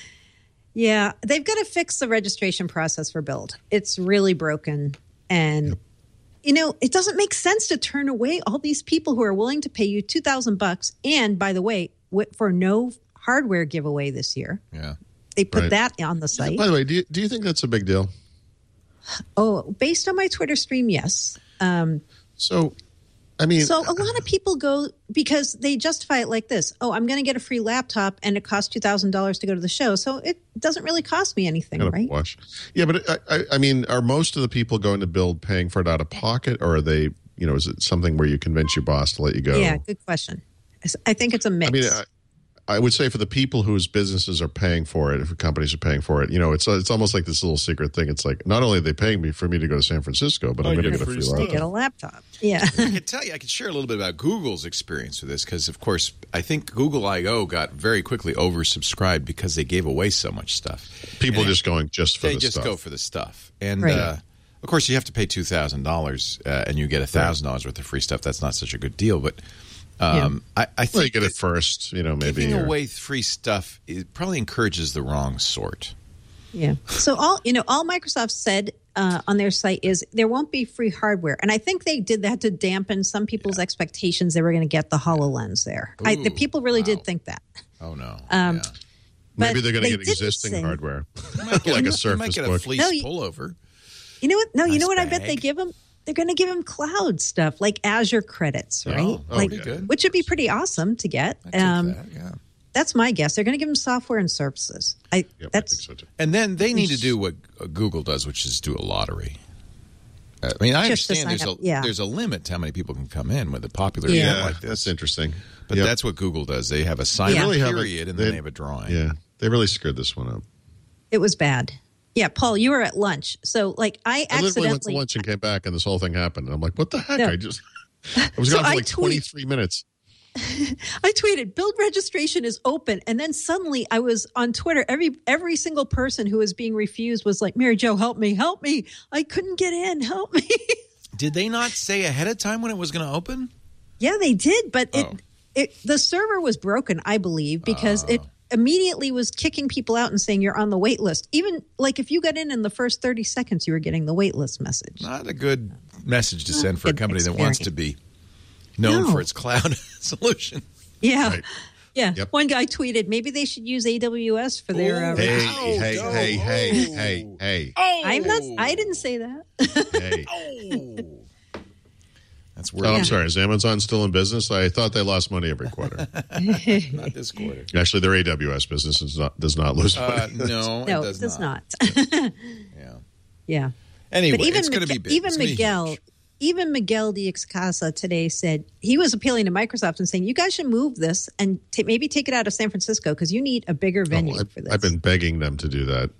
Yeah, they've got to fix the registration process for Build. It's really broken. And, you know, it doesn't make sense to turn away all these people who are willing to pay you two thousand bucks. And by the way, wi- for no hardware giveaway this year. Yeah. They put Right. that on the site. By the way, do you, do you think that's a big deal? Oh, based on my Twitter stream, yes. Um, So, I mean, so a lot of people go because they justify it like this. Oh, I'm going to get a free laptop and it costs two thousand dollars to go to the show. So it doesn't really cost me anything, kind of right? wash. Yeah, but I, I, I mean, are most of the people going to Build paying for it out of pocket, or are they, you know, is it something where you convince your boss to let you go? Yeah, good question. I think it's a mix. I mean, I, I would say for the people whose businesses are paying for it, if companies are paying for it, you know, it's it's almost like this little secret thing. It's like not only are they paying me for me to go to San Francisco, but I'm going to get a free You laptop. get a laptop. Yeah. I could tell you, I could share a little bit about Google's experience with this because, of course, I think Google I O got very quickly oversubscribed because they gave away so much stuff. People And just going just for they the just stuff. go for the stuff. And, Right. uh, of course, you have to pay two thousand dollars uh, and you get one thousand dollars worth of free stuff. That's not such a good deal. But um, I, I think Well, you get that it first, you know, maybe. giving or- away free stuff it probably encourages the wrong sort. Yeah. So all you know, all Microsoft said uh, on their site is there won't be free hardware, and I think they did that to dampen some people's expectations they were going to get the HoloLens there. I, the Ooh, people really wow. did think that. Oh, no. Um, yeah. Maybe but they're going they to get didn't existing say- hardware, You might like get a you might Surface get a Book. fleece No, you- pullover. You know what? No, you Nice know what? I bet they bag. give them. They're going to give them cloud stuff like Azure credits, right? Oh, oh, like, pretty good. which would be pretty awesome to get. I take Um, that, yeah. That's my guess. They're going to give them software and services. I Yep, that's I think so too. And then they need to do what uh, Google does, which is do a lottery. Uh, I mean, I Just to understand there's sign a up, yeah. there's a limit to how many people can come in with a popular Yeah. event like That's this. interesting. But Yep. that's what Google does. They have a sign Yeah. up Really haven't- period, and then they- they have a drawing. Yeah, they really screwed this one up. it was bad. Yeah, Paul, you were at lunch, so like I I literally went to accidentally. lunch and came back, and this whole thing happened. And I'm like, what the heck? No. I just I was So gone for I like tweet- twenty-three minutes. I tweeted, "Build registration is open," and then suddenly I was on Twitter. Every every single person who was being refused was like, "Mary Jo, help me, help me! I couldn't get in, help me." Did they not say ahead of time when it was going to open? Yeah, they did, but it Oh. it the server was broken, I believe, because it Oh. immediately was kicking people out and saying you're on the wait list. Even like if you got in in the first thirty seconds, you were getting the wait list message. Not a good message to send for a good company that wants to be known No. for its cloud solution. Yeah. Right. Yeah. Yep. One guy tweeted, maybe they should use A W S for their. Uh, Hey, registration. hey, go. hey, hey, Oh. hey, hey, Oh, I'm not. I didn't say that. hey. Oh. That's Oh, worth I'm it. sorry. Is Amazon still in business? I thought they lost money every quarter. Not this quarter. Actually, their A W S business is not, does not lose Uh, money. no, no, it does, it does not. not. Yeah. Yeah. Anyway, But even it's going to be Miguel- big. even It's gonna be Miguel, huge. even Miguel Diaz-Casa today said he was appealing to Microsoft and saying you guys should move this and ta maybe take it out of San Francisco because you need a bigger venue Oh, I've, for this. I've been begging them to do that.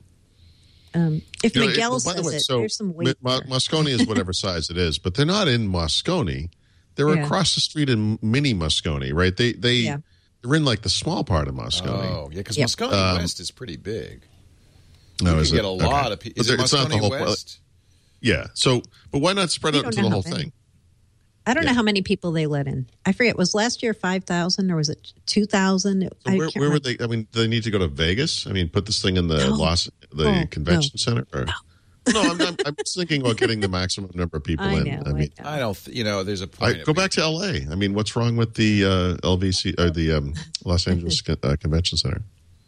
um, if You know, Miguel it- by says the way, it, so there's some Mi- weight. Mo- there. Moscone is whatever size it is, but they're not in Moscone. They're Yeah. across the street in mini Moscone, right? They they Yeah. they're in like the small part of Moscone. Oh, yeah, because Yep. Moscone Um, West is pretty big. no, you is can it? get a lot Okay. of people. But Is it there- it's not the Moscone whole- West? Yeah. So, but why not spread We out don't into know the how whole many. thing? I don't Yeah. know how many people they let in. I forget. Was last year five thousand or was it two thousand? So where, where would they? I mean, do they need to go to Vegas? I mean, put this thing in the No. Los the Oh, convention center? Or? No, I'm, I'm, I'm just thinking about getting the maximum number of people I in. know. I mean, I know. I don't. Th- you know, there's a I, point. at go which- back to L A. I mean, what's wrong with the uh, L V C or the um, Los Angeles Con- uh, Convention Center?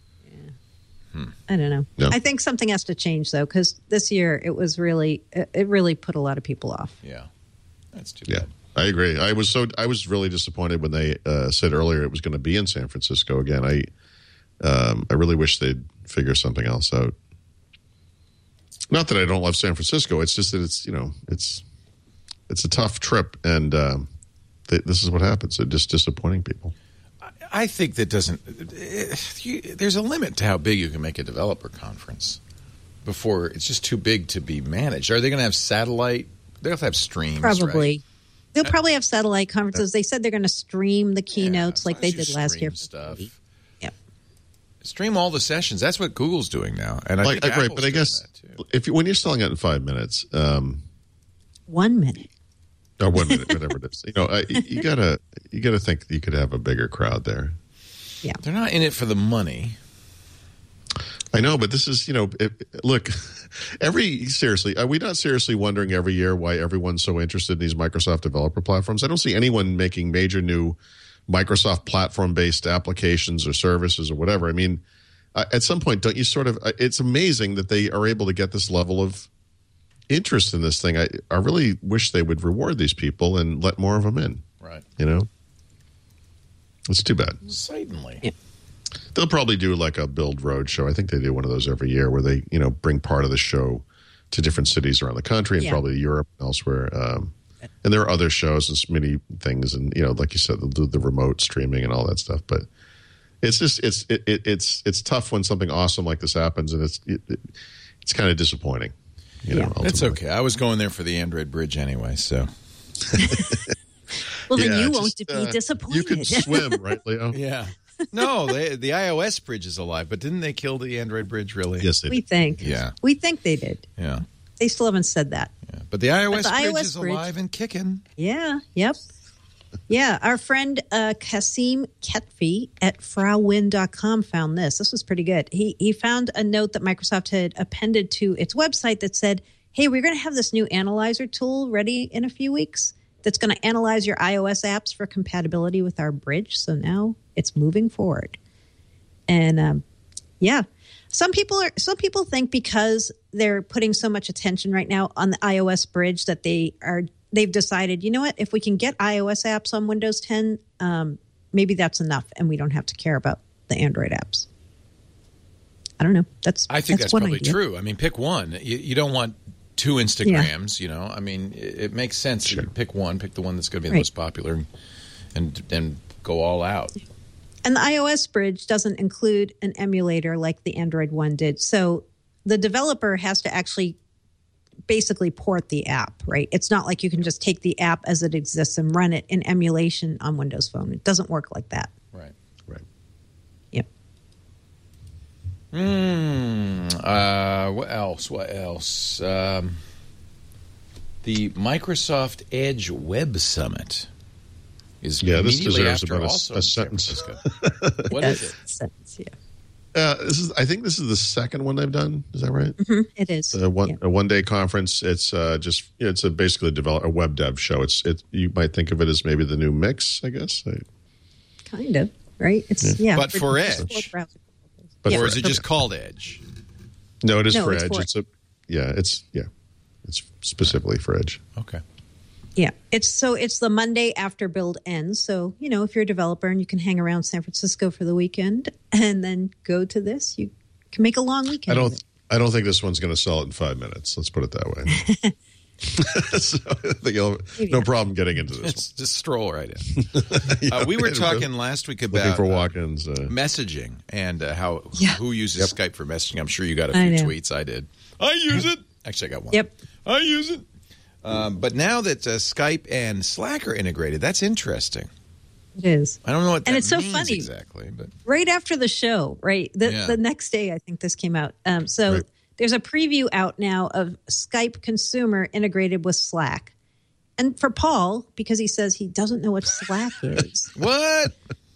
I don't know. No. I think something has to change though because this year it was really it it really put a lot of people off. Yeah, that's too Yeah, bad. I agree. I was so I was really disappointed when they uh, said earlier it was going to be in San Francisco again. I um, I really wish they'd figure something else out. Not that I don't love San Francisco. It's just that it's you know it's it's a tough trip, and um, th- this is what happens. It's just disappointing people. I think that doesn't. eh, you, there's a limit to how big you can make a developer conference before it's just too big to be managed. Are they going to have satellite? They have to have streams, Probably. right? They'll probably have satellite conferences. They said they're going to stream the keynotes Yeah, like as they long as did you last year. stream Stuff. Yep. Stream all the sessions. That's what Google's doing now, and I Like, think I, right, Apple's but I doing guess that too. if you, when you're selling it in five minutes, um, One minute. or one minute, whatever it is, you know, I, you gotta you gotta think that you could have a bigger crowd there. They're not in it for the money. I know, but this is, you know, it, look, every, seriously, are we not seriously wondering every year why everyone's so interested in these Microsoft developer platforms? I don't see anyone making major new Microsoft platform-based applications or services or whatever. I mean, uh, at some point, don't you sort of, uh, it's amazing that they are able to get this level of interest in this thing. I, I really wish they would reward these people and let more of them in, Right. you know? It's too bad. Certainly. Yeah. They'll probably do like a Build Road show. I think they do one of those every year where they, you know, bring part of the show to different cities around the country and Yeah. probably Europe and elsewhere. Um, and there are other shows and many things, and you know, like you said, they'll do the remote streaming and all that stuff. But It's just it's it, it, it's it's tough when something awesome like this happens, and it's it, it, it's kind of disappointing. You Yeah. know, It's ultimately. okay. I was going there for the Android bridge anyway, so. Well, then Yeah, you just, won't be uh, disappointed. You can swim, right, Leo? Yeah. No, they, the iOS bridge is alive, but didn't they kill the Android bridge, really? Yes, they we do. think. Yeah. We think they did. Yeah. They still haven't said that. yeah. But the iOS the bridge iOS is bridge- alive and kicking. Yeah. Yep. Yeah. Our friend uh, Kasim Ketfi at frauwin dot com found this. This was pretty good. He, he found a note that Microsoft had appended to its website that said, hey, we're going to have this new analyzer tool ready in a few weeks that's going to analyze your iOS apps for compatibility with our bridge. So now it's moving forward. And um, yeah, some people are some people think because they're putting so much attention right now on the iOS bridge that they are they've decided, you know what, if we can get iOS apps on Windows ten, um, maybe that's enough, and we don't have to care about the Android apps. I don't know. That's I think that's, one probably idea. true. I mean, pick one. You, you don't want two Instagrams, you know. I mean, it, it makes sense. Sure. You pick one, pick the one that's going to be the Right. most popular, and then go all out. And the iOS bridge doesn't include an emulator like the Android one did. So the developer has to actually basically port the app, right? It's not like you can just take the app as it exists and run it in emulation on Windows Phone. It doesn't work like that. Right. Right. Yep. Hmm. Uh, what else? What else? Um, the Microsoft Edge Web Summit is Yeah, this immediately deserves after about a- also a in San sentence. Francisco. What is it? Sentence, yeah. Uh, this is. I think this is the second one they've done. Is that right? Mhm, it is. A one Yeah. a one day conference. It's uh, just it's a basically a, develop, a web dev show. It's it. You might think of it as maybe the new Mix. I guess. I, Kind of, right? It's yeah. But for just Edge. for browser. But Yeah. Or for is it Edge. just called Edge? No, it is No, for it's Edge. for- It's a yeah. It's yeah. It's specifically for Edge. Okay. Yeah, it's so it's the Monday after build ends. So you know, if you're a developer and you can hang around San Francisco for the weekend and then go to this, you can make a long I weekend. of don't. it. I don't think this one's going to sell it in five minutes. Let's put it that way. so I think you'll have Maybe no not. problem getting into this It's just stroll right in. one. Uh, we were Yeah, talking last week looking about for uh, walk-ins. Uh, messaging and uh, how Yeah. who uses Skype for messaging. I'm sure you got a I few know. tweets. I did. I use it. Actually, I got one. Yep. I use it. Um, but now that uh, Skype and Slack are integrated, that's interesting. It is. I don't know what that And it's so means funny. exactly, but Right after the show, right? The, Yeah. the next day, I think this came out. Um, so Right. there's a preview out now of Skype Consumer integrated with Slack. And for Paul, because he says he doesn't know what Slack is, what?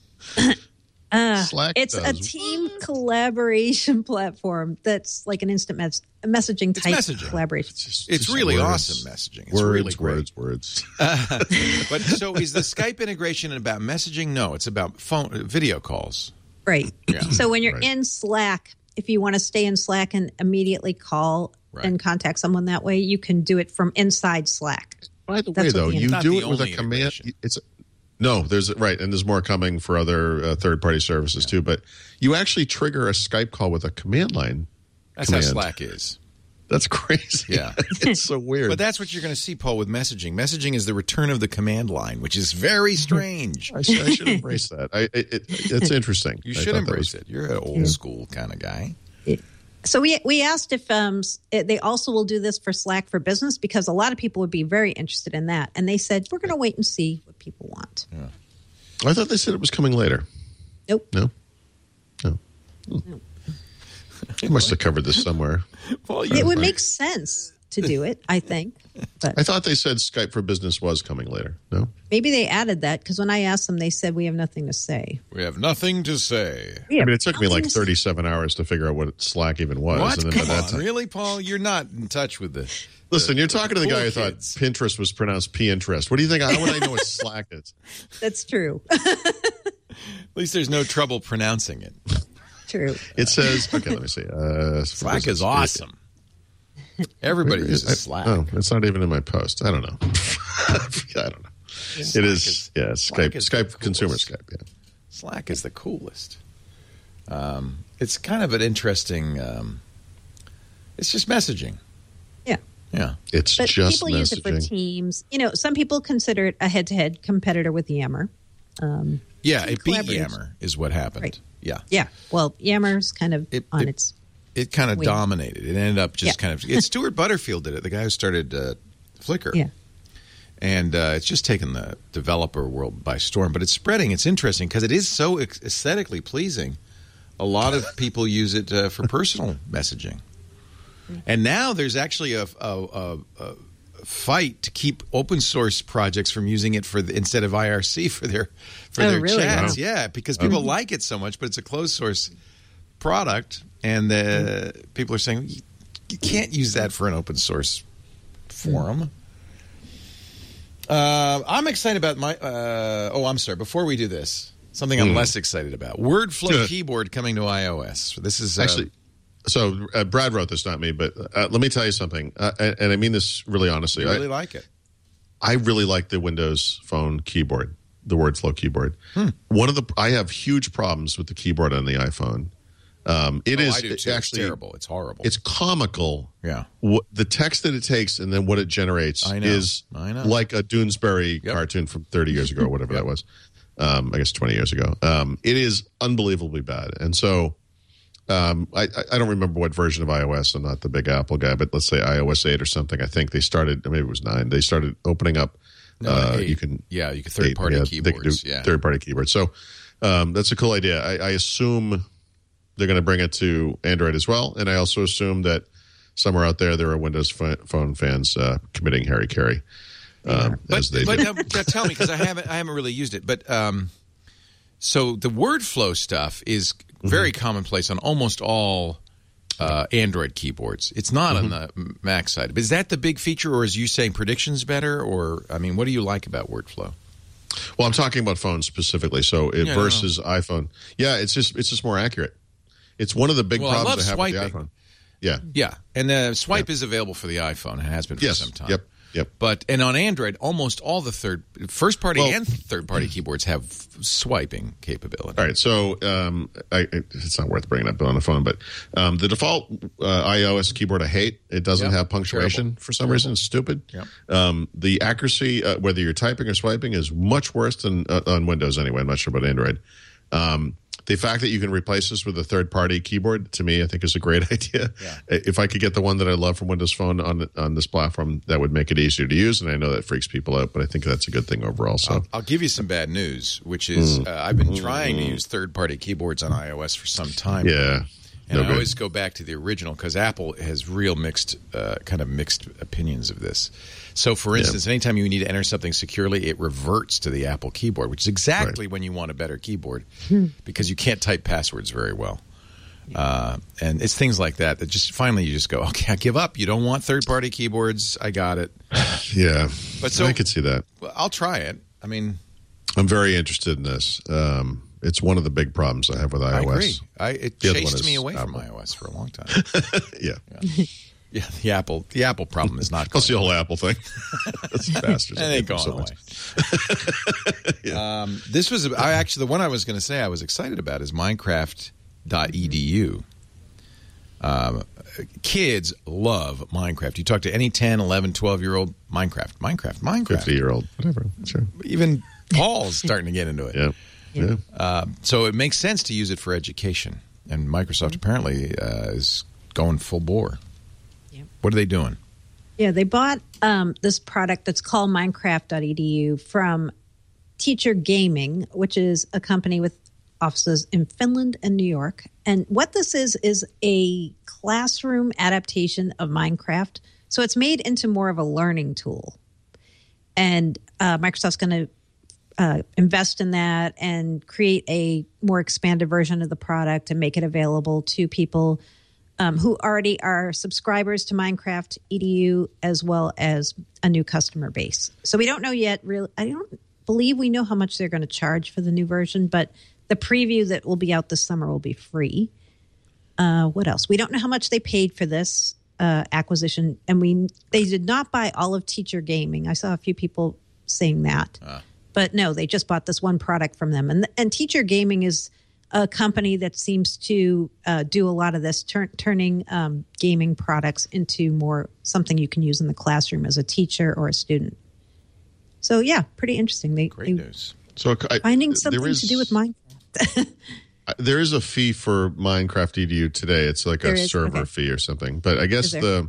Slack it's a does. team collaboration platform that's like an instant mes- messaging It's type messaging. collaboration. Just- It's just really words. awesome messaging. It's words, really great. words, words. But so is the Skype integration about messaging? No, it's about phone video calls. Right. Yeah. So when you're Right. in Slack, if you want to stay in Slack and immediately call Right. and contact someone that way, you can do it from inside Slack. By the That's way, what though, the- you Not do the it with a only command. integration. It's no, there's right, and there's more coming for other uh, third-party services too. But you actually trigger a Skype call with a command line. That's Command. how Slack is. That's crazy. Yeah. it's so weird. But that's what you're going to see, Paul, with messaging. Messaging is the return of the command line, which is very strange. I should, I should embrace that. I, it, it, it's interesting. You I should thought that embrace was- it. You're an old school kind of guy. So we we asked if um s- they also will do this for Slack for Business because a lot of people would be very interested in that, and they said we're going to wait and see what people want. I thought they said it was coming later. Nope. No, no. Hmm. I must have covered this somewhere. Paul, It would make sense to do it, I think, but I thought they said Skype for Business was coming later. No, maybe they added that because when I asked them, they said we have nothing to say. we have nothing to say. We I have mean it took me nothing like to say. thirty-seven hours to figure out what Slack even was. What? And then Come by that on. time, Really, Paul? You're not in touch with the... listen, you're talking to the cool guy who kids. thought Pinterest was pronounced P-interest. What do you think? How would I know what Slack is? That's true. At least there's no trouble pronouncing it. True. It says, okay, let me see. Uh, Slack is awesome. Everybody uses I- Slack. Oh, it's not even in my post. I don't know. I don't know. Slack It is, is- yeah, Slack Skype, is the Skype, consumer coolest. Skype, yeah. Slack is the coolest. Um, it's kind of an interesting... Um, it's just messaging. Yeah. Yeah. It's But just people use it for messaging. Teams. You know, some people consider it a head-to-head competitor with Yammer. Um, Yeah, it beat collaborative. Yammer is what happened. Right. Yeah. Yeah. Well, Yammer's kind of It- on it- its. It kind of Wing. dominated. It ended up just Yeah. kind of. It's Stuart Butterfield did it, the guy who started uh, Flickr. Yeah. And uh, it's just taken the developer world by storm. But it's spreading. It's interesting because it is so aesthetically pleasing. A lot of people use it uh, for personal messaging. And now there's actually a, a, a, a fight to keep open source projects from using it for the, instead of I R C for their for Oh, their really? chats. Wow. Yeah, because people like it so much, but it's a closed source product, and uh, people are saying you, you can't use that for an open source forum. Uh, I'm excited about my. Uh, oh, I'm sorry. Before we do this, something I'm less excited about: WordFlow Good. keyboard coming to iOS. This is uh, Actually, so uh, Brad wrote this, not me, but uh, let me tell you something, uh, and, and I mean this really honestly. I really I, like it. I really like the Windows Phone keyboard, the WordFlow keyboard. Hmm. One of the I have huge problems with the keyboard on the iPhone. Um, it oh, is I do it too. actually it's terrible. It's horrible. It's comical. Yeah. What, the text that it takes and then what it generates I know. is I know. like a Doonesbury Yep. cartoon from thirty years ago or whatever Yep. that was. Um, I guess twenty years ago. Um, it is unbelievably bad. And so um, I, I don't remember what version of iOS. I'm not the big Apple guy, but let's say iOS eight or something. I think they started, maybe it was nine. They started opening up. No, uh, eight. you can Yeah, you can third-party yeah, keyboards, They can yeah. do third-party keyboards. So um, that's a cool idea. I, I assume they're going to bring it to Android as well, and I also assume that somewhere out there there are Windows Phone fans uh, committing Harry Carey, um, But, as they but do. now, now tell me, because I haven't, I haven't really used it. But um, so the WordFlow stuff is very Mm-hmm. commonplace on almost all uh, Android keyboards. It's not Mm-hmm. on the Mac side. But is that the big feature, or is you saying predictions better? Or I mean, what do you like about WordFlow? Well, I'm talking about phones specifically. So it Yeah, versus iPhone, yeah, it's just it's just more accurate. It's one of the big Well, I problems love I have with swiping. the iPhone. Yeah. Yeah, and the swipe is available for the iPhone. It has been for Yes. some time. Yep. Yep. But and on Android, almost all the third, first party Well- and third party keyboards have swiping capability. All right, so um, I, it's not worth bringing up on the phone, but um, the default uh, iOS keyboard I hate. It doesn't Yep. have punctuation Terrible. for some reason. It's stupid. Yep. Um, the accuracy, uh, whether you're typing or swiping, is much worse than uh, on Windows anyway. I'm not sure about Android. Um, the fact that you can replace this with a third-party keyboard, to me, I think is a great idea. Yeah. If I could get the one that I love from Windows Phone on on this platform, that would make it easier to use. And I know that freaks people out, but I think that's a good thing overall. So. I'll give you some bad news, which is Mm. uh, I've been trying to use third-party keyboards on iOS for some time. Yeah. and No I good. always go back to the original because Apple has real mixed, uh, kind of mixed opinions of this. So, for instance, anytime you need to enter something securely, it reverts to the Apple keyboard, which is exactly when you want a better keyboard because you can't type passwords very well. Uh, and it's things like that that just finally you just go, okay, I give up. You don't want third-party keyboards. I got it. Yeah. But so- I could see that. Well, I'll try it. I mean, I'm very interested in this. Um, it's one of the big problems I have with iOS. I agree. I, it The other one chased is me away from Apple. iOS for a long time. Yeah. Yeah, the Apple the Apple problem is not Plus going the whole Apple thing. That's bastards. It ain't going So away. much. um, this was I actually the one I was going to say I was excited about is Minecraft dot E D U. Um, kids love Minecraft. You talk to any ten, eleven, twelve-year-old, Minecraft, Minecraft, Minecraft. fifty-year-old, whatever. Sure. Even Paul's starting to get into it. Yeah. Yeah. Uh, so it makes sense to use it for education. And Microsoft apparently uh, is going full bore. Yep. What are they doing? Yeah, they bought um, this product that's called Minecraft dot E D U from Teacher Gaming, which is a company with offices in Finland and New York. And what this is, is a classroom adaptation of Minecraft. So it's made into more of a learning tool. And uh, Microsoft's going to uh, invest in that and create a more expanded version of the product and make it available to people um, who already are subscribers to Minecraft E D U, as well as a new customer base. So we don't know yet. Really, I don't believe we know how much they're going to charge for the new version, but the preview that will be out this summer will be free. Uh, what else? We don't know how much they paid for this uh, acquisition, and we they did not buy all of Teacher Gaming. I saw a few people saying that, Ah. but no, they just bought this one product from them. And and Teacher Gaming is a company that seems to uh, do a lot of this, turn, turning um, gaming products into more something you can use in the classroom as a teacher or a student. So yeah, pretty interesting. They, Great they news. So I, Finding something there is, to do with Minecraft. There is a fee for Minecraft E D U today. It's like a There is? server Okay. fee or something. But I guess Is there? the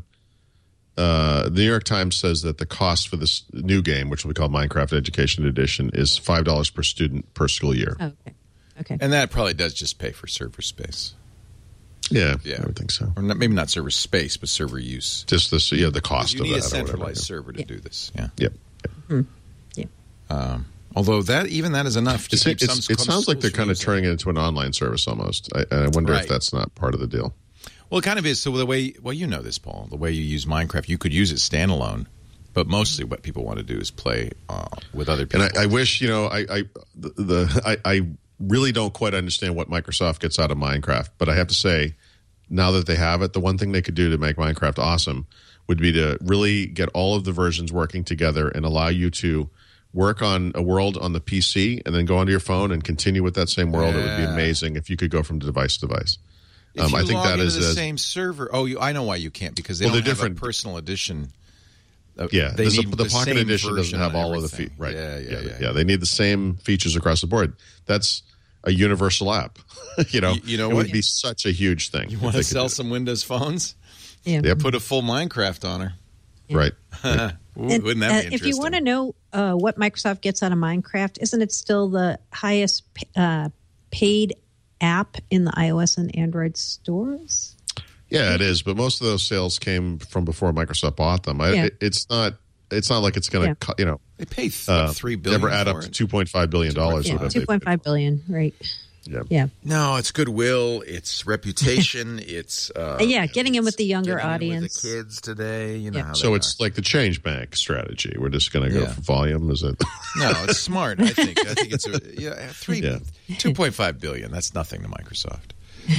uh, the New York Times says that the cost for this new game, which will be called Minecraft Education Edition, is five dollars per student per school year. Oh, okay. Okay. And that probably does just pay for server space. Yeah, Yeah. I would think so. Or not, maybe not server space, but server use. Just this, yeah, the cost You of need that. a or whatever, centralized yeah. server to Yeah. do this. Yeah. Yep. Yeah. Um, although that even that is enough to It's, keep it's, some. it some sounds like schools they're from kind of using turning it into an online service almost. I, and I wonder Right. if that's not part of the deal. Well, it kind of is. So the way, well, you know this, Paul. The way you use Minecraft, you could use it standalone, but mostly what people want to do is play uh, with other people. And I, I wish, you know, I I the, the I, I really don't quite understand what Microsoft gets out of Minecraft, but I have to say, now that they have it, the one thing they could do to make Minecraft awesome would be to really get all of the versions working together and allow you to work on a world on the P C and then go onto your phone and continue with that same world. It would be Yeah. amazing if you could go from device to device. if Um, you I think log that into is the a- same server. Oh, you, I know why you can't because they Well, don't they're have different. a personal edition. Uh, Yeah, they there's a- need the, Pocket same Edition doesn't version have on all of the everything. features. Right. Yeah, yeah, yeah. yeah. They need the same features across the board. That's a universal app. you know, You- you know it what? would be such a huge thing. You if want they to could sell do some Windows phones? Yeah. Yep. Put a full Minecraft on her. it. Right. Ooh, And, wouldn't that uh, be interesting? if you want to know uh, what Microsoft gets out of Minecraft, isn't it still the highest uh, paid app in the iOS and Android stores? Yeah, it is. But most of those sales came from before Microsoft bought them. I, Yeah. it, it's not. It's not like it's going to. Yeah. You know, They pay th- uh, what, three billion. never add for up to it? two point five billion dollars. Yeah, two point five billion, right? Yeah. Yeah. No, it's goodwill. It's reputation. it's uh, Uh, yeah, getting in with the younger getting in audience. with the kids today. You know Yeah. how So they it's like the change bank strategy. We're just going to go Yeah. for volume. Is it? are. No, it's smart. I think. I think it's a yeah three Yeah. two point five billion. That's nothing to Microsoft.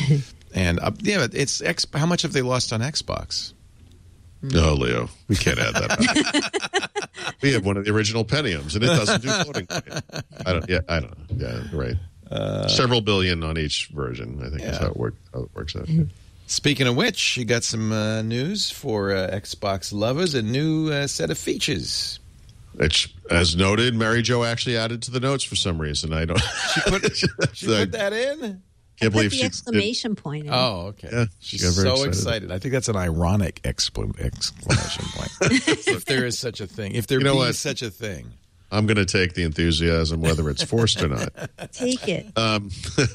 And uh, yeah, it's X. How much have they lost on Xbox? No, Leo, we can't add that back. We have one of the original Pentiums, and it doesn't do floating point. I don't. Yeah, I don't know. Yeah, right. Uh, Several billion on each version. I think is Yeah. how it, work, how it works out. Speaking of which, you got some uh, news for uh, Xbox lovers. A new uh, set of features. Which, as noted, Mary Jo actually added to the notes for some reason. I don't. She put she put that in. Can't Put believe the she. exclamation point in. Oh, okay. Yeah, She's she got very so excited. excited. I think that's an ironic expl- exclamation point. If there is such a thing. If there You know be what? such a thing. I'm going to take the enthusiasm, whether it's forced or not. Take it. Um,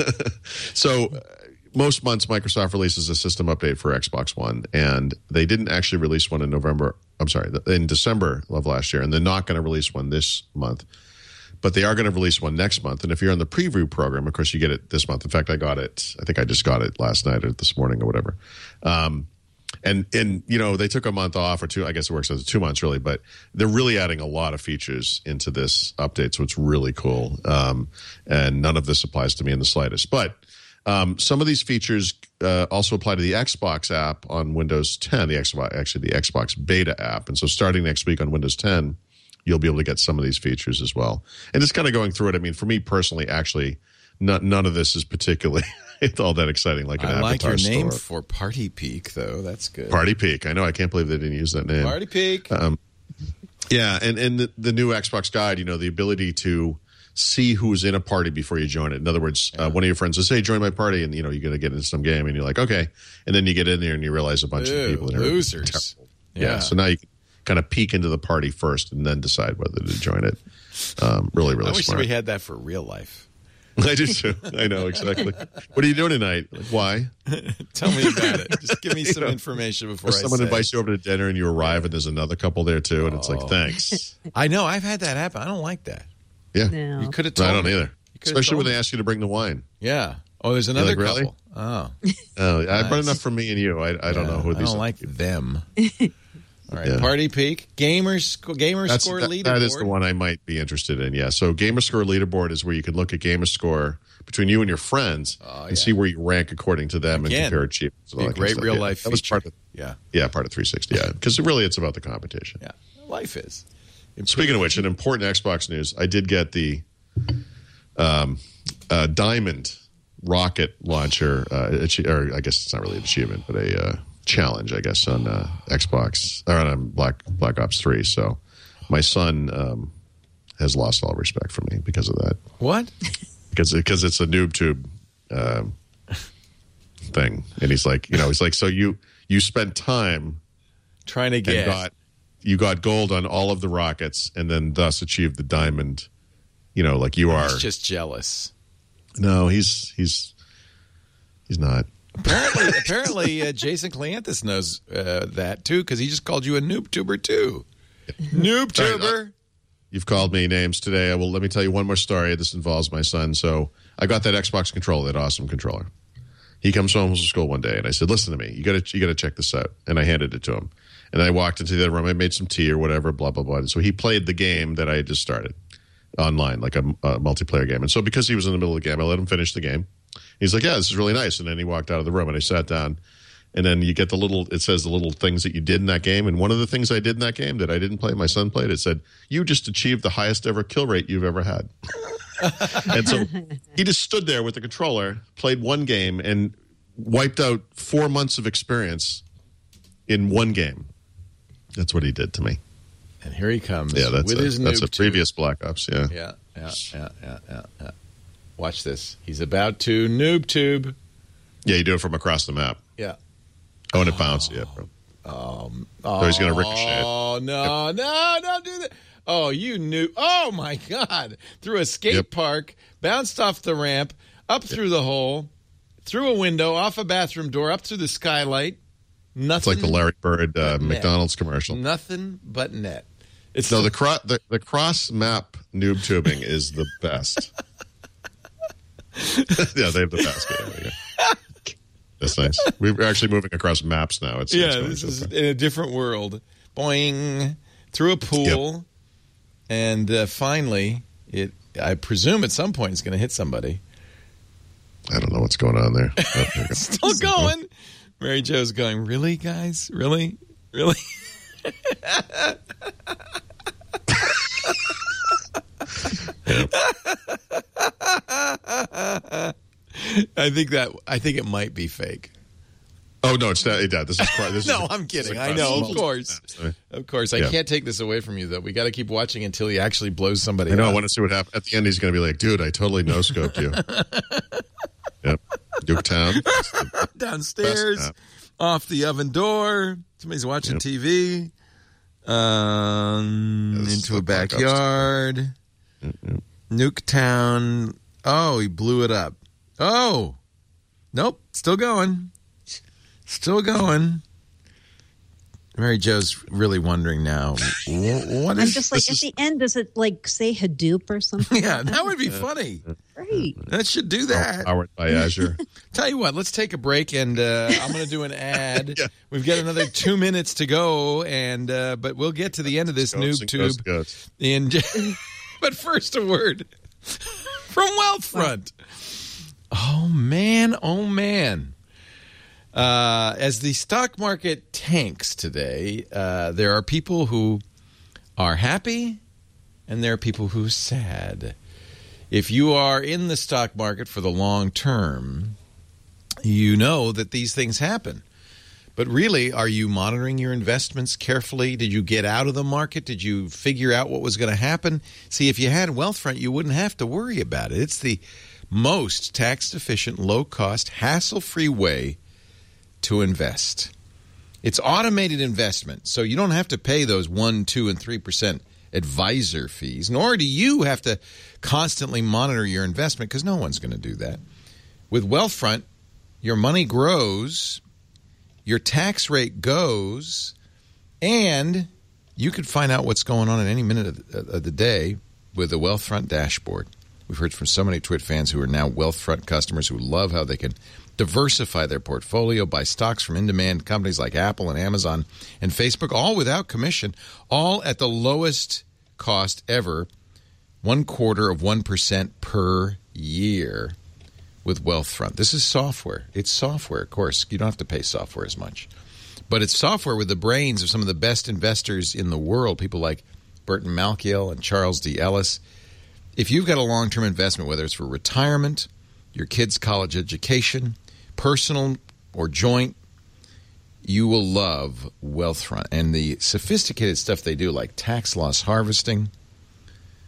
so, uh, most months, Microsoft releases a system update for Xbox One, and they didn't actually release one in November. I'm sorry, in December of last year, and they're not going to release one this month. But they are going to release one next month. And if you're on the preview program, of course, you get it this month. In fact, I got it. I think I just got it last night or this morning or whatever. Um, and, and, you know, they took a month off or two. I guess it works as two months, really. But they're really adding a lot of features into this update. So it's really cool. Um, and none of this applies to me in the slightest. But um, some of these features uh, also apply to the Xbox app on Windows ten, the Xbox, actually the Xbox beta app. And so starting next week on Windows ten, you'll be able to get some of these features as well. And just kind of going through it, I mean, for me personally, actually, none, none of this is particularly all that exciting. Like an I like Avatar your name store. for Party Peak, though. That's good. Party Peak. I know. I can't believe they didn't use that name. Party Peak. Um, yeah, and, and the, the new Xbox Guide, you know, the ability to see who's in a party before you join it. In other words, uh, one of your friends says, hey, join my party, and, you know, you're going to get into some game, and you're like, okay. And then you get in there, and you realize a bunch Ew, of people in there are losers. terrible. Yeah. Yeah, so now you can kind of peek into the party first and then decide whether to join it. Um, really, really I wish smart. we had that for real life. I do too. I know, exactly. What are you doing tonight? Like, why? Tell me about it. Just give me some know, information before Or I someone say. invites you over to dinner and you arrive and there's another couple there too, and it's like, Oh. thanks. I know. I've had that happen. I don't like that. Yeah. No. You could have No, told I don't me. either. You could've Especially when told they me. ask you to bring the wine. Yeah. Oh, there's another like, really? couple. Oh. Oh, I've brought Nice. enough for me and you. I, I don't Yeah, know who I these don't are. like them. All right, Yeah. Party Peak, gamer sc- gamer That's, score that, leaderboard. that is the one I might be interested in. Yeah. So Gamer Score Leaderboard is where you can look at Gamer Score between you and your friends Oh, and yeah. see where you rank according to them Again, and compare achievements. and Be all a that kind of great stuff. real Yeah, life That was feature. part of yeah, yeah part of three sixty. Yeah, because really it's about the competition. yeah. Life is. Speaking of which, an important Xbox news: I did get the um, uh, Diamond rocket launcher, uh, achi- or I guess it's not really an achievement, but a uh, challenge, I guess, on uh, Xbox or on Black Black Ops three. So my son um, has lost all respect for me because of that. What? Because because it's a noob tube um, thing, and he's like, you know, he's like, so you you spent time trying to get and got you got gold on all of the rockets, and then thus achieved the diamond. You know, like you are He's just jealous. No, he's he's he's not. Apparently, apparently, uh, Jason Cleanthus knows uh, that too, because he just called you a noob tuber too. Noob tuber. You've called me names today. Well, let me tell you one more story. This involves my son. So I got that Xbox controller, that awesome controller. He comes home from school one day, and I said, "Listen to me. You got to you got to check this out." And I handed it to him. And I walked into the other room. I made some tea or whatever. Blah blah blah. And so he played the game that I had just started online, like a, a multiplayer game. And so because he was in the middle of the game, I let him finish the game. He's like, yeah, this is really nice. And then he walked out of the room, and I sat down. And then you get the little, it says the little things that you did in that game. And one of the things I did in that game that I didn't play, my son played, it said, you just achieved the highest ever kill rate you've ever had. And so he just stood there with the controller, played one game, and wiped out four months of experience in one game. That's what he did to me. And here he comes yeah, that's with a, his noob That's a tube. previous Black Ops, yeah. Yeah, yeah, yeah, yeah, yeah, yeah. Watch this. He's about to noob tube. Yeah, you do it from across the map. Yeah. Oh, and it bounced. Yeah. Um, So he's going to ricochet it. Oh, no, no, don't do that. Oh, you knew. Oh, my God. Through a skate Yep. park, bounced off the ramp, up through the hole, through a window, off a bathroom door, up through the skylight. Nothing. It's like the Larry Bird uh, but net. McDonald's commercial. Nothing but net. It's No, the, cro- the, the cross map noob tubing is the best. Yeah, they have the best. Yeah, yeah. That's nice. We're actually moving across maps now. It's, yeah, it's going this so is far. in a different world. Boing, through a pool, and uh, finally, it. I presume at some point it's going to hit somebody. I don't know what's going on there. Oh, there you go. Still going. Mary Jo's going, really, guys? Really? Really? I think that I think it might be fake. Oh no, it's not. Yeah, this is cro- this No, is, I'm this is kidding. across I know, of multiple course. maps. I mean, Of course, I Yeah. can't take this away from you, though. We got to keep watching until he actually blows somebody I know. up. I want to see what happens. At the end, he's going to be like, dude, I totally no-scoped you. Yep. Duketown. Downstairs, Best map. off the oven door. Somebody's watching Yep. T V. Um, Yeah, this is into a the Black Ops. backyard. Nuketown. Oh, he blew it up. Oh, nope, still going. Still going. Mary Jo's really wondering now. wh- What I'm is? just like, this at is- the end, does it like say Hadoop or something? Yeah, that would be funny. Great. That should do that. Powered by Azure. Tell you what, let's take a break, and uh, I'm going to do an ad. Yeah. We've got another two minutes to go, and uh, but we'll get to the end of this Goats noob and goats tube. and goats. And but first, a word from Wealthfront. Oh man, oh man. Uh, as the stock market tanks today, uh, there are people who are happy, and there are people who are sad. If you are in the stock market for the long term, you know that these things happen. But really, are you monitoring your investments carefully? Did you get out of the market? Did you figure out what was going to happen? See, if you had Wealthfront, you wouldn't have to worry about it. It's the most tax-efficient, low-cost, hassle-free way to invest. It's automated investment, so you don't have to pay those one, two, and three percent advisor fees, nor do you have to constantly monitor your investment because no one's going to do that. With Wealthfront, your money grows, your tax rate goes, and you can find out what's going on at any minute of the, of the day with the Wealthfront dashboard. We've heard from so many Twit fans who are now Wealthfront customers who love how they can diversify their portfolio, buy stocks from in-demand companies like Apple and Amazon and Facebook, all without commission, all at the lowest cost ever, one quarter of one percent per year with Wealthfront. This is software. It's software, of course. You don't have to pay software as much. But it's software with the brains of some of the best investors in the world, people like Burton Malkiel and Charles D. Ellis. If you've got a long-term investment, whether it's for retirement, your kids' college education, personal or joint, you will love Wealthfront. And the sophisticated stuff they do, like tax loss harvesting,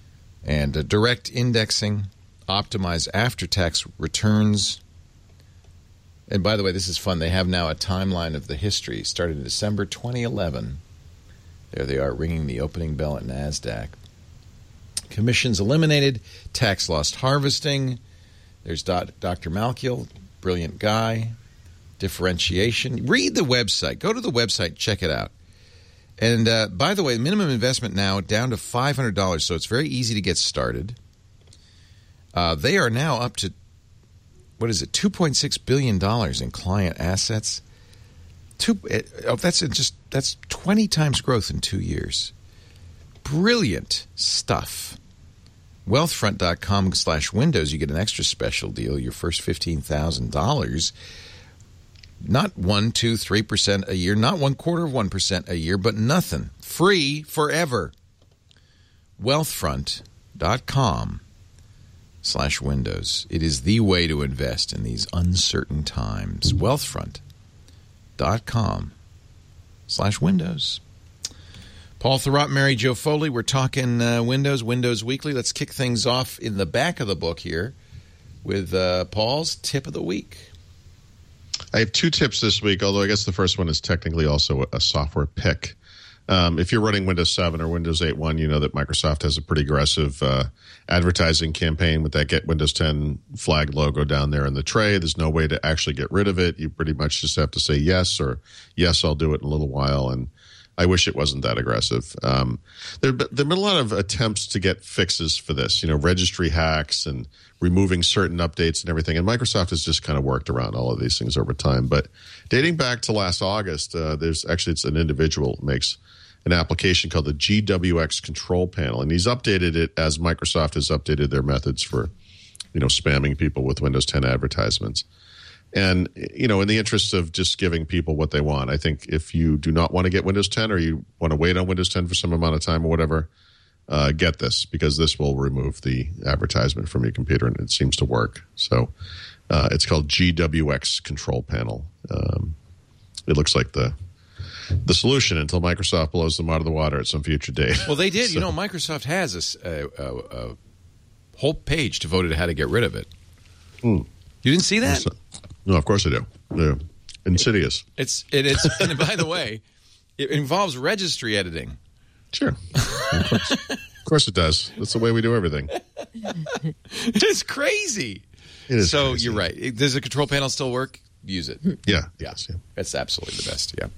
And uh, direct indexing, optimize after-tax returns. And by the way, this is fun. They have now a timeline of the history. Started in December twenty eleven. There they are, ringing the opening bell at NASDAQ. Commissions eliminated, tax loss harvesting. There's Doctor Malkiel, brilliant guy. Differentiation. Read the website. Go to the website. Check it out. And uh, by the way, minimum investment now down to five hundred dollars, so it's very easy to get started. Uh, they are now up to, what is it, two point six billion dollars in client assets. Two, oh, that's just that's twenty times growth in two years. Brilliant stuff. Wealthfront.com slash windows. You get an extra special deal. Your first fifteen thousand dollars. Not one, two, three percent a year. Not one quarter of one percent a year, but nothing. Free forever. Wealthfront.com slash windows. It is the way to invest in these uncertain times. Wealthfront.com slash windows. Paul Thurrott, Mary Jo Foley. We're talking uh, Windows, Windows Weekly. Let's kick things off in the back of the book here with uh, Paul's tip of the week. I have two tips this week, although I guess the first one is technically also a software pick. Um, if you're running Windows seven or Windows eight point one, you know that Microsoft has a pretty aggressive uh, advertising campaign with that Get Windows ten flag logo down there in the tray. There's no way to actually get rid of it. You pretty much just have to say yes or yes, I'll do it in a little while. And I wish it wasn't that aggressive. Um, there have been a lot of attempts to get fixes for this, you know, registry hacks and removing certain updates and everything. And Microsoft has just kind of worked around all of these things over time. But dating back to last August, uh, there's actually it's an individual makes an application called the G W X Control Panel. And he's updated it as Microsoft has updated their methods for, you know, spamming people with Windows ten advertisements. And, you know, in the interest of just giving people what they want, I think if you do not want to get Windows ten or you want to wait on Windows ten for some amount of time or whatever, uh, get this because this will remove the advertisement from your computer and it seems to work. So uh, it's called G W X Control Panel. Um, it looks like the the solution until Microsoft blows them out of the water at some future date. Well, they did. So, you know, Microsoft has a, a, a, a whole page devoted to how to get rid of it. Hmm. You didn't see that? No, of course I do. Yeah. Insidious. It's it is. And by the way, it involves registry editing. Sure, of course. Of course it does. That's the way we do everything. It's crazy. It is. So crazy. you're right. Does the control panel still work? Use it. Yeah, yeah. yes, yeah. It's absolutely the best. Yeah.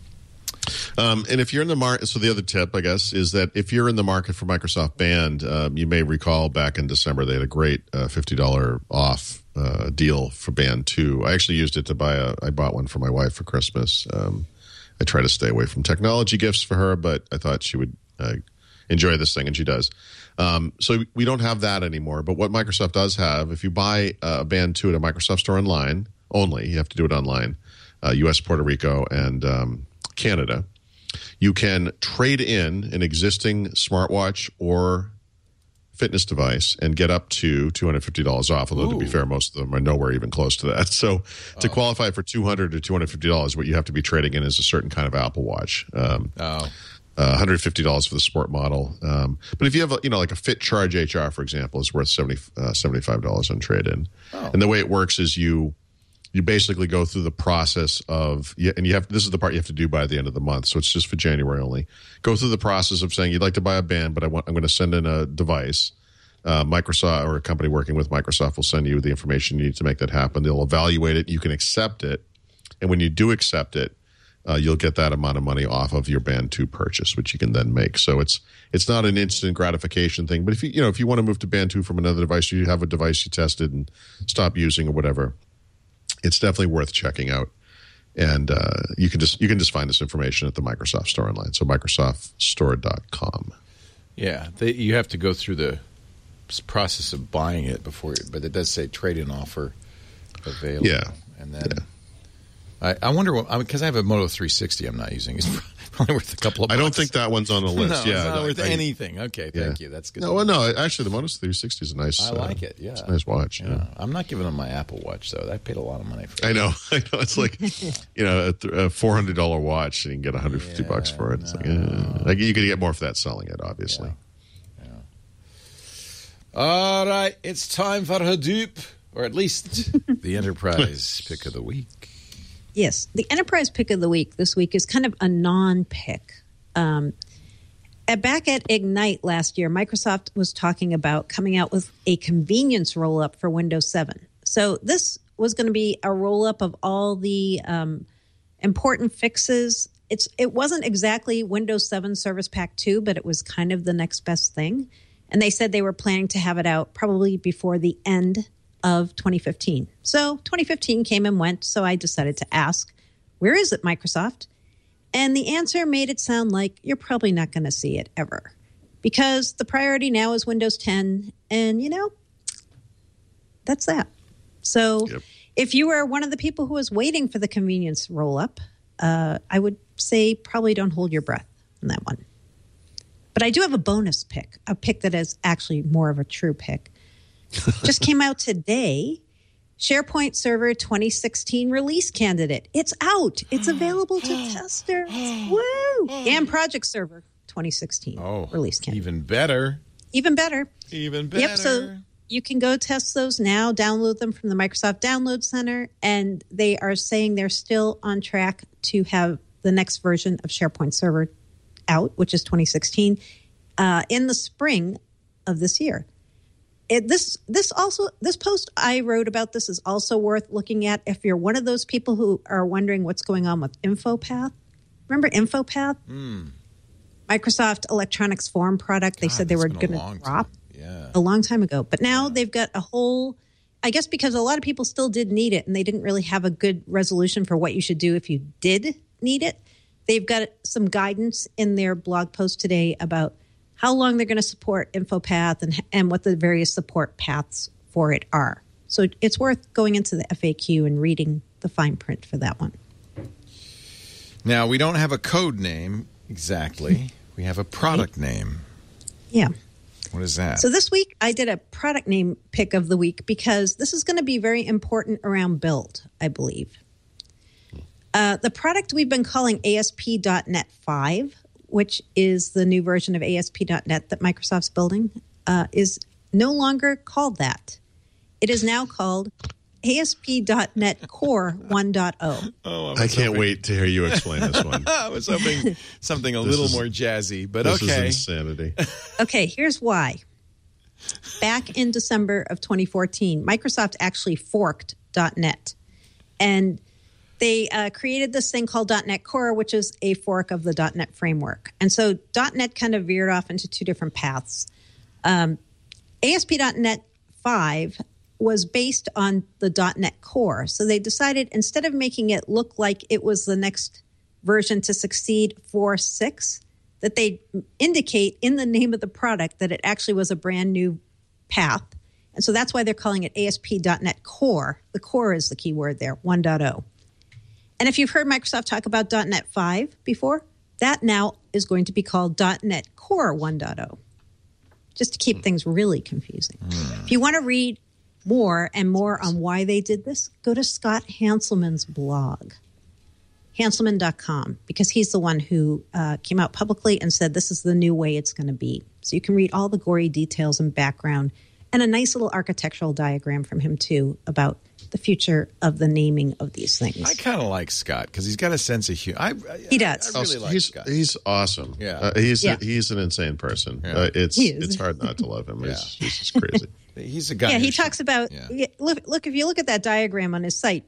Um, and if you're in the market, so the other tip, I guess, is that if you're in the market for Microsoft Band, um, you may recall back in December they had a great uh, fifty dollars off uh, deal for Band two. I actually used it to buy a, I bought one for my wife for Christmas. Um, I try to stay away from technology gifts for her, but I thought she would uh, enjoy this thing, and she does. Um, so we don't have that anymore. But what Microsoft does have, if you buy a Band two at a Microsoft store online, only, you have to do it online, uh, U S, Puerto Rico, and um, Canada, you can trade in an existing smartwatch or fitness device and get up to two hundred fifty dollars off, although Ooh. to be fair, most of them are nowhere even close to that. So to oh. qualify for two hundred dollars or two hundred fifty dollars, what you have to be trading in is a certain kind of Apple Watch. Um, oh. Uh, one hundred fifty dollars for the sport model. Um, but if you have, a, you know, like a Fit Charge H R, for example, is worth seventy, uh, seventy-five dollars on trade-in. Oh. And the way it works is you you basically go through the process of, and you have, this is the part you have to do by the end of the month, so it's just for January only. Go through the process of saying you'd like to buy a band, but I want, I'm going to send in a device. Uh, Microsoft or a company working with Microsoft will send you the information you need to make that happen. They'll evaluate it. You can accept it. And when you do accept it, uh, you'll get that amount of money off of your Band two purchase, which you can then make. So it's it's not an instant gratification thing. But if you you know if you want to move to Band two from another device, you have a device you tested and stop using or whatever, it's definitely worth checking out. And uh, you can just you can just find this information at the Microsoft Store online. So Microsoft Store dot com. Yeah, they, you have to go through the process of buying it before, but it does say trade-in offer available. Yeah, and then yeah. I, I wonder what because I, mean, I have a Moto three sixty. I'm not using. It's probably worth a couple of. I bucks. don't think that one's on the list. No, yeah, it's not I, worth I, anything. Okay, thank yeah. you. That's good. No, well, no, actually, the Moto three sixty is a nice. I like uh, it. Yeah, it's a nice watch. Yeah. Yeah. I'm not giving them my Apple Watch though. I paid a lot of money for it. I know. I know. It's like you know a, a four hundred dollar watch and you can get one hundred fifty yeah, bucks for it. It's no. like, eh. like you could get more for that selling it, obviously. Yeah. All right, it's time for Hadoop, or at least the Enterprise pick of the week. Yes, the Enterprise pick of the week this week is kind of a non-pick. Um, at, back at Ignite last year, Microsoft was talking about coming out with a convenience roll-up for Windows seven. So this was going to be a roll-up of all the um, important fixes. It's It wasn't exactly Windows seven Service Pack two, but it was kind of the next best thing. And they said they were planning to have it out probably before the end of twenty fifteen. So twenty fifteen came and went, so I decided to ask, where is it, Microsoft? And the answer made it sound like you're probably not going to see it ever. Because the priority now is Windows ten, and, you know, that's that. So yep. If you were one of the people who was waiting for the convenience roll-up, uh, I would say probably don't hold your breath on that one. But I do have a bonus pick, a pick that is actually more of a true pick. Just came out today. SharePoint Server twenty sixteen release candidate. It's out. It's available to testers. Woo! And Project Server twenty sixteen oh, release candidate. Even better. Even better. Even better. Yep, so you can go test those now, download them from the Microsoft Download Center, and they are saying they're still on track to have the next version of SharePoint Server out, which is twenty sixteen, uh, in the spring of this year. It, this this also this post I wrote about this is also worth looking at if you're one of those people who are wondering what's going on with InfoPath. Remember InfoPath? Mm. Microsoft Electronics Forum product. They God, said they were going to drop yeah. a long time ago. But now yeah. they've got a whole, I guess because a lot of people still did need it and they didn't really have a good resolution for what you should do if you did need it. They've got some guidance in their blog post today about how long they're going to support InfoPath and and what the various support paths for it are. So it's worth going into the F A Q and reading the fine print for that one. Now, we don't have a code name exactly. We have a product right. name. Yeah. What is that? So this week I did a product name pick of the week because this is going to be very important around build, I believe. Uh, the product we've been calling A S P dot net five, which is the new version of A S P dot net that Microsoft's building, uh, is no longer called that. It is now called A S P dot net Core one point oh. Oh, I, I can't hoping... wait to hear you explain this one. I was hoping something a little is, more jazzy, but this okay. This is insanity. Okay, here's why. Back in December of twenty fourteen, Microsoft actually forked .NET. And they uh, created this thing called .NET Core, which is a fork of the .NET framework. And so .NET kind of veered off into two different paths. Um, A S P dot net five was based on the .NET Core. So they decided instead of making it look like it was the next version to succeed four point six, that they indicate in the name of the product that it actually was a brand new path. And so that's why they're calling it A S P dot net Core. The core is the key word there, one point oh. And if you've heard Microsoft talk about .NET five before, that now is going to be called .NET Core one point oh, just to keep things really confusing. Mm. If you want to read more and more on why they did this, go to Scott Hanselman's blog, hanselman dot com, because he's the one who uh, came out publicly and said this is the new way it's going to be. So you can read all the gory details and background and a nice little architectural diagram from him, too, about the future of the naming of these things. I kind of like Scott because he's got a sense of humor. I, I, he does. I, I really oh, like he's, Scott. He's awesome. Yeah, uh, he's yeah. he's an insane person. Yeah. Uh, it's he is. it's hard not to love him. yeah. He's, he's just crazy. He's a guy. Yeah, he should, talks about. yeah. Yeah, look, look, if you look at that diagram on his site,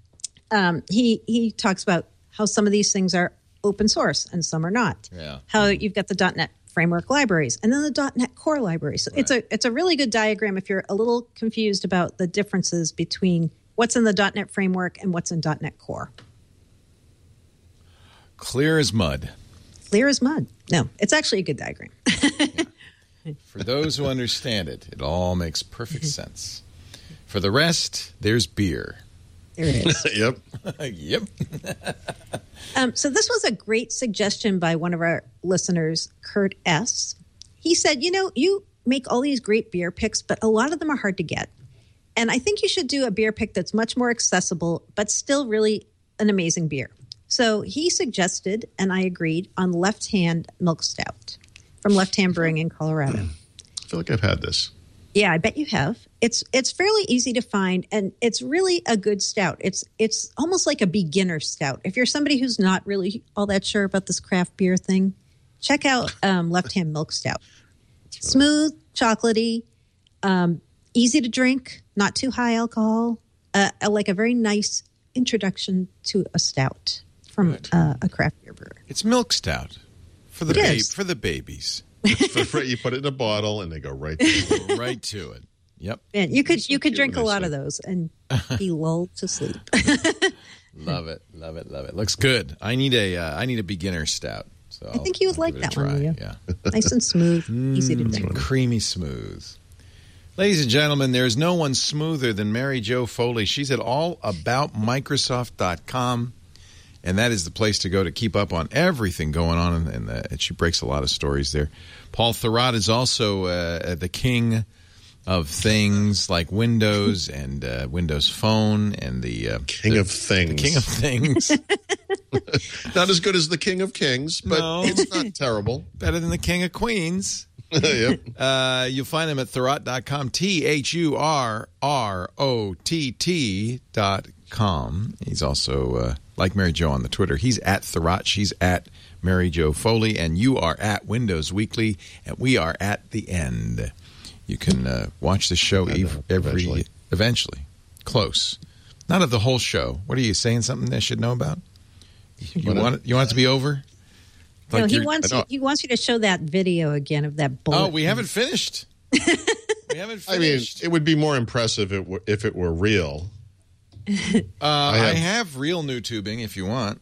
um, he he talks about how some of these things are open source and some are not. Yeah. How you've got the .NET framework libraries and then the .NET Core library. So right. it's a it's a really good diagram if you're a little confused about the differences between what's in the .NET framework and what's in .NET Core. Clear as mud. Clear as mud. No, it's actually a good diagram. Yeah. For those who understand it, it all makes perfect sense. For the rest, there's beer. There it is. Yep. Yep. um, so this was a great suggestion by one of our listeners, Kurt S. He said, you know, you make all these great beer picks, but a lot of them are hard to get. And I think you should do a beer pick that's much more accessible, but still really an amazing beer. So he suggested, and I agreed, on Left Hand Milk Stout from Left Hand Brewing in Colorado. I feel like I've had this. Yeah, I bet you have. It's it's fairly easy to find, and it's really a good stout. It's it's almost like a beginner stout. If you're somebody who's not really all that sure about this craft beer thing, check out um, Left Hand Milk Stout. Smooth, chocolatey, um, easy to drink, not too high alcohol. Uh, like a very nice introduction to a stout from uh, a craft beer brewer. It's milk stout for the It ba- is. for the babies. For free, you put it in a bottle and they go right to it. Right to it. Yep. And you could you could cute drink a when they lot say- of those and be lulled to sleep. Love it. Love it. Love it. Looks good. I need a uh, I need a beginner stout. So I think you would I'll like give it a that one, try. Leah. Yeah. Nice and smooth, easy to drink. Creamy smooth. Ladies and gentlemen, there's no one smoother than Mary Jo Foley. She's at all about microsoft dot com, and that is the place to go to keep up on everything going on, and, and, uh, and she breaks a lot of stories there. Paul Thurrott is also uh, the king of things like Windows and uh, Windows Phone and the uh, King the, of things. the king of things. Not as good as the King of Kings, but No. it's not terrible. Better than the king of queens. Yep. Uh, you'll find him at thurrott dot com, T H U R R O T T dot com. He's also, uh, like Mary Jo on the Twitter, he's at Thurrott, she's at Mary Jo Foley, and you are at Windows Weekly, and we are at the end. You can uh, watch the show I know, ev- every eventually. eventually. Close. Not of the whole show. What are you saying? Something they should know about? You What? want it, you want it to be over? No, Like he you're- wants I know. you, he wants you to show that video again of that bullet. Oh, we haven't finished. we haven't I mean, finished. it would be more impressive if it were, if it were real. Uh, I, have- have real new tubing if you want.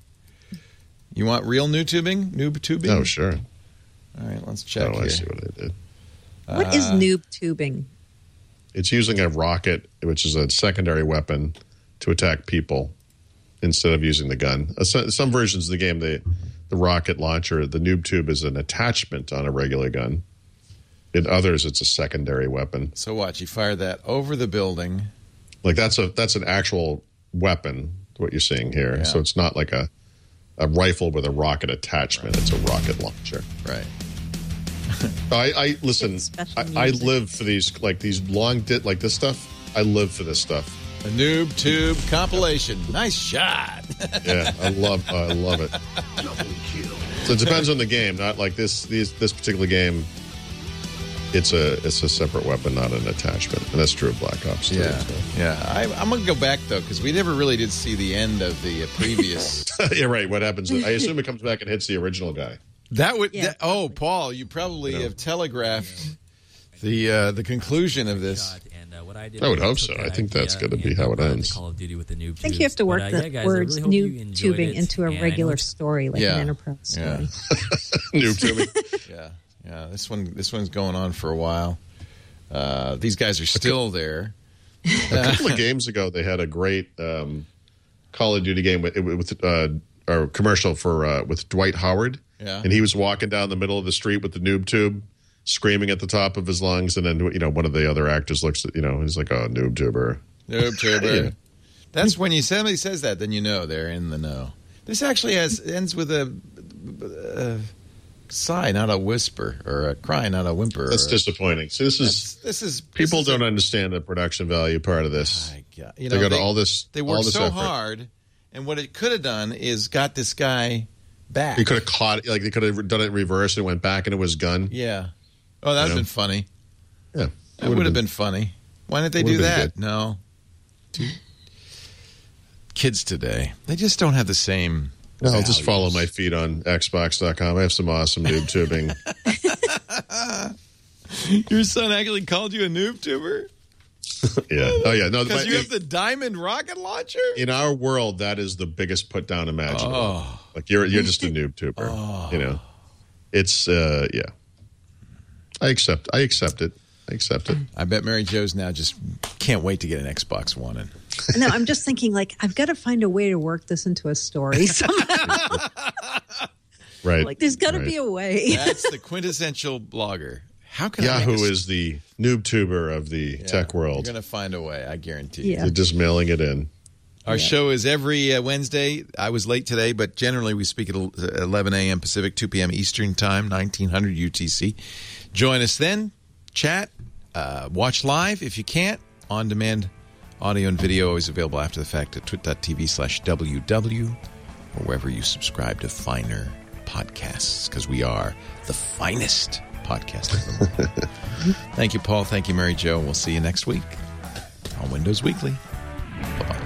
You want real new tubing? Noob tubing? Oh, sure. All right, let's check Oh, I here. see what I did. What is noob tubing? It's using a rocket, which is a secondary weapon, to attack people instead of using the gun. Uh, so- Some versions of the game, the the rocket launcher, the noob tube is an attachment on a regular gun. In others, it's a secondary weapon. So watch, you fire that over the building. Like that's a that's an actual weapon. What you're seeing here, Yeah. so it's not like a a rifle with a rocket attachment. It's a rocket launcher. Right. I, I listen. It's special I, I music. live for these like these long dit like this stuff. I live for this stuff. A noob tube compilation. Nice shot. Yeah, I love I love it. So it depends on the game. Not like this these this particular game. It's a it's a separate weapon, not an attachment, and that's true of Black Ops too. Yeah, so. yeah. I, I'm gonna go back though because we never really did see the end of the uh, previous. Yeah, right. What happens? I assume it comes back and hits the original guy. That would. Yeah, that- oh, Paul, you probably No. have telegraphed the uh, the conclusion of this. And, uh, what I, did I would was hope took so. that I think that's idea gonna be and how it applied ends. to Call of Duty with the noob I think you have to work But, uh, the yeah, guys, I words really hope you noob enjoyed tubing it. into a And I know regular it's- story, like Yeah. an enterprise story. Yeah. Noob tubing. Yeah, yeah. This one, this one's going on for a while. Uh, these guys are still there. A couple of games ago, they had a great um, Call of Duty game with, with uh, or commercial for uh, with Dwight Howard. Yeah. And he was walking down the middle of the street with the noob tube, screaming at the top of his lungs, and then you know one of the other actors looks at you know he's like, "Oh, noob tuber." Noob tuber. Yeah. That's when you somebody says that, then you know they're in the know. This actually has ends with a, a sigh, not a whisper, or a cry, not a whimper. That's or a- disappointing. See, this is This is people this is don't a- understand the production value part of this. My God. You They know, go to all this- They all worked this so effort. hard, and what it could have done is got this guy back. You could have caught like they could have done it in reverse and went back into his gun. Yeah. Oh, that would have You know? been funny. Yeah, That would have been funny. Why didn't they do Would've been that? good. No. Kids today, they just don't have the same. No, I'll just values. follow my feed on Xbox dot com. I have some awesome noob tubing. Your son actually called you a noob tuber Yeah. Oh yeah. No, because my- you have the diamond rocket launcher. in our world, that is the biggest put down imaginable. Oh. Like you're you're just a noob tuber. You know, it's uh yeah. I accept. I accept it. I accept it. I bet Mary Jo's now just can't wait to get an Xbox One. And No, I'm just thinking, like, I've got to find a way to work this into a story somehow. Right. Like, there's got to Right. be a way. that's the quintessential blogger. How can I Yahoo make a- is the noob tuber of the Yeah, tech world. You're going to find a way, I guarantee you. Yeah. They're just mailing it in. Our show is every uh, Wednesday. I was late today, but generally we speak at eleven a.m. Pacific, two p.m. Eastern Time, nineteen hundred U T C. Join us then. Chat. uh, watch live. If you can't, on-demand audio and video is available after the fact at twit.tv slash WW or wherever you subscribe to finer podcasts, because we are the finest podcast of them all. Thank you, Paul. Thank you, Mary Jo. We'll see you next week on Windows Weekly. Bye-bye.